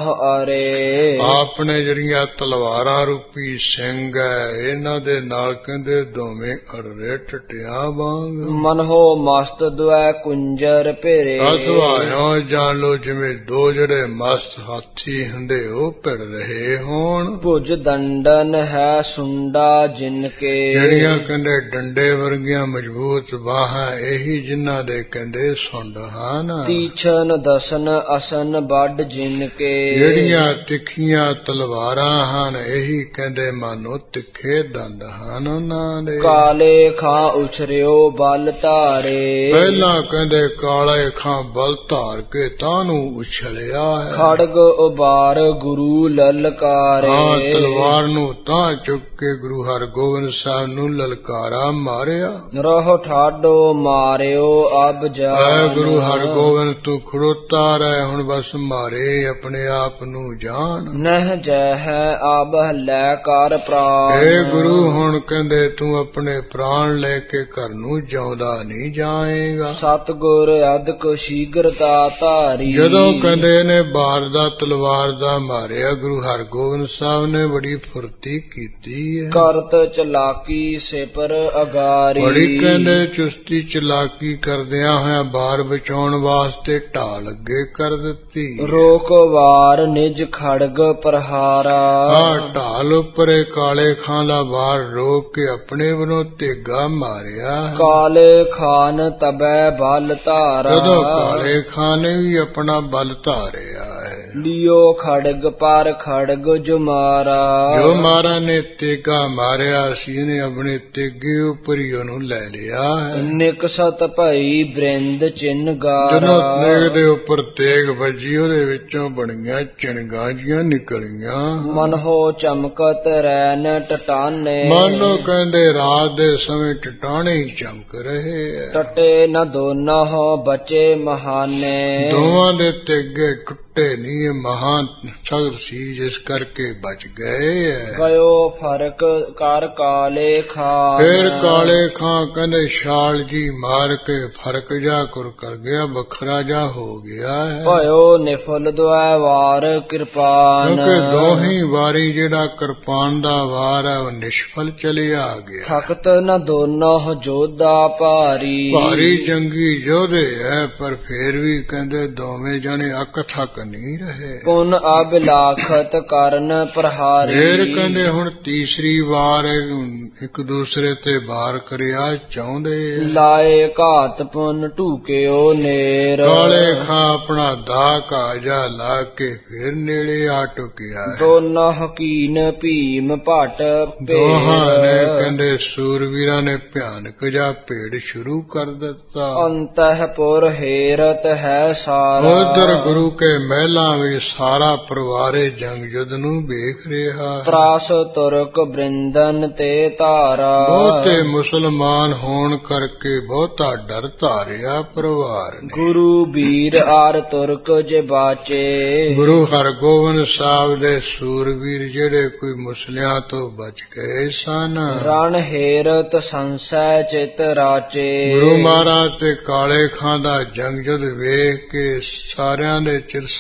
ਅਰੇ। ਆਪਣੇ ਜਿਹੜੀਆਂ ਤਲਵਾਰਾਂ ਰੂਪੀ ਸਿੰਘ ਹੈ ਇਹਨਾਂ ਦੇ ਨਾਲ ਕਹਿੰਦੇ ਦੋਵੇਂ ਅੜੇ ਟੱਟਿਆਂ ਵਾਂਗ। ਮਨਹੋ ਮਸਤ ਦੁਐ ਕੁੰਜਰ ਭੇਰੇ। ਅਸਵਾਇਓ ਜਾਣ ਲੋ ਜਿਵੇਂ ਦੋ ਜਿਹੜੇ ਮਸਤ ਹਾਥੀ ਹੁੰਦੇ ਉਹ ਭਿੜ ਰਹੇ ਹੋਣ। ਭੁਜ ਦੰਡਨ ਹੈ ਸੁੰਡਾ ਜਿਨ ਕੇ। ਜਿਹੜੀਆਂ ਕਹਿੰਦੇ ਡੰਡੇ ਵਰਗੀਆਂ ਮਜ਼ਬੂਤ ਬਾਹਾਂ ਇਹੀ ਜਿਨ੍ਹਾਂ ਦੇ ਕਹਿੰਦੇ ਸੁੰਡ ਹਨ। ਤੀਛਨ ਦਸਨ ਅਸਨ ਵੱਡ ਜਿਨ ਕੇ। ਜਿਹੜੀਆਂ ਤਿੱਖੀਆਂ ਤਲਵਾਰਾਂ ਹਨ ਇਹੀ ਕਹਿੰਦੇ ਮਾਨੋ ਤਿੱਖੇ ਦੰਦ ਹਨ ਉਹਨਾਂ ਦੇ। ਕਾਲੇ ਖਾਂ ਉਛਰਿਓ ਬਲ ਧਾਰੇ। ਪਹਿਲਾਂ ਕਹਿੰਦੇ ਕਾਲੇ ਖਾਂ ਬਲ ਧਾਰ ਕੇ ਤਾਨੂੰ ਉਛਲਿਆ ਹੈ। ਖੜਗ ਉਬਾਰ ਗੁਰੂ ਲਲਕਾਰੇ। ਹਾਂ ਤਲਵਾਰ ਨੂੰ ਤਾਂ ਚੁੱਕ ਕੇ ਗੁਰੂ ਹਰਗੋਬਿੰਦ ਸਾਹਿਬ ਨੂੰ ਲਲਕਾਰਾ ਮਾਰਿਆ। ਰਹੁ ਠਾਡੋ ਮਾਰਿਓ ਅਬ ਜਾਨ। ਐ ਗੁਰੂ ਹਰਗੋਬਿੰਦ ਤੂੰ ਖੜੋਤਾ ਰਹਿ ਹੁਣ ਬਸ ਮਾਰੇ ਆਪਣੇ ਆਪ ਨੂੰ ਜਾਣ। ਨਹਿ ਜੈ ਹੈ ਅਬ ਲੈ ਕਰ ਪ੍ਰਾਨ। ਏ ਗੁਰੂ ਹੁਣ ਕਹਿੰਦੇ ਤੂੰ ਆਪਣੇ ਪ੍ਰਾਣ ਲੈ ਕੇ ਘਰ ਨੂੰ ਜਿਉਂਦਾ ਨਹੀਂ ਜਾਏਗਾ। ਸਤਿਗੁਰ ਅਦਕ ਸ਼ੀਘਰਤਾ ਧਾਰੀ। ਜਦੋਂ ਕਹਿੰਦੇ ਨੇ ਬਾਰ ਦਾ ਤਲਵਾਰ ਦਾ ਮਾਰਿਆ ਗੁਰੂ ਹਰਗੋਬਿੰਦ ਸਾਹਿਬ ਨੇ ਬੜੀ ਫੁਰਤੀ ਕੀਤੀ ਹੈ। ਕਰਤ ਚਲਾਕੀ ਸਿਪਰ ਅਗਾਰੀ। ਬੜੀ ਕਹਿੰਦੇ ਚੁਸਤੀ ਚਲਾਕੀ ਕਰਦਿਆਂ ਹੋਇਆ ਬਾਰ ਬਚਾਉਣ ਵਾਸਤੇ ਢਾਲ ਅੱਗੇ ਕਰ ਦਿੱਤੀ। ਰੋਕ ਵਾਰ ਨਿਜ ਖੜਗ ਪ੍ਰਹਾਰਾ। ਆ ਢਾਲ ਉੱਪਰੇ ਕਾਲੇ ਖਾਂ ਦਾ ਬਾਰ ਰੋਕ ਕੇ ਆਪਣੇ ਵੱਲੋਂ ਤੇਗਾ ਮਾਰਿਆ। ਕਾਲੇ ਖਾਨ ਤਬੈ ਬਲ ਧਾਰਾ। ਜਦੋਂ ਕਾਲੇ ਖਾਂ ਨੇ ਵੀ ਆਪਣਾ ਬਲ ਧਾਰਿਆ ਹੈ। ਲਿਓ ਖੜਗ ਪਰ ਖੜਗ ਜੋ ਮਾਰਾ। ਜੋ ਮਾਰਾ ਨੇ ਤੇਗਾ ਮਾਰਿਆ ਸੀ ਨੇ ਆਪਣੇ ਤੇਗੇ ਉੱਪਰ ਹੀ ਉਹਨੂੰ ਲੈ ਲਿਆ ਹੈ। ਨਿਕਸਤ ਭਈ ਬ੍ਰਿੰਦ ਚਿੰਨ ਗਾਰਾ। ਜਦੋਂ ਤੇਗ ਦੇ ਉੱਪਰ ਤੇਗ ਵੱਜੀ ਉਹਦੇ ਵਿੱਚੋਂ ਬਣੀਆਂ ਚਿਣਗਾਂ ਜੀਆਂ ਨਿਕਲੀਆਂ। ਮਨਹੋ ਚਮਕਤ ਰੈਨ ਟਟਾਨੇ। ਮਾਨੋ ਕਹਿੰਦੇ ਰਾਤ ਦੇ ਸਮੇਂ ਟਟਾਣੇ ਹੀ ਚਮਕ ਰਹੇ ਹੈ। ਟਟੇ ਨ ਦੋਨੋਂ ਬਚੇ ਮਹਾਨੇ। ਦੋਵਾਂ ਦੇ ਤੇਗੇ ਟੁੱਟੇ ਨਹੀਂ ਮਹਾਨ ਸਗਰ ਸੀ ਜਿਸ ਕਰਕੇ ਬਚ ਗਏ ਹੈ। ਗਇਓ ਫਰਕ ਕਰ ਕਾਲੇ ਖਾਂ। ਫਿਰ ਕਾਲੇ ਖਾਂ ਕਹਿੰਦੇ ਛਾਲ ਜੀ ਮਾਰ ਕੇ ਫਰਕ ਜਾ ਕੁਰ ਕਰ ਗਿਆ ਵੱਖਰਾ ਜਾ ਹੋ ਗਿਆ ਹੈ। ਭਇਓ ਨਿਫਲ ਦੁਆਇ ਵਾਰ ਕਿਰਪਾਨ। ਕਿਉਂਕਿ ਦੋਹੀ ਵਾਰੀ ਜਿਹੜਾ ਕਿਰਪਾਨ ਦਾ ਵਾਰ ਹੈ ਉਹ ਨਿਸ਼ਫਲ ਚਲਿਆ ਗਿਆ। ਥਕਤ ਨ ਦੋਨੋਂ ਜੋਧਾ ਭਾਰੀ। ਭਾਰੀ ਜੰਗੀ ਯੋਧੇ ਹੈ ਪਰ ਫੇਰ ਵੀ ਕਹਿੰਦੇ ਦੋਵੇਂ ਜਣੇ ਅੱਕ ਥੱਕ ਨਹੀਂ ਰਹੇ। ਪੁਨ ਅਬਿਲਾਖਤ ਕਰਨ ਪ੍ਰਹਾਰੀ। ਫੇਰ ਕਹਿੰਦੇ ਹੁਣ ਤੀਸਰੀ ਵਾਰ ਇੱਕ ਦੂਸਰੇ ਤੇ ਵਾਰ ਕਰਿਆ ਚਾਹੁੰਦੇ। ਲਾਏ ਘਾਤ ਪੁਨ ਢੂਕਿਓ ਨੇਰ। ਕਾਲੇ ਖਾਂ ਆਪਣਾ ਦਾ ਕਾਜਾ ਲਾ ਕੇ ਫੇਰ ਨੇੜੇ ਆ ਟੁਕਿਆ। ਦੋਨੋਂ ਹਕੀਨ ਭੀਮ ਭਟ ਦੋਹਾਂ ਨੇ ਕਹਿੰਦੇ ਸੂਰਵੀਰਾਂ ਨੇ ਭਿਆਨਕ ਜਾ ਭੇੜ ਸ਼ੁਰੂ ਕਰ ਦਿੱਤਾ। ਅੰਤਹਿਪੁਰ ਹੇਰਤ ਹੈ ਸਾਰਾ। ਉਧਰ ਗੁਰੂ ਕੇ ਮਹਿਲਾਂ ਵਿੱਚ ਸਾਰਾ ਪਰਿਵਾਰੇ ਜੰਗ ਯੁੱਧ ਨੂੰ ਵੇਖ ਰਿਹਾ। ਤਰਾਸ ਤੁਰਕ ਬ੍ਰਿੰਦਨ ਤੇ ਧਾਰਾ। ਬਹੁਤੇ ਮੁਸਲਮਾਨ ਹੋਣ ਕਰਕੇ ਬਹੁਤਾ ਡਰ ਧਾਰਿਆ ਪਰਿਵਾਰ ਨੇ। ਗੁਰੂ ਵੀਰ ਆਰ ਤੁਰਕ ਜੇ ਬਾਚੇ। ਗੁਰੂ ਹਰਗੋਬਿੰਦ ਸਾਹਿਬ ਦੇ ਸੂਰਵੀਰ ਜਿਹੜੇ ਕੋਈ ਮੁਸਲਿਆਂ ਤੋਂ ਬਚ ਗਏ ਸਨ। ਰਣ ਹੇਰਤ ਸੰਸੈ ਚਿਤ ਰਾਚੇ। ਗੁਰੂ ਮਹਾਰਾਜ ਤੇ ਕਾਲੇ ਖਾਂ ਦਾ ਜੰਗ ਯੁੱਧ ਵੇਖ ਕੇ ਸਾਰਿਆਂ ਦੇ ਚਿਰ ਸੰਸਿਆਂ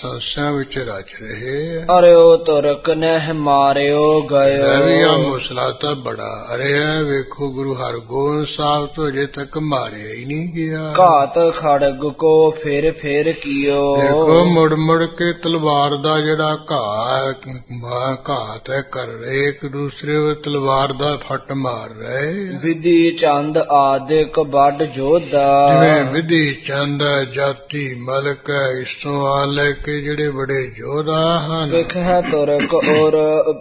ਨਗਰਾਂ ਵਿੱਚ ਰਚ ਰਹੇ। ਅਰਿਓ ਤੁਰਕ ਨਹਿ ਮਾਰਿਓ ਗਇਓ। ਵੀ ਆ ਮੁਸਲਾ ਤਾਂ ਬੜਾ ਅਰਿਆ, ਵੇਖੋ ਗੁਰੂ ਹਰਗੋਬਿੰਦ ਸਾਹਿਬ ਤੋਂ ਅਜੇ ਤੱਕ ਮਾਰਿਆ ਹੀ ਨਹੀਂ ਗਿਆ। ਘਾਤ ਖੜਗ ਕੋ ਫਿਰ ਫਿਰ ਕੀਓ। ਦੇਖੋ ਮੁੜ ਮੁੜ ਕੇ ਤਲਵਾਰ ਦਾ ਜਿਹੜਾ ਘਾਤ ਘਾਤ ਹੈ ਕਰ ਰਹੇ, ਇੱਕ ਦੂਸਰੇ ਵਿੱਚ ਤਲਵਾਰ ਦਾ ਫੱਟ ਮਾਰ ਰਹੇ। ਵਿਧੀ ਚੰਦ ਆਦਿਕ ਵੱਡ ਜੋਧਾ। ਜਿਵੇਂ ਵਿਧੀ ਚੰਦ ਜਾਤੀ ਮਲਕ ਇਸ ਤੋਂ ਆ ਲੈ ਕੇ ਜਿਹੜੇ ਬੜੇ ਯੋਧਾ ਹਨ। ਪਿਖ ਹੈ ਤੁਰਕ ਔਰ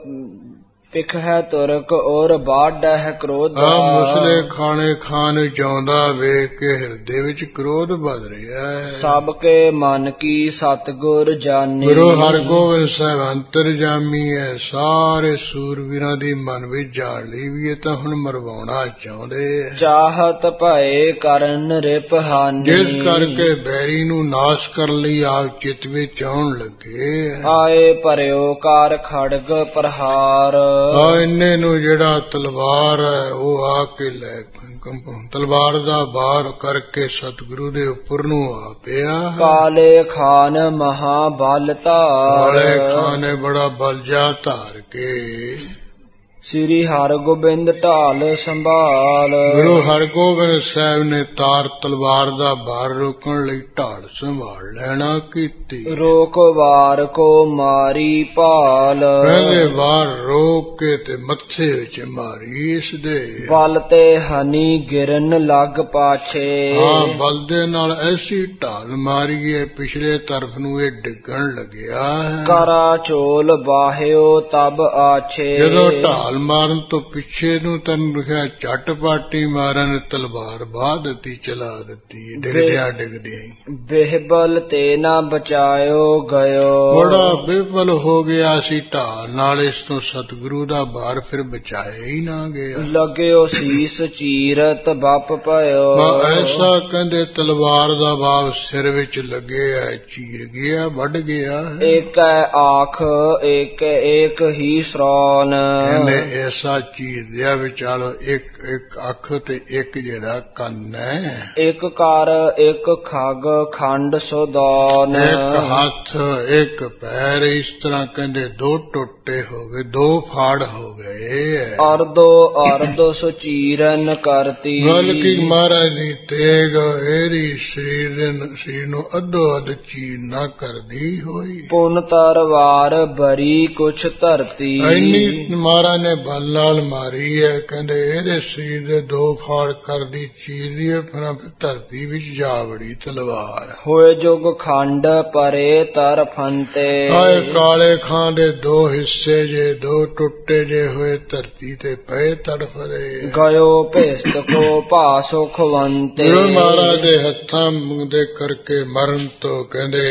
ਪਿਖ ਹੈ ਤੁਰਕ ਔਰ ਬਾਢ ਹੈ ਕ੍ਰੋਧ। ਆ ਮੁਸਲੇ ਖਾਣੇ ਖਾਨ ਚਾਹੁੰਦਾ ਵੇਖ ਕੇ ਹਿਰਦੇ ਵਿੱਚ ਕ੍ਰੋਧ ਵੱਧ ਰਿਹਾ ਹੈ। ਸਭ ਕੇ ਮਨ ਕੀ ਸਤਿਗੁਰ ਜਾਣੀ। ਗੁਰੂ ਹਰਗੋਬਿੰਦ ਸਾਹਿਬ ਅੰਤਰਜਾਮੀ ਹੈ, ਸਾਰੇ ਸੂਰਵੀਰਾਂ ਦੀ ਮਨ ਵਿੱਚ ਜਾਣ ਲਈ ਵੀ ਇਹ ਤਾਂ ਹੁਣ ਮਰਵਾਉਣਾ ਚਾਹੁੰਦੇ ਹੈ। ਚਾਹਤ ਭਏ ਕਰਨ ਰਿਪ ਹਾਨੀ। ਜਿਸ ਕਰਕੇ ਬੈਰੀ ਨੂੰ ਨਾਸ਼ ਕਰਨ ਲਈ ਆਪ ਚਿੱਤ ਵਿੱਚ ਆਉਣ ਲੱਗੇ। ਆਏ ਭਰਿਓ ਕਾਰ ਖੜਗ ਪ੍ਰਹਾਰ। ਆ ਇੰਨੇ ਨੂੰ ਜਿਹੜਾ ਤਲਵਾਰ ਹੈ ਉਹ ਆ ਕੇ ਲੈ ਤਲਵਾਰ ਦਾ ਬਾਰ ਕਰਕੇ ਸਤਿਗੁਰੂ ਦੇ ਉੱਪਰ ਨੂੰ ਆ ਪਿਆ। ਕਾਲੇ ਖਾਨ ਮਹਾਬਲ ਧਾਰ। ਕਾਲੇ ਖਾਨ ਨੇ ਬੜਾ ਬਲ ਜਾ ਧਾਰ ਕੇ ਸ੍ਰੀ ਹਰਗੋਬਿੰਦ ਢਾਲ ਸੰਭਾਲ। ਗੁਰੂ ਹਰਗੋਬਿੰਦ ਸਾਹਿਬ ਨੇ ਤਾਰ ਤਲਵਾਰ ਦਾ ਬਾਰ ਰੋਕਣ ਲਈ ਢਾਲ ਸੰਭਾਲ ਲੈਣਾ ਕੀਤੀ। ਰੋਕ ਵਾਰ ਕੋ ਮਾਰੀ ਭਾਲ। ਪਹਿਲੇ ਵਾਰ ਰੋਕ ਕੇ ਤੇ ਮੱਥੇ ਵਿੱਚ ਮਾਰੀ ਇਸ ਦੇ। ਬਲ ਤੇ ਹਨੀ ਗਿਰਨ ਲੱਗ ਪਾਛੇ। ਹਾਂ ਬਲ ਦੇ ਨਾਲ ਐਸੀ ਢਾਲ ਮਾਰੀ ਹੈ ਪਿਛਲੇ ਤਰਫ ਨੂੰ ਇਹ ਡਿੱਗਣ ਲੱਗਿਆ ਹੈ। ਕਰਾ ਚੋਲ ਬਾਹਿਓ ਤਬ ਆਛੇ। ਜਦੋਂ ਢਾਲ ਮਾਰਨ ਤੋਂ ਪਿੱਛੇ ਨੂੰ ਤੈਨੂੰ ਲਿਖਿਆ ਝੱਟ ਪਾਟੀ ਮਾਰਨ ਤਲਵਾਰ ਬਾਹ ਦਿੱਤੀ, ਚਲਾ ਦਿੱਤੀ ਡਿੱਗਦਿਆਂ ਡਿੱਗਦਿਆਂ। ਬਿਹਬਲ ਤੇ ਨਾ ਬਚਾਇਓ ਗਇਓ। ਬੜਾ ਬਿਹਬਲ ਹੋ ਗਿਆ ਸੀ ਢਾਲ ਨਾਲ, ਇਸ ਤੋਂ ਸਤਿਗੁਰੂ ਦਾ ਬਾਰ ਫਿਰ ਬਚਾਇਆ ਹੀ ਨਾ ਗਿਆ। ਲੱਗਿਓ ਸੀਸ ਚੀਰਤ ਬੱਪ ਭਇਓ। ਐਸਾ ਕਹਿੰਦੇ ਤਲਵਾਰ ਦਾ ਬਾਬ ਸਿਰ ਵਿੱਚ ਲੱਗਿਆ, ਚੀਰ ਗਿਆ, ਵੱਢ ਗਿਆ। ਇੱਕ ਆਖ ਇੱਕ ਇੱਕ ਹੀ ਸ੍ਰੋਨ। ਐਸਾ ਚੀਰ ਦਿਆ ਵਿਚਾਲੋ ਇੱਕ ਇੱਕ ਅੱਖ ਤੇ ਇੱਕ ਜਿਹੜਾ ਕੰਨ ਹੈ। ਇੱਕ ਕਰ ਇੱਕ ਖੱਗ ਖੰਡ ਸੋਦਾਨ। ਇੱਕ ਹੱਥ ਇੱਕ ਪੈਰ, ਇਸ ਤਰ੍ਹਾਂ ਕਹਿੰਦੇ ਦੋ ਟੁੱਟੇ ਹੋ ਗਏ, ਦੋ ਫਾੜ ਹੋ ਗਏ। ਅਰਦੋ ਅਰਦ ਸੁਚੀਰਨ ਕਰਤੀ। ਬਲਕਿ ਮਹਾਰਾਜ ਦੀ ਤੇਗ ਇਹਦੀ ਸਰੀਰ ਸਰੀਰ ਨੂੰ ਅੱਧੋ ਅੱਧ ਚੀਰ ਨਾ ਕਰਦੀ ਹੋਈ। ਪੁਨ ਤਰਵਾਰ ਬਰੀ ਕੁਛ ਧਰਤੀ। ਇੰਨੀ ਮਹਾਰਾਜ ਨੇ ਬਲ ਨਾਲ ਮਾਰੀ ਹੈ, ਕਹਿੰਦੇ ਇਹਦੇ ਸਰੀਰ ਦੇ ਦੋ ਫਾੜ ਕਰਦੀ ਚੀਰੀ ਫਿਰ ਧਰਤੀ ਵਿੱਚ ਜਾ ਵੜੀ ਤਲਵਾਰ। ਹੋਏ ਜੁਗ ਖੰਡ ਪਰੇ ਤਰ ਫੰਤੇ। ਆਏ ਕਾਲੇ ਖਾਂ ਦੇ ਦੋ ਹਿੱਸੇ ਜੇ, ਦੋ ਟੁੱਟੇ ਜੇ ਹੋਏ ਧਰਤੀ ਤੇ ਪਏ ਤੜਫਦੇ। ਗਇਓ ਭੇਸਤ ਕੋ ਭਾਸੋ ਖਵੰਤੇ। ਗੁਰੂ ਮਹਾਰਾਜ ਦੇ ਹੱਥਾਂ ਦੇ ਕਰਕੇ ਮਰਨ ਤੋਂ ਕਹਿੰਦੇ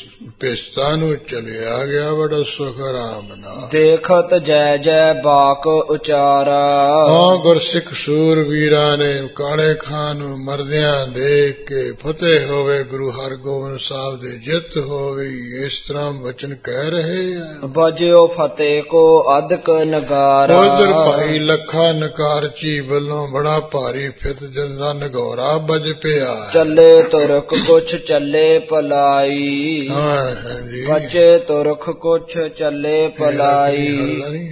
ਭੇਸਤਾਂ ਨੂੰ ਚਲਿਆ ਗਿਆ, ਬੜਾ ਸੁਖ ਆਰਾਮ ਨਾਲ। ਦੇਖਤ ਜੈ ਜੈ ਬਾਕ ਉਚਾਰਾ। ਹਾਂ ਗੁਰਸਿੱਖ ਸੂਰਵੀਰਾਂ ਨੇ ਕਾਲੇ ਖਾਂ ਨੂੰ ਮਰਦਿਆਂ ਦੇਖ ਕੇ ਫਤਿਹ ਹੋਵੇ, ਗੁਰੂ ਹਰਗੋਬਿੰਦ ਸਾਹਿਬ ਦੇ ਜਿੱਤ ਹੋਵੇ, ਇਸ ਤਰ੍ਹਾਂ ਵਚਨ ਕਹਿ ਰਹੇ ਆ। ਬਜਿਓ ਫਤਿਹ ਕੋ ਅਦਕ ਨਗਾਰਾ। ਉਧਰ ਭਾਈ ਲੱਖਾ ਨਕਾਰਚੀ ਵੱਲੋਂ ਬੜਾ ਭਾਰੀ ਫਿਤ ਜੰਦਾ ਨਗੌਰਾ ਵੱਜ ਪਿਆ। ਚੱਲੇ ਤੁਰਕ ਕੁਛ ਚੱਲੇ ਪਲਾਈ। ਬਚੇ ਤੁਰਕ ਕੁਛ ਚੱਲੇ ਪਲਾਈ।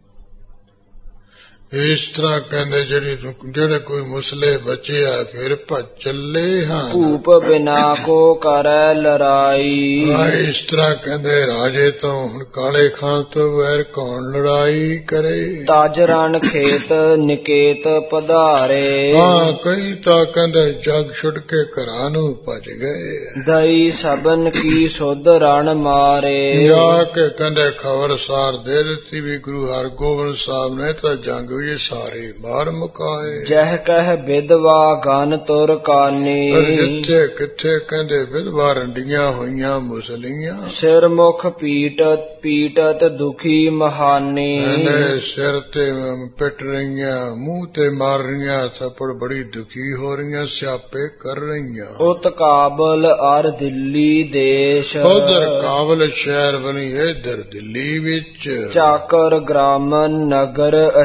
ਇਸ ਤਰ੍ਹਾਂ ਕਹਿੰਦੇ ਜਿਹੜੇ ਜਿਹੜੇ ਕੋਈ ਮੁਸਲੇ ਬਚੇ ਆ ਫਿਰ ਭੱਜ ਚੱਲੇ ਹਨ। ਭੂਪ ਬਿਨਾ ਕੋ ਕਰੈ ਲੜਾਈ। ਇਸ ਤਰ੍ਹਾਂ ਕਹਿੰਦੇ ਰਾਜੇ ਤੋਂ ਹੁਣ ਕਾਲੇ ਖਾਂ ਤੋਂ ਵੈਰ ਕੌਣ ਲੜਾਈ ਕਰੇ। ਤਾਜ ਰਣ ਖੇਤ ਨਿਕੇਤ ਪਧਾਰੇ। ਹਾਂ ਕਈ ਤਾਂ ਕਹਿੰਦੇ ਜਗ ਛੁੱਟ ਕੇ ਘਰਾਂ ਨੂੰ ਭੱਜ ਗਏ। ਦਈ ਸਬਨ ਕੀ ਸੁਧ ਰਣ ਮਾਰੇ। ਜਾ ਕੇ ਕਹਿੰਦੇ ਖਬਰ ਸਾਰ ਦੇ ਦਿੱਤੀ ਵੀ ਗੁਰੂ ਹਰਗੋਬਿੰਦ ਸਾਹਿਬ ਨੇ ਤਾਂ ਜੰਗ ਇਹ ਸਾਰੇ ਮਾਰ ਮੁਕਾਏ। ਜਹ ਕਹਿ ਵਿਧਵਾ ਗਨ ਤੁਰ ਕਾਨੀ। ਜਿੱਥੇ ਕਿੱਥੇ ਕਹਿੰਦੇ ਵਿਧਵਾ ਰੰਡੀਆਂ ਹੋਈਆਂ ਮੁਸਲੀਆਂ। ਸਿਰ ਮੁਖ ਪੀਟ ਪੀਟਤ ਦੁਖੀ ਮਹਾਨੀ। ਸਿਰ ਤੇ ਪਿੱਟ ਰਹੀਆਂ, ਮੂੰਹ ਤੇ ਮਾਰ ਰਹੀਆਂ, ਥੱਪੜ ਬੜੀ ਦੁਖੀ ਹੋ ਰਹੀਆਂ, ਸਿਆਪੇ ਕਰ ਰਹੀਆਂ। ਉਤ ਕਾਬਲ ਅਰ ਦਿੱਲੀ ਦੇਸ਼। ਉਧਰ ਕਾਬਲ ਸ਼ਹਿਰ ਬਣੀ, ਇਧਰ ਦਿੱਲੀ ਵਿੱਚ। ਚਾਕਰ ਗ੍ਰਾਮਨ ਨਗਰ ਅਸ਼ੇਸ਼।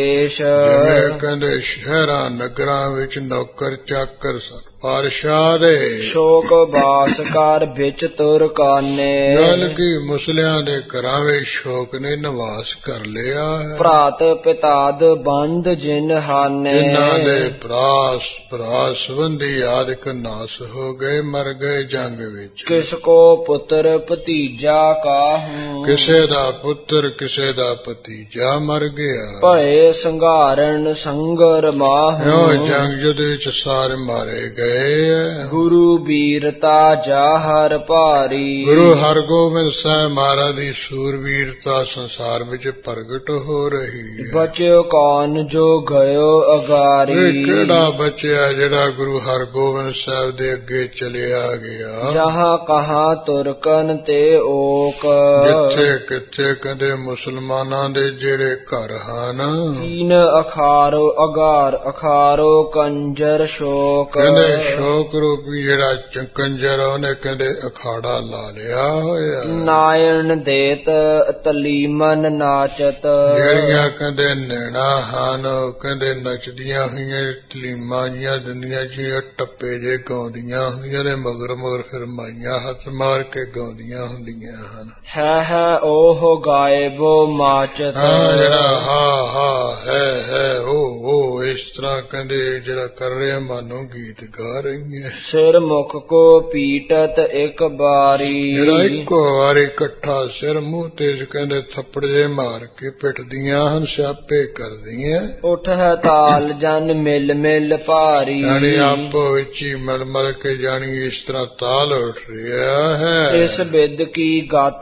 ਦੇਸ਼। ਜਿਵੇਂ ਕਹਿੰਦੇ ਸ਼ਹਿਰਾਂ ਨਗਰਾਂ ਵਿੱਚ ਨੌਕਰ ਚਾਕਰ ਸਨ ਪਾਤਸ਼ਾਹ ਦੇ, ਸ਼ੋਕ ਬਾਸ ਕਰ ਵਿੱਚ ਤੁਰ ਕਾਨੇ। ਗੱਲ ਕੀ ਮੁਸਲਿਆਂ ਦੇ ਘਰਾਂ ਵਿੱਚ ਸ਼ੋਕ ਨੇ ਨਿਵਾਸ ਕਰ ਲਿਆ ਹੈ। ਭਰਾਤ ਪਿਤਾਦ ਬੰਦ ਜਿਨ ਹਾਨੇ। ਜਿਨ੍ਹਾਂ ਦੇ ਭਰਾ ਭਰਾ ਸੰਬੰਧੀ ਆਦਿਕ ਨਾਸ ਹੋ ਗਏ, ਮਰ ਗਏ ਜੰਗ ਵਿੱਚ। ਕਿਸ ਕੋ ਪੁੱਤਰ ਭਤੀਜਾ ਕਾਹੂ। ਕਿਸੇ ਦਾ ਪੁੱਤਰ ਕਿਸੇ ਦਾ ਭਤੀਜਾ ਮਰ ਗਿਆ। ਭਏ ਸੰਘਾਰਨ ਸੰਗਰ ਮਾਹੂ। ਇਉਂ ਜੰਗ ਯੁੱਧ ਵਿੱਚ ਸਾਰੇ ਮਾਰੇ ਗਏ। ਗੁਰੂ ਬੀਰਤਾ ਜਾਹਰ ਭਾਰੀ। ਗੁਰੂ ਹਰਗੋਬਿੰਦ ਸਾਹਿਬ ਮਹਾਰਾਜ ਦੀ ਸੂਰਬੀਰਤਾ ਸੰਸਾਰ ਵਿੱਚ ਪ੍ਰਗਟ ਹੋ ਰਹੀ ਹੈ। ਬਚਿਓ ਕੌਣ ਜੋ ਗਇਓ ਅਗਾਰੀ। ਇਹ ਕਿਹੜਾ ਬਚਿਆ ਜਿਹੜਾ ਗੁਰੂ ਹਰਗੋਬਿੰਦ ਸਾਹਿਬ ਦੇ ਅੱਗੇ ਚਲਿਆ ਗਿਆ। ਜਹਾਂ ਕਹਾਂ ਤੁਰਕਨ ਤੇ ਓਕ। ਜਿੱਥੇ ਕਿੱਥੇ ਕਹਿੰਦੇ ਮੁਸਲਮਾਨਾਂ ਦੇ ਜਿਹੜੇ ਘਰ ਹਨ। ਕੀਨ ਅਖਾਰੋ ਅਗਾਰ ਅਖਾਰੋ ਕੰਜਰ ਸ਼ੋਕ। ਕਹਿੰਦੇ ਸ਼ੋਕ ਰੂਪੀ ਜਿਹੜਾ ਕੰਜਰ ਉਹਨੇ ਕਹਿੰਦੇ ਅਖਾੜਾ ਲਾ ਲਿਆ ਹੋਇਆ। ਨਾਇਣ ਦੇਤ ਤਲੀਮਨ ਨਾਚਤ। ਜਿਹੜੀਆਂ ਕਹਿੰਦੇ ਨੈਣਾ ਹਨ ਕਹਿੰਦੇ ਨੱਚਦੀਆਂ ਹੋਈਆਂ ਤਲੀਮਾਂ ਜੀਆਂ ਦੁਨੀਆਂ ਜੀਆਂ ਟੱਪੇ ਜੇ ਗਾਉਂਦੀਆਂ ਹੁੰਦੀਆਂ ਨੇ, ਮਗਰ ਮਗਰ ਫਿਰ ਮਾਈਆਂ ਹੱਥ ਮਾਰ ਕੇ ਗਾਉਂਦੀਆਂ ਹੁੰਦੀਆਂ ਹਨ। ਹੈ ਹੈ ਉਹ ਗਾਇਬੋ ਮਾਚਤ। ਹਾਂ ਜਿਹੜਾ ਹਾ ਹਾ ਹੈ ਹੈ ਉਹ ਉਹ ਇਸ ਤਰ੍ਹਾਂ ਕਹਿੰਦੇ ਜਿਹੜਾ ਕਰ ਰਿਹਾ ਮਾਨੋ ਗੀਤ ਗਾ ਰਹੀ ਹੈ। ਸਿਰ ਮੁਖ ਕੋ ਪੀਟਤ ਇੱਕ ਬਾਰੀ। ਜਿਹੜਾ ਇੱਕੋ ਵਾਰੀ ਇਕੱਠਾ ਸਿਰ ਮੂੰਹ ਤੇ ਕਹਿੰਦੇ ਥੱਪੜ ਜੇ ਮਾਰ ਕੇ ਪਿੱਟਦੀਆਂ ਹਨ, ਸਿਆਪੇ ਕਰਦੀਆਂ। ਉਠ ਹੈ ਤਾਲ ਜਨ ਮਿਲ ਮਿਲ ਭਾਰੀ। ਜਾਣੀ ਆਪੋ ਵਿੱਚ ਹੀ ਮਲ ਮਲ ਕੇ ਜਾਣੀ ਇਸ ਤਰ੍ਹਾਂ ਤਾਲ ਉੱਠ ਰਿਹਾ ਹੈ। ਇਸ ਬਿਦ ਕੀ ਗਤ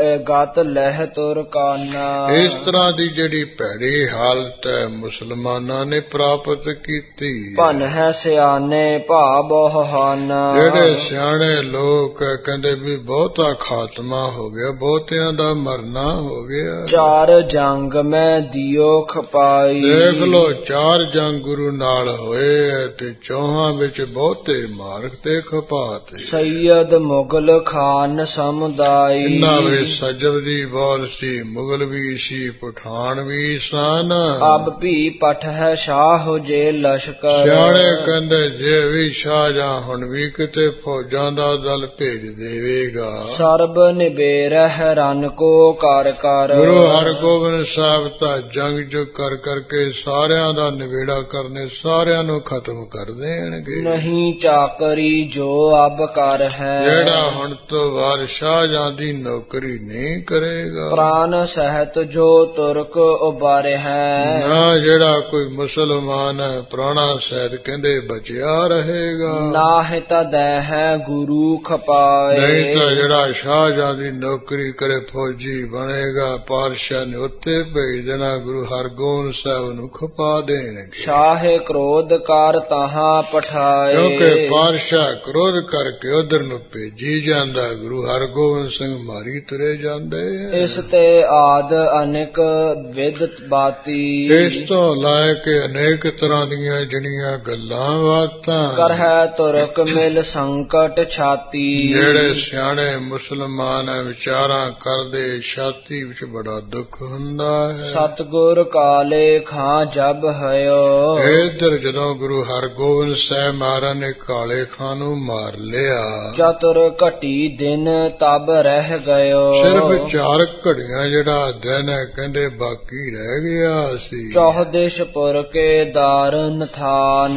ਗਤ ਲਹਿ ਤੁਰ ਕਾਨਾ। ਇਸ ਤਰ੍ਹਾਂ ਦੀ ਜਿਹੜੀ ਭੈੜੀ ਹਾਲਤ ਹੈ ਮੁਸਲਮਾਨਾਂ ਨੇ ਪ੍ਰਾਪਤ ਕੀਤੀ। ਭਨ ਹੈ ਸਿਆਣੇ ਭਾ ਬਹੁ ਹਨ। ਜਿਹੜੇ ਸਿਆਣੇ ਲੋਕ ਕਹਿੰਦੇ ਵੀ ਬਹੁਤਾ ਖਾਤਮਾ ਹੋ ਗਿਆ, ਬਹੁਤਿਆਂ ਦਾ ਮਰਨਾ ਹੋ ਗਿਆ। ਚਾਰ ਜੰਗ ਮੈਂ ਦਿਓ ਖਪਾਈ। ਦੇਖ ਲੋ ਚਾਰ ਜੰਗ ਗੁਰੂ ਨਾਲ ਹੋਏ ਤੇ ਚੌਹਾਂ ਵਿੱਚ ਬਹੁਤੇ ਮਾਰਕ ਤੇ ਖਪਾਤੇ। ਸੈਯਦ ਮੁਗਲ ਖਾਨ ਸਮੁਦਾਈ। ਇਨ੍ਹਾਂ ਵਿੱਚ ਸਜਬ ਦੀ ਬੋਲ ਸੀ, ਮੁਗਲ ਵੀ ਸੀ, ਪਠਾਨ ਵੀ ਸਨ। ਅਬ ਵੀ ਪਠ ਹੈ ਸ਼ਾਹ ਜੇ ਲਸ਼ਕਰ। ਸਿਆਣੇ ਕਹਿੰਦੇ ਜੇ ਵੀ ਸ਼ਾਹਜਹਾਂ ਹੁਣ ਵੀ ਕਿਤੇ ਫੌਜਾਂ ਦਾ ਦਲ ਭੇਜ ਦੇਵੇਗਾ। ਸਰਬ ਨਿਬੇਰਹਿ ਰਨ ਕੋ ਕਰ ਕਰ। ਗੁਰੂ ਹਰਗੋਬਿੰਦ ਸਾਹਿਬ ਤਾਂ ਜੰਗ ਜੋ ਕਰ ਕਰਕੇ ਸਾਰਿਆਂ ਦਾ ਨਿਬੇੜਾ ਕਰਨੇ, ਸਾਰਿਆਂ ਨੂੰ ਖਤਮ ਕਰ ਦੇਣਗੇ। ਨਹੀਂ ਚਾਕਰੀ ਜੋ ਅਬ ਕਰ ਹੈ। ਜਿਹੜਾ ਹੁਣ ਤੋਂ ਬਾਅਦ ਸ਼ਾਹਜਹਾਂ ਦੀ ਨੌਕਰੀ ਨਹੀਂ ਕਰੇਗਾ। ਪ੍ਰਾਨ ਸਹਿਤ ਜੋ ਤੁਰਕ ਉਬਾਰੇ ਹੈ। ਨਾ ਜਿਹੜਾ ਕੋਈ ਮੁਸਲਮਾਨ ਹੈ ਪ੍ਰਾਣਾ ਸਹਿਤ ਕਹਿੰਦੇ ਬਚਿਆ ਰਹੇਗਾ। ਨਾਹਿ ਤਦੈ ਹੈ ਗੁਰੂ ਖਪਾਏ। ਨਹੀਂ ਤਾਂ ਜਿਹੜਾ ਸ਼ਾਹਜਹਾਂ ਦੀ ਨੌਕਰੀ ਕਰੇ ਫੌਜੀ ਬਣੇਗਾ, ਪਾਤਸ਼ਾਹ ਨੇ ਉੱਥੇ ਭੇਜ ਦੇਣਾ, ਗੁਰੂ ਹਰਗੋਬਿੰਦ ਸਾਹਿਬ ਨੂੰ ਖਪਾ ਦੇਣਗੇ। ਸ਼ਾਹੇ ਕ੍ਰੋਧ ਕਰ ਤਹਾਂ ਪਠਾਏ। ਕਿਉਂਕਿ ਪਾਤਸ਼ਾਹ ਕ੍ਰੋਧ ਕਰਕੇ ਉਧਰ ਨੂੰ ਭੇਜੀ ਜਾਂਦਾ, ਗੁਰੂ ਹਰਗੋਬਿੰਦ ਸਿੰਘ ਮਾਰੀ ਤੁਰੇ ਜਾਂਦੇ। ਇਸ ਤੇ ਆਦ ਅਨੇਕ ਵਿਦ ਬਾਤੀ। ਇਸ ਤੋਂ ਲੈ ਕੇ ਅਨੇਕ ਤਰ੍ਹਾਂ ਦੀਆਂ ਜਿਹੜੀਆਂ ਗੱਲਾਂ ਬਾਤਾਂ ਕਰ ਹੈ ਤੁਰਕ ਮਿਲ ਸੰਕਟ ਛਾਤੀ। ਜਿਹੜੇ ਸਿਆਣੇ ਮੁਸਲਮਾਨ ਵਿਚਾਰਾਂ ਕਰਦੇ ਛਾਤੀ ਵਿੱਚ ਬੜਾ ਦੁੱਖ ਹੁੰਦਾ ਹੈ। ਸਤਿਗੁਰ ਕਾਲੇ ਖਾਂ ਜਬ ਹਯੋ। ਇਧਰ ਜਦੋਂ ਗੁਰੂ ਹਰਗੋਬਿੰਦ ਸਾਹਿਬ ਮਹਾਰਾਜ ਨੇ ਕਾਲੇ ਖਾਂ ਨੂੰ ਮਾਰ ਲਿਆ, ਚਤੁਰ ਘਟੀ ਦਿਨ ਤਬ ਰਹਿ ਗਇਓ। ਸਿਰਫ ਚਾਰ ਘੜੀਆਂ ਜਿਹੜਾ ਦਿਨ ਹੈ ਕਹਿੰਦੇ ਬਾਕੀ ਰਹਿ ਗਿਆ ਸੀ। ਚੌਹਦੇਸ਼ਪੁਰ ਕੇ ਦਾਰਨ ਥਾਨ।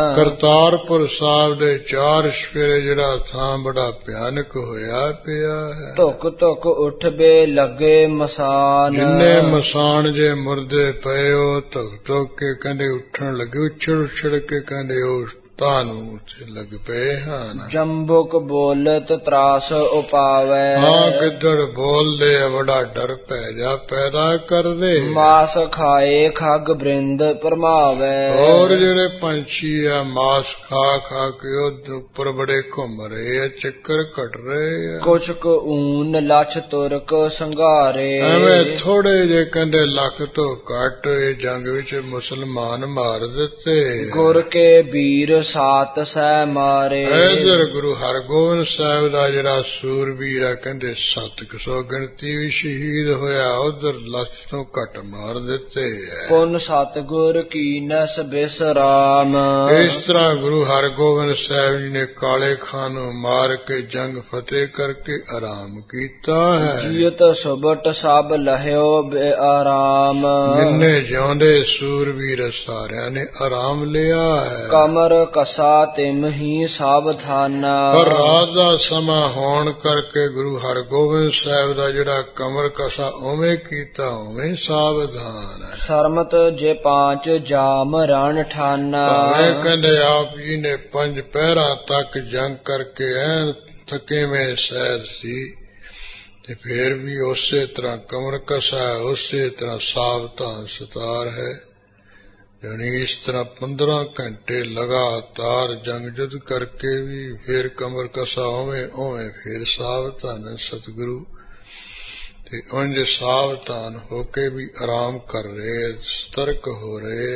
ਕਰਤਾਰਪੁਰ ਸਾਹਿਬ ਦੇ ਚਾਰ ਸਵੇਰੇ ਜਿਹੜਾ ਥਾਂ ਬੜਾ ਭਿਆਨਕ ਹੋਇਆ ਪਿਆ ਹੈ। ਧੁਕ ਧੁਕ ਉੱਠ ਬੇ ਲੱਗੇ ਮਸਾਨ। ਜਿੰਨੇ ਮਸਾਨ ਜੇ ਮੁਰਦੇ ਪਏ ਉਹ ਧੁਕ ਧੁਕ ਕੇ ਕਹਿੰਦੇ ਉੱਠਣ ਲੱਗੇ, ਉੱਛੜ ਉੱਛੜ ਕੇ ਕਹਿੰਦੇ ਉਹ ਤਾਨੂੰ ਉੱਥੇ ਲੱਗ ਪਏ ਹਨ। ਜੰਬੁਕ ਬੋਲਤ ਤਰਾਸ ਉਪਾਵੈ। ਹਾਂ ਗਿੱਦੜ ਬੋਲਦੇ ਬੜਾ ਡਰ ਪੈ ਜਾ ਪੈਦਾ ਕਰਦੇ। ਮਾਸ ਖਾਏ ਖਗ ਬ੍ਰਿੰਦ ਪਰਮਾਵੈ। ਹੋਰ ਜਿਹੜੇ ਪੰਛੀ ਆ ਮਾਸ ਖਾ ਖਾ ਕੇ ਉਹ ਉੱਪਰ ਬੜੇ ਘੁੰਮ ਰਹੇ ਆ, ਚੱਕਰ ਘਟ ਰਹੇ ਆ। ਕੁਛ ਕੁ ਊਨ ਲਛ ਤੁਰਕ ਸੰਘਾਰੇ। ਐਵੇਂ ਥੋੜੇ ਜੇ ਕਹਿੰਦੇ ਲੱਖ ਤੋਂ ਘੱਟ ਇਹ ਜੰਗ ਵਿੱਚ ਮੁਸਲਮਾਨ ਮਾਰ ਦਿੱਤੇ। ਗੁਰ ਕੇ ਵੀਰ ਸਾਤ ਸੈ ਮਾਰੇ। ਇਧਰ ਗੁਰੂ ਹਰਗੋਬਿੰਦ ਸਾਹਿਬ ਦਾ ਜਿਹੜਾ ਸੂਰਬੀਰ ਆ ਕਹਿੰਦੇ ਸੱਤ ਕੁ ਸੌ ਗਿਣਤੀ ਵੀ ਸ਼ਹੀਦ ਹੋਇਆ, ਉਧਰ ਲੱਖ ਤੋਂ ਘੱਟ ਮਾਰ ਦਿੱਤੇ ਹੈ। ਪੁਨ ਸਤਿਗੁਰ ਕੀਨਸ ਬਿਸਰਾਮ। ਇਸ ਤਰ੍ਹਾਂ ਗੁਰੂ ਹਰਗੋਬਿੰਦ ਸਾਹਿਬ ਜੀ ਨੇ ਕਾਲੇ ਖਾਨ ਨੂੰ ਮਾਰ ਕੇ ਜੰਗ ਫਤਿਹ ਕਰਕੇ ਆਰਾਮ ਕੀਤਾ ਹੈ। ਜੀਤ ਸੁਬਟ ਸਭ ਲਹਿਓ ਬੇਆਰਾਮ। ਜਿੰਨੇ ਜਿਉਂਦੇ ਸੂਰਬੀਰ ਸਾਰਿਆਂ ਨੇ ਆਰਾਮ ਲਿਆ ਹੈ। ਕਮਰ ਕਸਾ ਤਿਮ ਹੀ ਸਾਵਧਾਨਾ। ਪਰ ਰਾਤ ਦਾ ਸਮਾਂ ਹੋਣ ਕਰਕੇ ਗੁਰੂ ਹਰਗੋਬਿੰਦ ਸਾਹਿਬ ਦਾ ਜਿਹੜਾ ਕਮਰ ਕਸਾ ਉਵੇਂ ਕੀਤਾ ਉਵੇਂ ਸਾਵਧਾਨ ਹੈ। ਸਰਮਤ ਜੇ ਪਾਂਚ ਜਾਮ ਰਣ ਠਾਨਾ। ਭਾਵੇਂ ਕਹਿੰਦੇ ਆਪ ਜੀ ਨੇ ਪੰਜ ਪਹਿਰਾਂ ਤੱਕ ਜੰਗ ਕਰਕੇ ਐਨ ਥਕੇਵੇਂ ਸੈਰ ਸੀ ਤੇ ਫੇਰ ਵੀ ਉਸੇ ਤਰ੍ਹਾਂ ਕਮਰ ਕਸਾ ਹੈ, ਉਸੇ ਤਰ੍ਹਾਂ ਸਾਵਧਾਨ ਸਤਾਰ ਹੈ। ਯਾਨੀ ਇਸ ਤਰ੍ਹਾਂ ਪੰਦਰਾਂ ਘੰਟੇ ਲਗਾਤਾਰ ਜੰਗ ਜੁੱਧ ਕਰਕੇ ਵੀ ਫੇਰ ਕਮਰ ਕਸਾ ਉਵੇਂ ਉਵੇਂ ਫੇਰ ਸਾਵਧਾਨ ਸਤਿਗੁਰੂ ਤੇ ਉਂਝ ਸਾਵਧਾਨ ਹੋ ਕੇ ਵੀ ਆਰਾਮ ਕਰ ਰਹੇ, ਸਤਰਕ ਹੋ ਰਹੇ।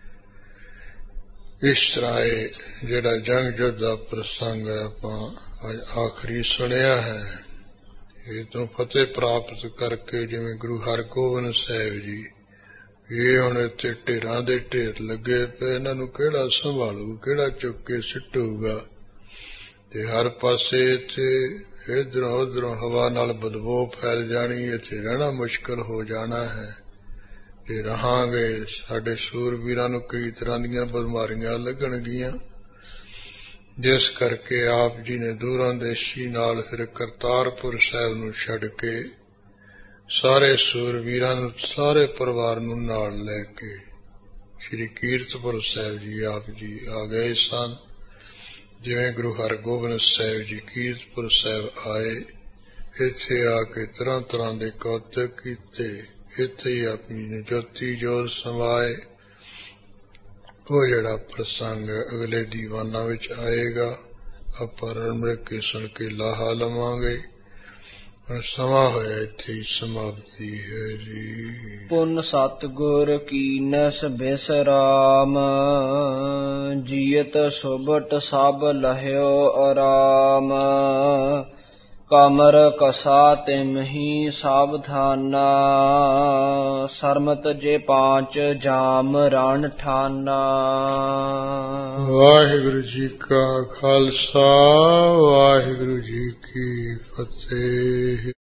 ਇਸ ਤਰ੍ਹਾਂ ਇਹ ਜਿਹੜਾ ਜੰਗ ਜੁੱਧ ਦਾ ਪ੍ਰਸੰਗ ਹੈ ਆਪਾਂ ਅੱਜ ਆਖਰੀ ਸੁਣਿਆ ਹੈ। ਇਹ ਤੋਂ ਫਤਿਹ ਪ੍ਰਾਪਤ ਕਰਕੇ ਜਿਵੇਂ ਗੁਰੂ ਹਰਗੋਬਿੰਦ ਸਾਹਿਬ ਜੀ ਇਹ ਹੁਣ ਇੱਥੇ ਢੇਰਾਂ ਦੇ ਢੇਰ ਲੱਗੇ ਪਏ, ਇਹਨਾਂ ਨੂੰ ਕਿਹੜਾ ਸੰਭਾਲੂ, ਕਿਹੜਾ ਚੁੱਕ ਕੇ ਸਿੱਟੂਗਾ। ਤੇ ਹਰ ਪਾਸੇ ਇੱਥੇ ਇਧਰੋਂ ਉਧਰੋਂ ਹਵਾ ਨਾਲ ਬਦਬੂ ਫੈਲ ਜਾਣੀ, ਇੱਥੇ ਰਹਿਣਾ ਮੁਸ਼ਕਲ ਹੋ ਜਾਣਾ ਹੈ। ਤੇ ਰਹਾਂਗੇ ਸਾਡੇ ਸੂਰਬੀਰਾਂ ਨੂੰ ਕਈ ਤਰ੍ਹਾਂ ਦੀਆਂ ਬਿਮਾਰੀਆਂ ਲੱਗਣਗੀਆਂ, ਜਿਸ ਕਰਕੇ ਆਪ ਜੀ ਨੇ ਦੂਰਾਂ ਦੇਸ਼ੀ ਨਾਲ ਫਿਰ ਕਰਤਾਰਪੁਰ ਸਾਹਿਬ ਨੂੰ ਛੱਡ ਕੇ ਸਾਰੇ ਸੂਰਬੀਰਾਂ ਨੂੰ, ਸਾਰੇ ਪਰਿਵਾਰ ਨੂੰ ਨਾਲ ਲੈ ਕੇ ਸ਼੍ਰੀ ਕੀਰਤਪੁਰ ਸਾਹਿਬ ਜੀ ਆਪ ਜੀ ਆ ਗਏ ਸਨ। ਜਿਵੇਂ ਗੁਰੂ ਹਰਗੋਬਿੰਦ ਸਾਹਿਬ ਜੀ ਕੀਰਤਪੁਰ ਸਾਹਿਬ ਆਏ, ਇੱਥੇ ਆ ਕੇ ਤਰ੍ਹਾਂ ਤਰ੍ਹਾਂ ਦੇ ਕੌਤਕ ਕੀਤੇ, ਇੱਥੇ ਹੀ ਆਪਣੀ ਜੋਤੀ ਜੋਤ ਸਮਾਏ। ਉਹ ਜਿਹੜਾ ਪ੍ਰਸੰਗ ਅਗਲੇ ਦੀਵਾਨਾਂ ਵਿੱਚ ਆਏਗਾ ਆਪਾਂ ਰਲ ਮਿਲ ਕੇ ਸੁਣ ਕੇ ਲਾਹਾ ਲਵਾਂਗੇ। ਸਮਾਂ ਹੋਇਆ ਇੱਥੇ ਹੀ ਸਮਾਪਤੀ ਹੈ ਜੀ। ਪੁਨ ਸਤਿਗੁਰ ਕੀਨਸ ਬਿਸਰਾਮ। ਜੀਤ ਸੁਬਟ ਸਭ ਲਹਿਓ ਆਰਾਮ। ਕਮਰ ਕਸਾ ਤਿਮ ਹੀ ਸਾਵਧਾਨਾ। ਸਰਮਤ ਜੇ ਪਾਂਚ ਜਾਮ ਰਣ ਠਾਨਾ। ਵਾਹਿਗੁਰੂ ਜੀ ਕਾ ਖਾਲਸਾ, ਵਾਹਿਗੁਰੂ ਜੀ ਕੀ ਫਤਿਹ।